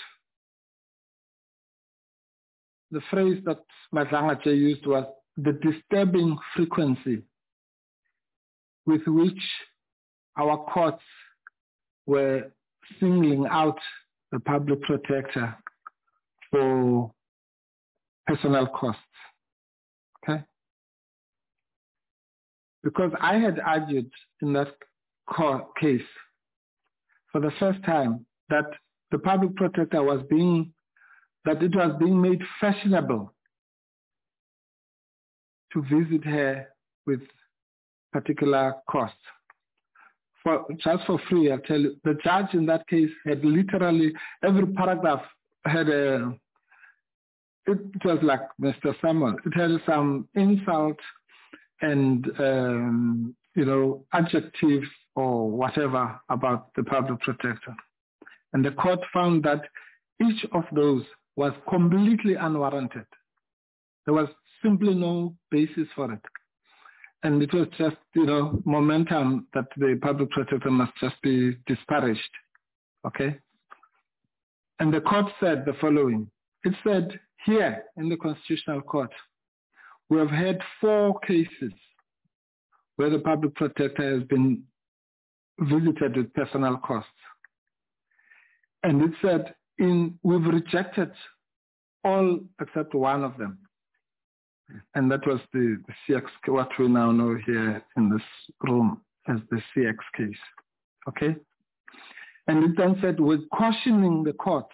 the phrase that Mazanga J used was the disturbing frequency with which our courts were singling out the public protector for personnel costs. Okay? Because I had argued in that case for the first time that the public protector was being made fashionable to visit her with particular costs. Just for free, I'll tell you, the judge in that case had literally, every paragraph had it was like Mr. Samuel. It had some insult and, adjectives or whatever about the public protector. And the court found that each of those was completely unwarranted. There was simply no basis for it. And it was just, momentum that the public protector must just be disparaged. Okay? And the court said the following. It said, here in the Constitutional Court, we have had 4 cases where the public protector has been visited with personnel costs. And it said, we've rejected all except one of them. And that was the CX, what we now know here in this room as the CX case. Okay? And it then said, we're cautioning the court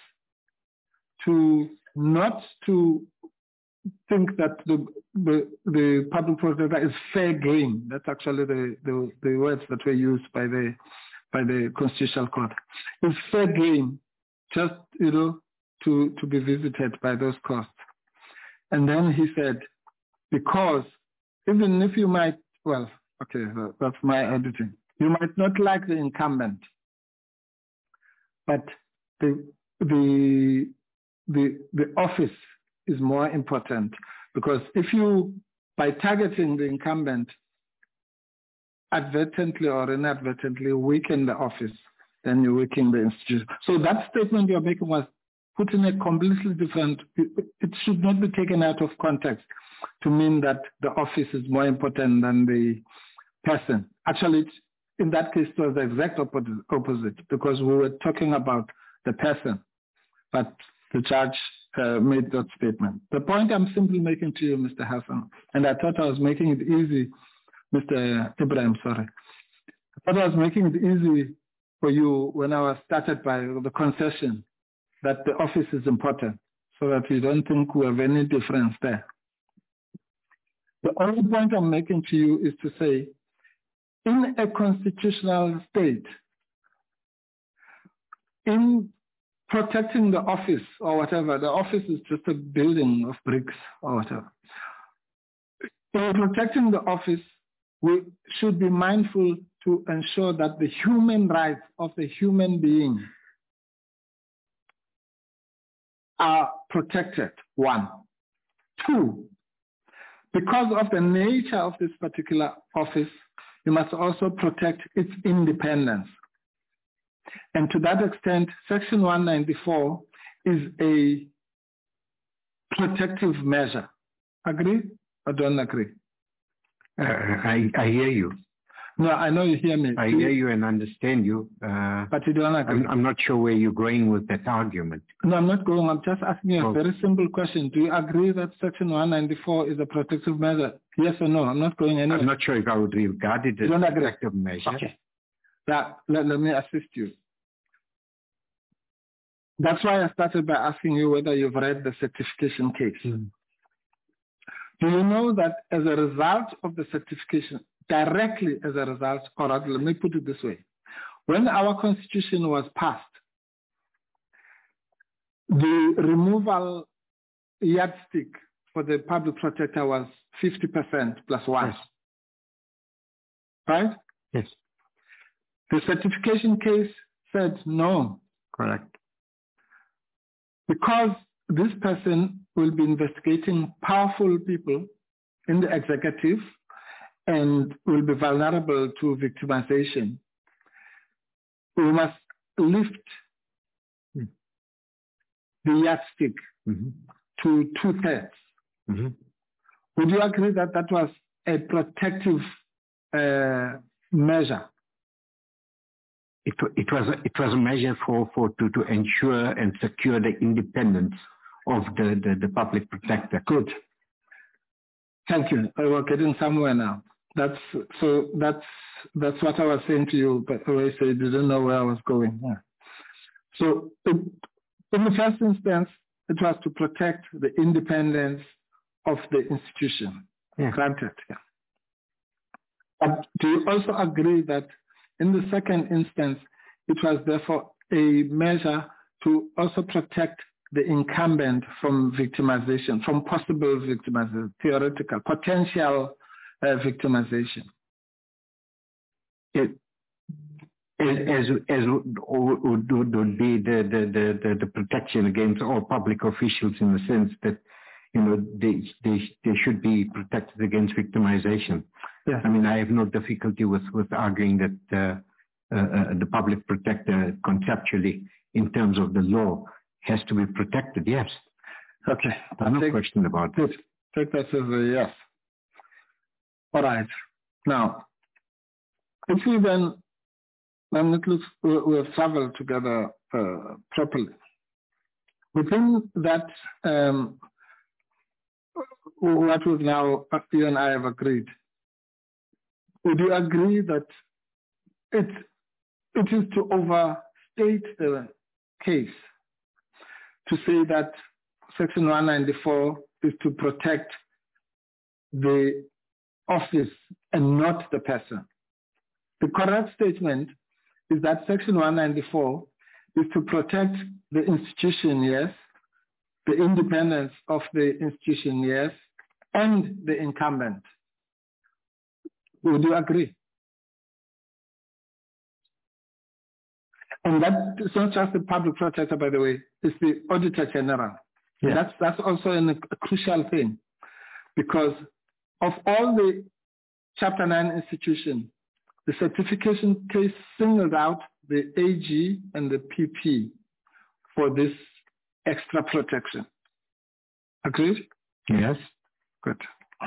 not to think that the public protector is fair game. That's actually the words that were used by the Constitutional Court. It's fair game, just to be visited by those costs. And then he said, because even if you might, that's my editing. You might not like the incumbent, but the office is more important, because if you, by targeting the incumbent, advertently or inadvertently weaken the office, then you weaken the institution. So that statement you're making was put in a completely different, it should not be taken out of context to mean that the office is more important than the person. Actually, in that case, it was the exact opposite, because we were talking about the person, but the judge made that statement. The point I'm simply making to you, Mr. Hassan, and I thought I was making it easy, Mr. Ibrahim, sorry. I thought I was making it easy for you when I was started by the concession that the office is important, so that you don't think we have any difference there. The only point I'm making to you is to say, in a constitutional state, in protecting the office or whatever, the office is just a building of bricks or whatever. In protecting the office, we should be mindful to ensure that the human rights of the human being are protected, one. Two, because of the nature of this particular office, you must also protect its independence. And to that extent, Section 194 is a protective measure. Agree or don't agree? I hear you. No, I know you hear me. I hear you and understand you. But you don't agree. I'm not sure where you're going with that argument. No, I'm not going. I'm just asking you a very simple question. Do you agree that Section 194 is a protective measure? Yes or no? I'm not going anywhere. I'm not sure if I would regard it as a protective measure. Okay. Let me assist you. That's why I started by asking you whether you've read the certification case. Do you know that as a result of the certification, directly as a result, or let me put it this way, when our constitution was passed, the removal yardstick for the public protector was 50% plus one. Yes. Right? Yes. The certification case said no. Correct. Because this person will be investigating powerful people in the executive and will be vulnerable to victimization, we must lift the yardstick to 2/3. Would you agree that that was a protective measure? It was a measure to ensure and secure the independence of the public protector. Good. Thank you. We're getting somewhere now. That's what I was saying to you, but I said you didn't know where I was going. Yeah. So in the first instance, it was to protect the independence of the institution. Yeah. Granted. Yeah. But do you also agree that in the second instance, it was therefore a measure to also protect the incumbent from victimization, from possible victimization, theoretical, potential victimization? As would be the protection against all public officials, in the sense that, you know, they should be protected against victimization. Yeah. I mean, I have no difficulty with arguing that the public protector conceptually, in terms of the law, has to be protected. Yes. Okay. No question about it. Take that as a yes. All right. Now, if we then it looks we have traveled together properly. Within that, what we've now, you and I have agreed, would you agree that it is to overstate the case to say that Section 194 is to protect the office and not the person? The correct statement is that Section 194 is to protect the institution, yes, the independence of the institution, yes, and the incumbent. Would you agree? And that is not just the public protector, by the way, it's the Auditor General. Yeah. That's also a crucial thing, because of all the Chapter 9 institutions, the certification case singled out the AG and the PP for this extra protection. Agreed? Yes. Good.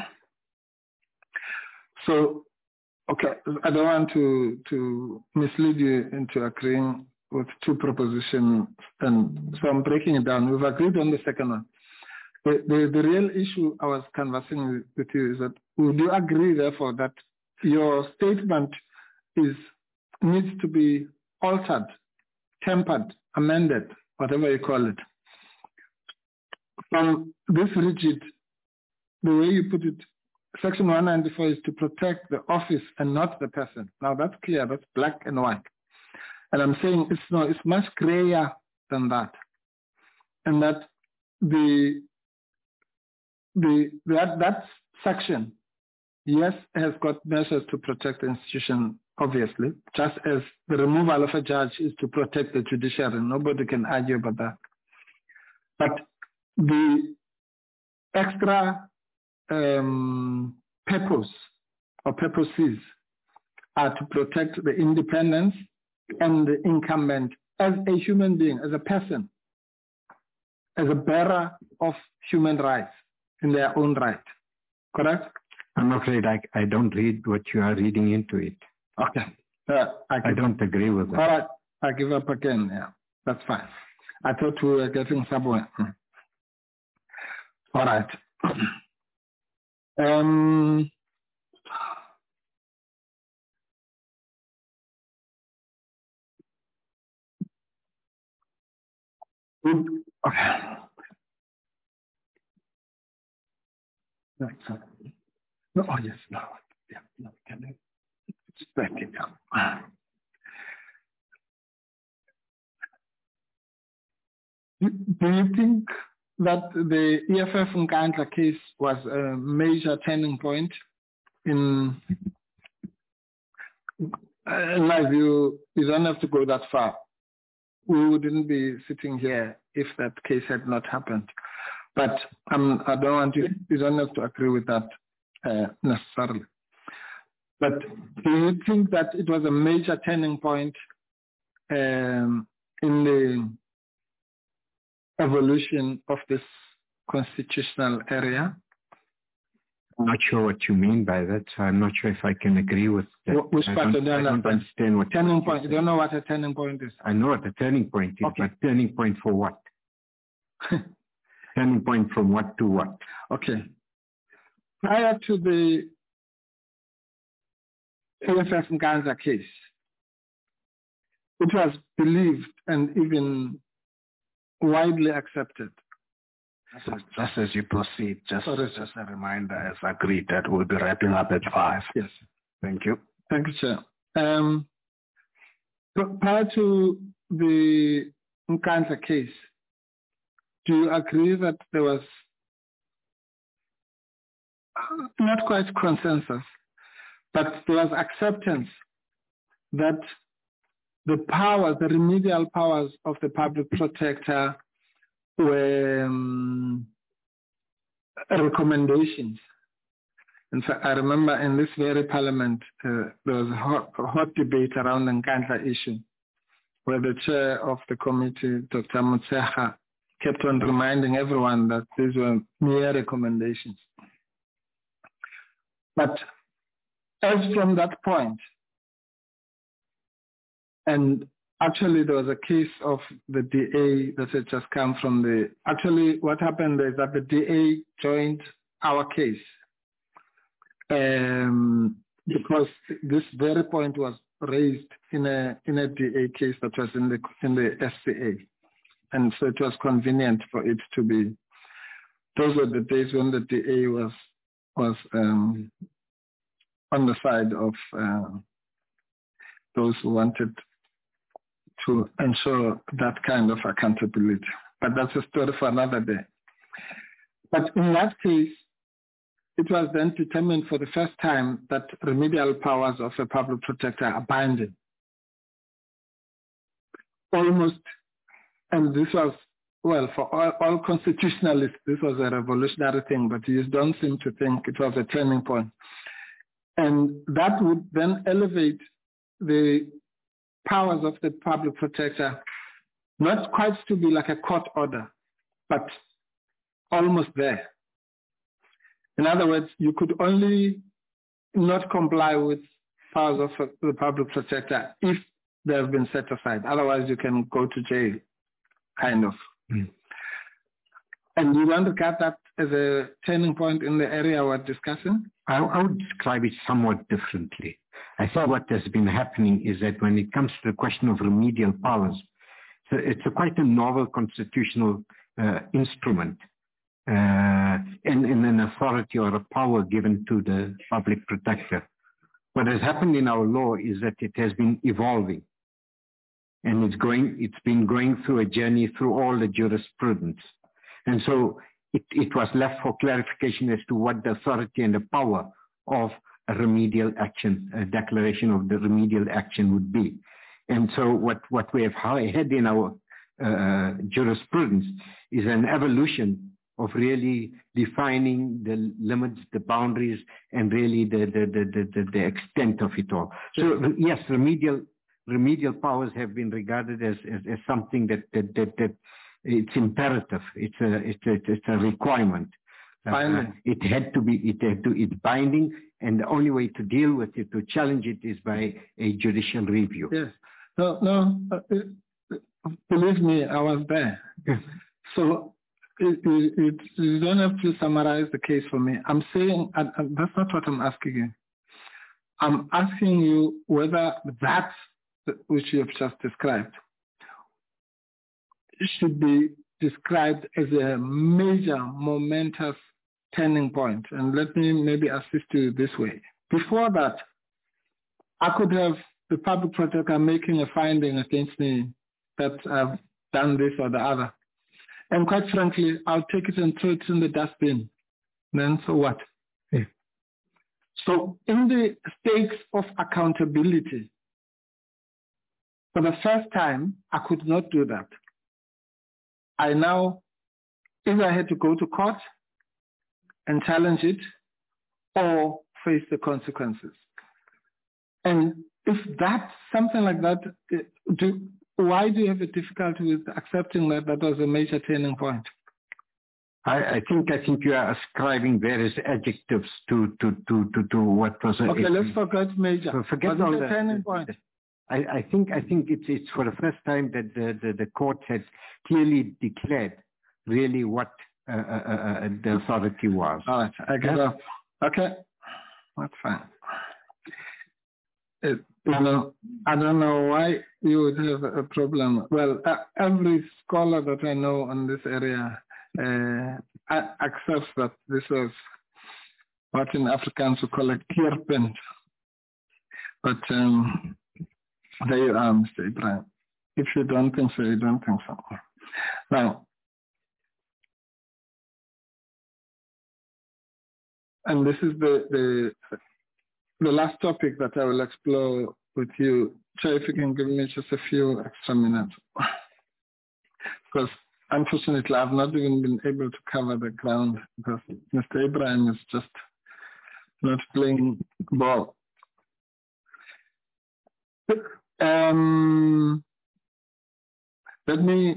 So, okay, I don't want to mislead you into agreeing with two propositions, and so I'm breaking it down. We've agreed on the second one. The real issue I was conversing with you is that would you agree, therefore, that your statement needs to be altered, tempered, amended, whatever you call it, from this rigid, the way you put it, Section 194 is to protect the office and not the person. Now that's clear, that's black and white. And I'm saying it's much grayer than that. And that that section, yes, has got measures to protect the institution, obviously, just as the removal of a judge is to protect the judiciary. Nobody can argue about that. But the extra purpose or purposes are to protect the independence and the incumbent as a human being, as a person, as a bearer of human rights in their own right. Correct? I'm afraid I don't read what you are reading into it. Okay. I don't agree with that. All right. I give up again. Yeah, that's fine. I thought we were getting somewhere. All right. Okay. No, oh yes, no. Yeah, no, can I back it down? Do you think that the EFF Nkandla case was a major turning point in my view? You don't have to go that far. We wouldn't be sitting here if that case had not happened. But I don't want you don't have to agree with that necessarily. But do you think that it was a major turning point in the evolution of this constitutional area? I'm not sure what you mean by that, so I'm not sure if I can agree with that. Which part of I don't understand what turning point. You don't know what a turning point is. I know what a turning point is, okay. But turning point for what? Turning point from what to what? Okay. Prior to the EFF Nkandla case, it was believed and even widely accepted. Just as you proceed, just a reminder, as agreed, that we'll be wrapping up at 5. Yes. Thank you. Thank you, Chair. Prior to the Nkandla case, do you agree that there was not quite consensus, but there was acceptance that the powers, the remedial powers of the public protector were recommendations? In fact, I remember in this very parliament, there was a hot debate around the Nkandla issue, where the chair of the committee, Dr. Motshekga, kept on reminding everyone that these were mere recommendations. But as from that point, and actually there was a case of the DA that had just come from actually what happened is that the DA joined our case because this very point was raised in a DA case that was in the SCA. And so it was convenient for it to be. Those were the days when the DA was on the side of those who wanted to ensure that kind of accountability. But that's a story for another day. But in that case, it was then determined for the first time that remedial powers of a public protector are binding. Almost. And this was, well, for all constitutionalists, this was a revolutionary thing, but you don't seem to think it was a turning point. And that would then elevate the powers of the public protector, not quite to be like a court order, but almost there. In other words, you could only not comply with powers of the public protector if they have been set aside. Otherwise, you can go to jail, kind of. And you want to cut that as a turning point in the area we're discussing? I would describe it somewhat differently. I think what has been happening is that when it comes to the question of remedial powers, so it's quite a novel constitutional instrument and an authority or a power given to the public protector. What has happened in our law is that it has been evolving, and it's been going through a journey through all the jurisprudence. And so it was left for clarification as to what the authority and the power of a remedial action, a declaration of the remedial action would be. And so what we have had in our jurisprudence is an evolution of really defining the limits, the boundaries, and really the extent of it all. So yes, remedial powers have been regarded as something that it's imperative. It's a requirement. It's binding, and the only way to deal with it, to challenge it, is by a judicial review. Yes. No. Believe me, I was there. So you don't have to summarize the case for me. I'm saying, and that's not what I'm asking you. I'm asking you whether that which you have just described should be described as a major, momentous turning point. And let me maybe assist you this way. Before that, I could have the public protector making a finding against me that I've done this or the other. And quite frankly, I'll take it and throw it in the dustbin. Then so what? Yeah. So in the stakes of accountability, for the first time, I could not do that. I now either had to go to court and challenge it or face the consequences. And if that's something like that, why do you have a difficulty with accepting that was a major turning point? I think you are ascribing various adjectives to what was. Okay, let's forget major. So forget all the turning point. I think it's for the first time that the court has clearly declared really what the authority was. All right, I get up. Okay, that's fine. I don't know why you would have a problem. Well, every scholar that I know on this area accepts that this was what in Afrikaans we call a keerpunt. But there you are, Mr. Ibrahim. If you don't think so, you don't think so. Now, and this is the last topic that I will explore with you. So if you can give me just a few extra minutes. Because unfortunately, I've not even been able to cover the ground because Mr. Ibrahim is just not playing ball. Let me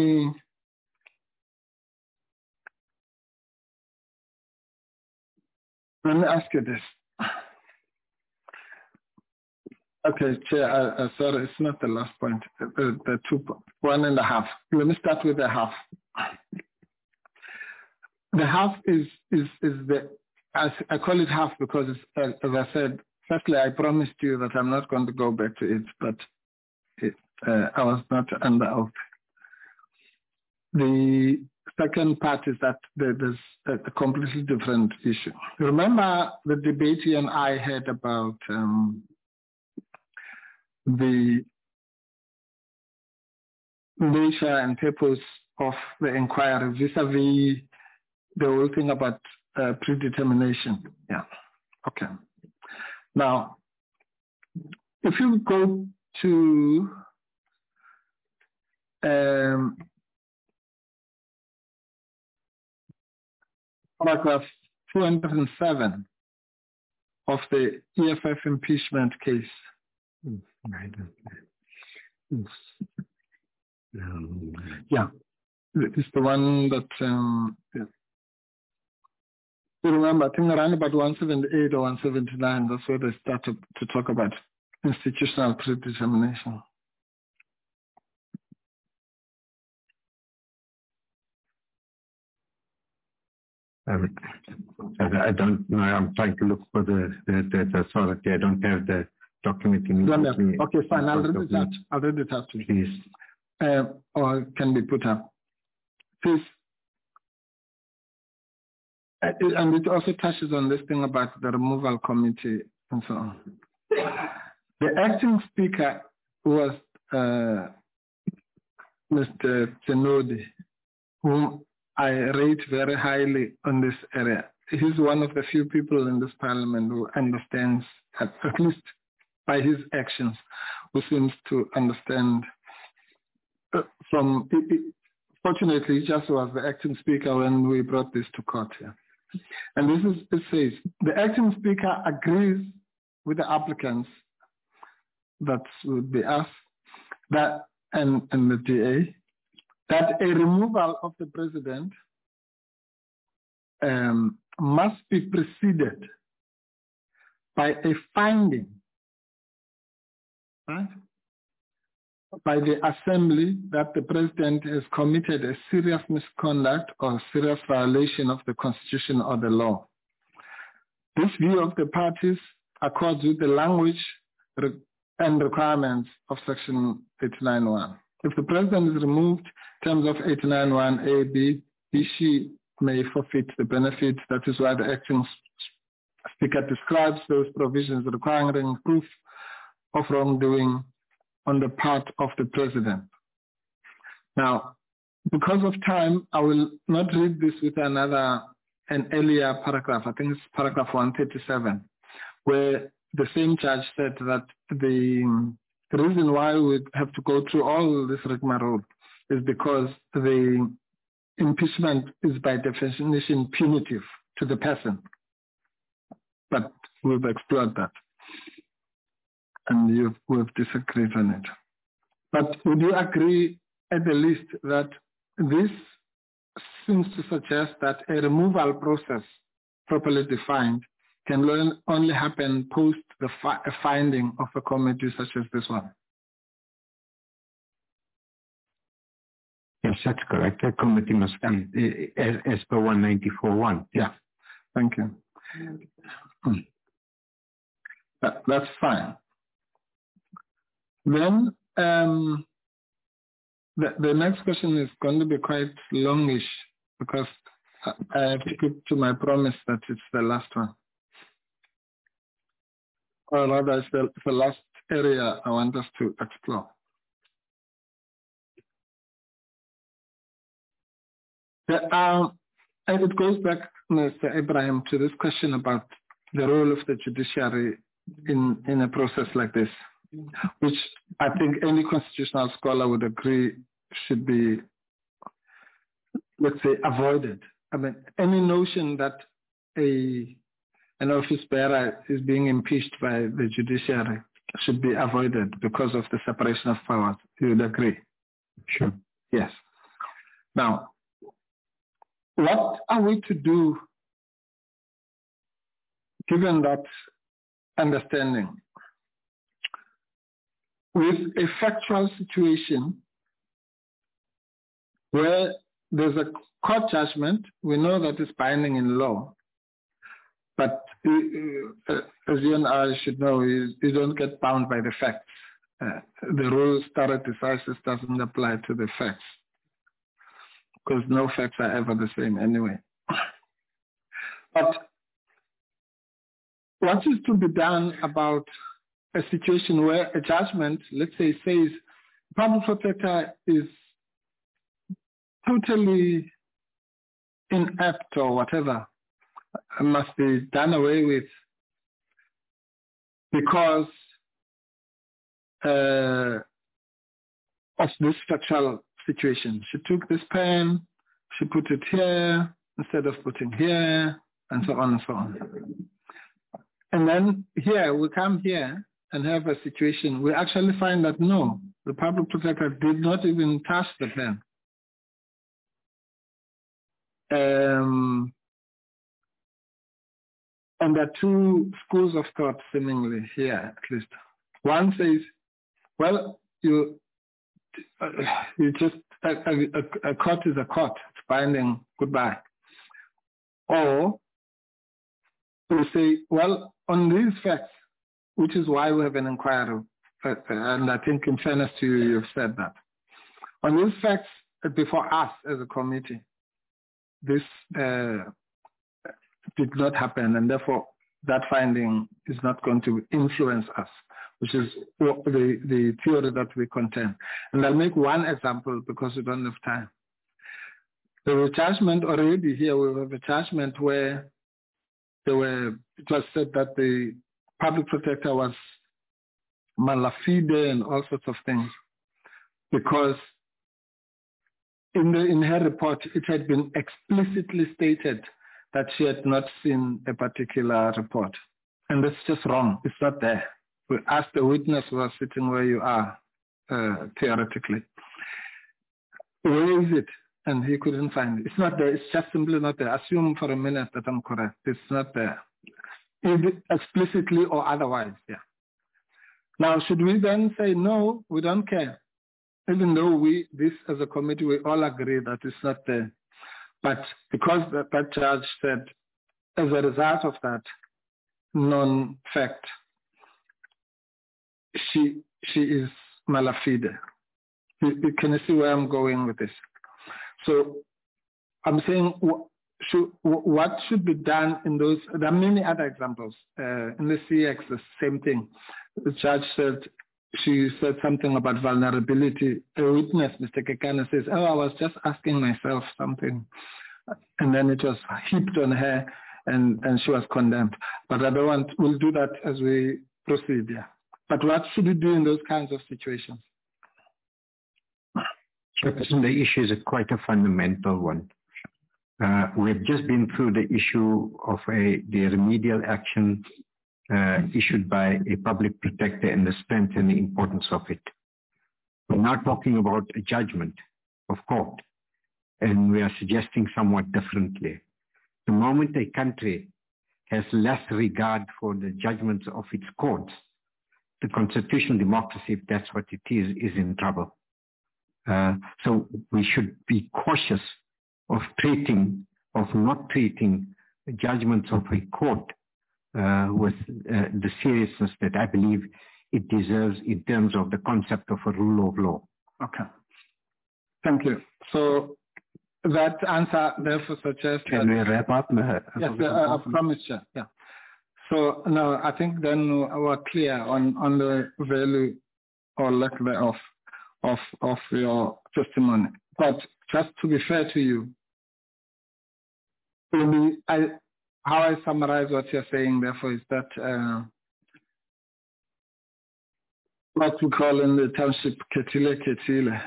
ask you this. Okay, Chair, sorry, it's not the last point. The 1.5. Let me start with the half. The half is I call it half because, as I said, firstly, I promised you that I'm not going to go back to it, but I was not under oath. The second part is that there's a completely different issue. Remember the debate you and I had about the nature and purpose of the inquiry vis-a-vis the whole thing about predetermination. Yeah. Okay. Now, if you go to paragraph 207 of the EFF impeachment case. Yeah. is the one that, you remember, I think around about 178 or 179, that's where they started to talk about institutional predetermination. I don't know. I'm trying to look for the authority. I don't have the document in me. Okay, fine. I'll read it out. I'll read it out to you. Please. Or it can be put up. Please. And it also touches on this thing about the removal committee and so on. The acting speaker was Mr. Tenodi, whom I rate very highly on this area. He's one of the few people in this parliament who understands, at least by his actions, who seems to understand fortunately, he just was the acting speaker when we brought this to court here. And this is, it says, the acting speaker agrees with the applicants, that would be us, that and the DA, that a removal of the president must be preceded by a finding, right, by the assembly that the president has committed a serious misconduct or serious violation of the constitution or the law. This view of the parties accords with the language and requirements of section 891. If the president is removed in terms of 891 A, B, she may forfeit the benefits. That is why the acting speaker describes those provisions requiring proof of wrongdoing on the part of the president. Now, because of time, I will not read this with an earlier paragraph. I think it's paragraph 137, where the same judge said that the reason why we have to go through all this rigmarole is because the impeachment is by definition punitive to the person. But we've explored that. And we've disagreed on it. But would you agree at the least that this seems to suggest that a removal process properly defined can only happen post the finding of a committee such as this one? Yes, that's correct. A committee must be as per 194.1. Yeah, thank you. That's fine. Then the next question is going to be quite longish because I have to keep to my promise that it's the last one. Or rather, it's the last area I want us to explore. And it goes back, Mr. Ibrahim, to this question about the role of the judiciary in a process like this, which I think any constitutional scholar would agree should be, let's say, avoided. I mean, any notion that an office bearer is being impeached by the judiciary should be avoided because of the separation of powers. You would agree? Sure. Yes. Now, what are we to do given that understanding with a factual situation where there's a court judgment? We know that it's binding in law, but as you and I should know, you don't get bound by the facts. The rule stare decisis doesn't apply to the facts because no facts are ever the same anyway. But what is to be done about a situation where a judgment, let's say, says public protector is totally inept or whatever, must be done away with because of this structural situation. She took this pen, she put it here instead of putting here, and so on and so on. And then here, we come here and have a situation, we actually find that no, the public protector did not even touch the pen. And there are two schools of thought seemingly here, at least. One says, well, you just, a court is a court, it's binding, goodbye. Or we say, well, on these facts, which is why we have an inquiry, and I think in fairness to you, you've said that. On these facts, before us as a committee, this did not happen, and therefore that finding is not going to influence us, which is the theory that we contend. And I'll make one example because we don't have time. There was a judgment already here. We have a judgment where it was said that the public protector was malafide and all sorts of things, because in her report, it had been explicitly stated that she had not seen a particular report. And that's just wrong. It's not there. We asked the witness who was sitting where you are, theoretically, where is it? And he couldn't find it. It's not there. It's just simply not there. Assume for a minute that I'm correct. It's not there. Explicitly or otherwise, yeah. Now, should we then say, no, we don't care? Even though this as a committee, we all agree that it's not there. But because that judge said, as a result of that non-fact, she is malafide. Can you see where I'm going with this? So I'm saying, what should be done in those? There are many other examples. In the CX, the same thing. The judge said, she said something about vulnerability. A witness, Mr. Kekana, says, I was just asking myself something. And then it was heaped on her and she was condemned. But I don't want, we'll do that as we proceed, yeah. But what should we do in those kinds of situations? Chairperson, the issue is quite a fundamental one. We've just been through the issue of the remedial action issued by a public protector and the strength and the importance of it. We're not talking about a judgment of court, and we are suggesting somewhat differently. The moment a country has less regard for the judgments of its courts, the constitutional democracy, if that's what it is in trouble. So we should be cautious of not treating the judgments of a court with the seriousness that I believe it deserves in terms of the concept of a rule of law. Okay. Thank you. So that answer therefore suggests... Can we wrap up? Yes, I promise you. Yeah. So no, I think then we're clear on the value or lack thereof of your testimony. But just to be fair to you, how I summarize what you're saying, therefore, is that what we call in the township ketile.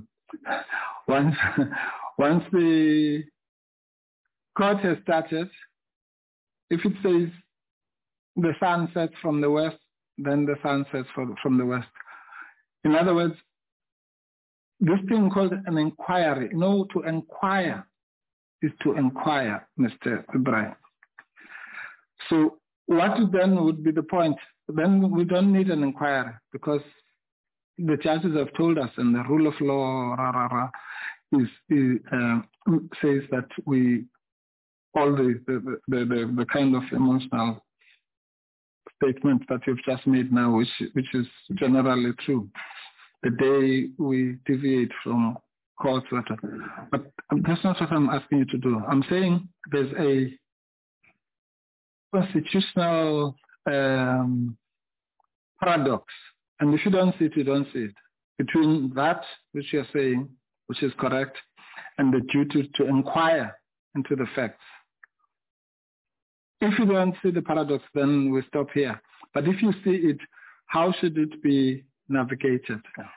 Once the court has started, if it says the sun sets from the west, then the sun sets from the west. In other words, this thing called an inquiry, to inquire is to inquire, Mr. Ibrahim. So what then would be the point? Then we don't need an inquiry because the judges have told us, and the rule of law says that all the kind of emotional statement that you've just made now, which is generally true, the day we deviate from courts, but that's not what I'm asking you to do. I'm saying there's a constitutional paradox, and if you don't see it, you don't see it, between that which you're saying, which is correct, and the duty to inquire into the facts. If you don't see the paradox, then we stop here. But if you see it, how should it be navigated?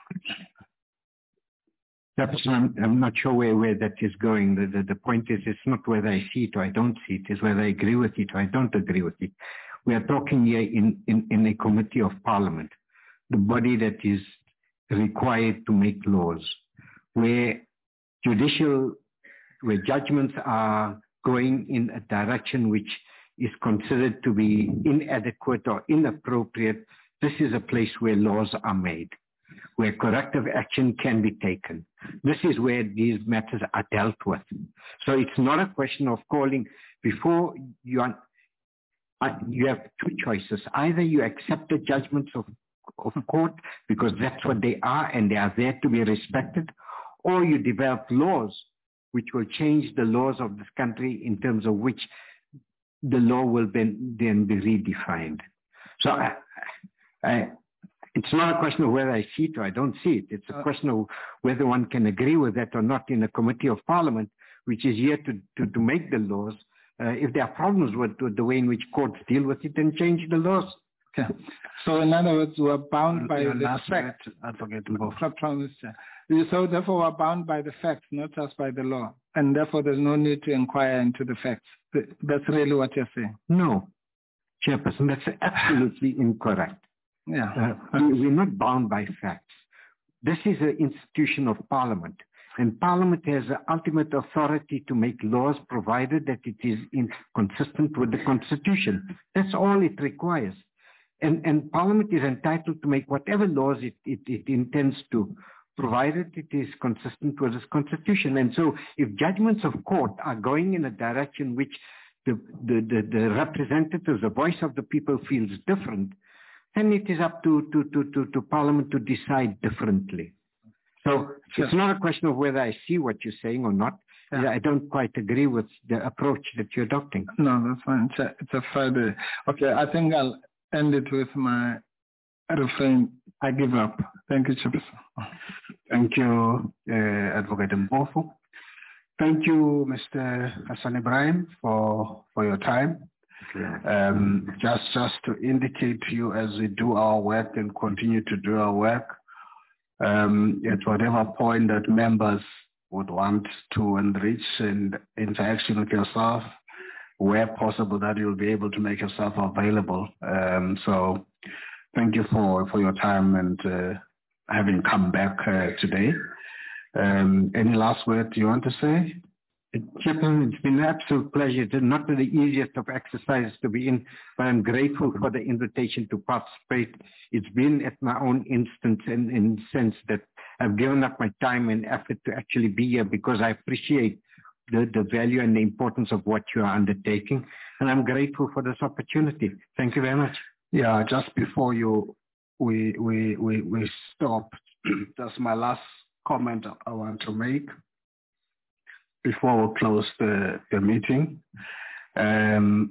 I'm not sure where that is going. The point is, it's not whether I see it or I don't see it, it's whether I agree with it or I don't agree with it. We are talking here in a committee of parliament, the body that is required to make laws, where judicial where judgments are going in a direction which is considered to be inadequate or inappropriate, this is a place where laws are made, where corrective action can be taken. This is where these matters are dealt with. So it's not a question of calling before you have two choices. Either you accept the judgments of court because that's what they are and they are there to be respected, or you develop laws which will change the laws of this country in terms of which the law will then be redefined. So it's not a question of whether I see it or I don't see it. It's a question of whether one can agree with that or not in a committee of parliament, which is here to make the laws. If there are problems with the way in which courts deal with it, then change the laws. Okay. So in other words, we're bound by the facts. So therefore we're bound by the facts, not just by the law. And therefore there's no need to inquire into the facts. That's really what you're saying. No, Chairperson, that's absolutely incorrect. Yeah. We're not bound by facts. This is an institution of Parliament, and Parliament has the ultimate authority to make laws provided that it is consistent with the Constitution. That's all it requires. And Parliament is entitled to make whatever laws it intends to, provided it is consistent with its Constitution. And so if judgments of court are going in a direction which the representatives, the voice of the people feels different, then it is up to Parliament to decide differently. So it's not a question of whether I see what you're saying or not. Yeah. I don't quite agree with the approach that you're adopting. No, that's fine. It's a Friday. Okay, I think I'll end it with my refrain. I give up. Thank you, Chairperson. Thank you, Advocate Mpofu. Thank you, Mr. Hassan Ibrahim, for your time. Just to indicate to you as we do our work and continue to do our work, at whatever point that members would want to enrich and interaction with yourself, where possible that you'll be able to make yourself available. So thank you for your time and having come back today. Any last word you want to say? Chairman, it's been an absolute pleasure. It's not the easiest of exercises to be in, but I'm grateful for the invitation to participate. It's been at my own instance in the sense that I've given up my time and effort to actually be here because I appreciate the value and the importance of what you are undertaking. And I'm grateful for this opportunity. Thank you very much. Yeah, just before we stop, that's my last comment I want to make before we close the meeting. Advocate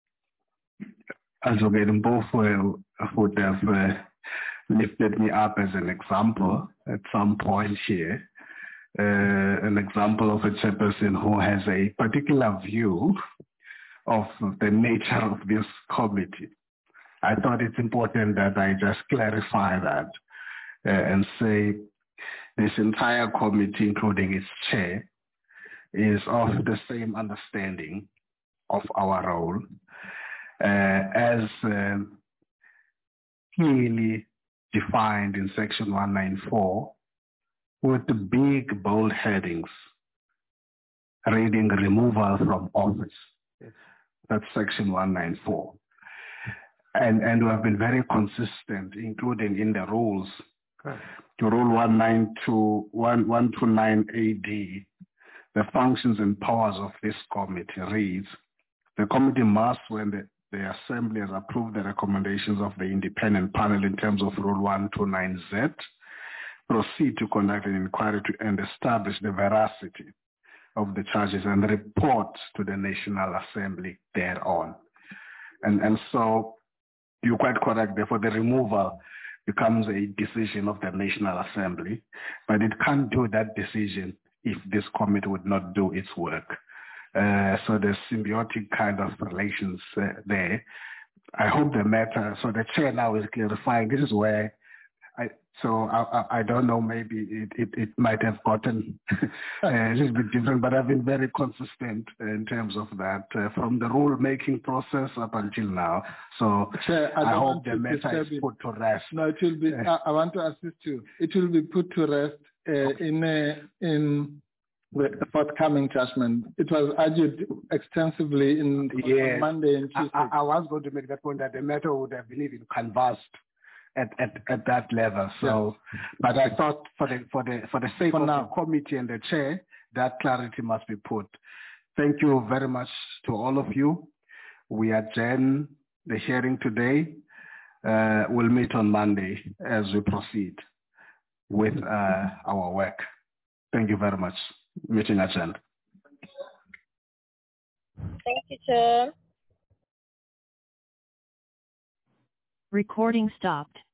Mpofu would have lifted me up as an example at some point here, an example of a chairperson who has a particular view of the nature of this committee. I thought it's important that I just clarify that and say this entire committee, including its chair, is of the same understanding of our role as clearly defined in section 194 with the big bold headings reading removal from office. That's section 194. And we have been very consistent, including in the rules. To Rule 129 AD, the functions and powers of this committee reads, the committee must, when the Assembly has approved the recommendations of the independent panel in terms of Rule 129Z, proceed to conduct an inquiry and establish the veracity of the charges and report to the National Assembly thereon. And so you're quite correct, therefore the removal becomes a decision of the National Assembly, but it can't do that decision if this committee would not do its work. So there's symbiotic kind of relations there. I hope the matter, so the chair now is clarifying, this is where I don't know, maybe it might have gotten a little bit different, but I've been very consistent in terms of that from the rule-making process up until now. So Chair, I hope the matter is put to rest. No, it will be, I want to assist you. It will be put to rest in the forthcoming judgment. It was argued extensively on Monday and Tuesday. I was going to make that point that the matter would have been even canvassed at that level. So, but I thought for the sake of the committee and the chair, that clarity must be put. Thank you very much to all of you. We adjourn the hearing today. We'll meet on Monday as we proceed with our work. Thank you very much. Meeting adjourned. Thank you, Chair. Recording stopped.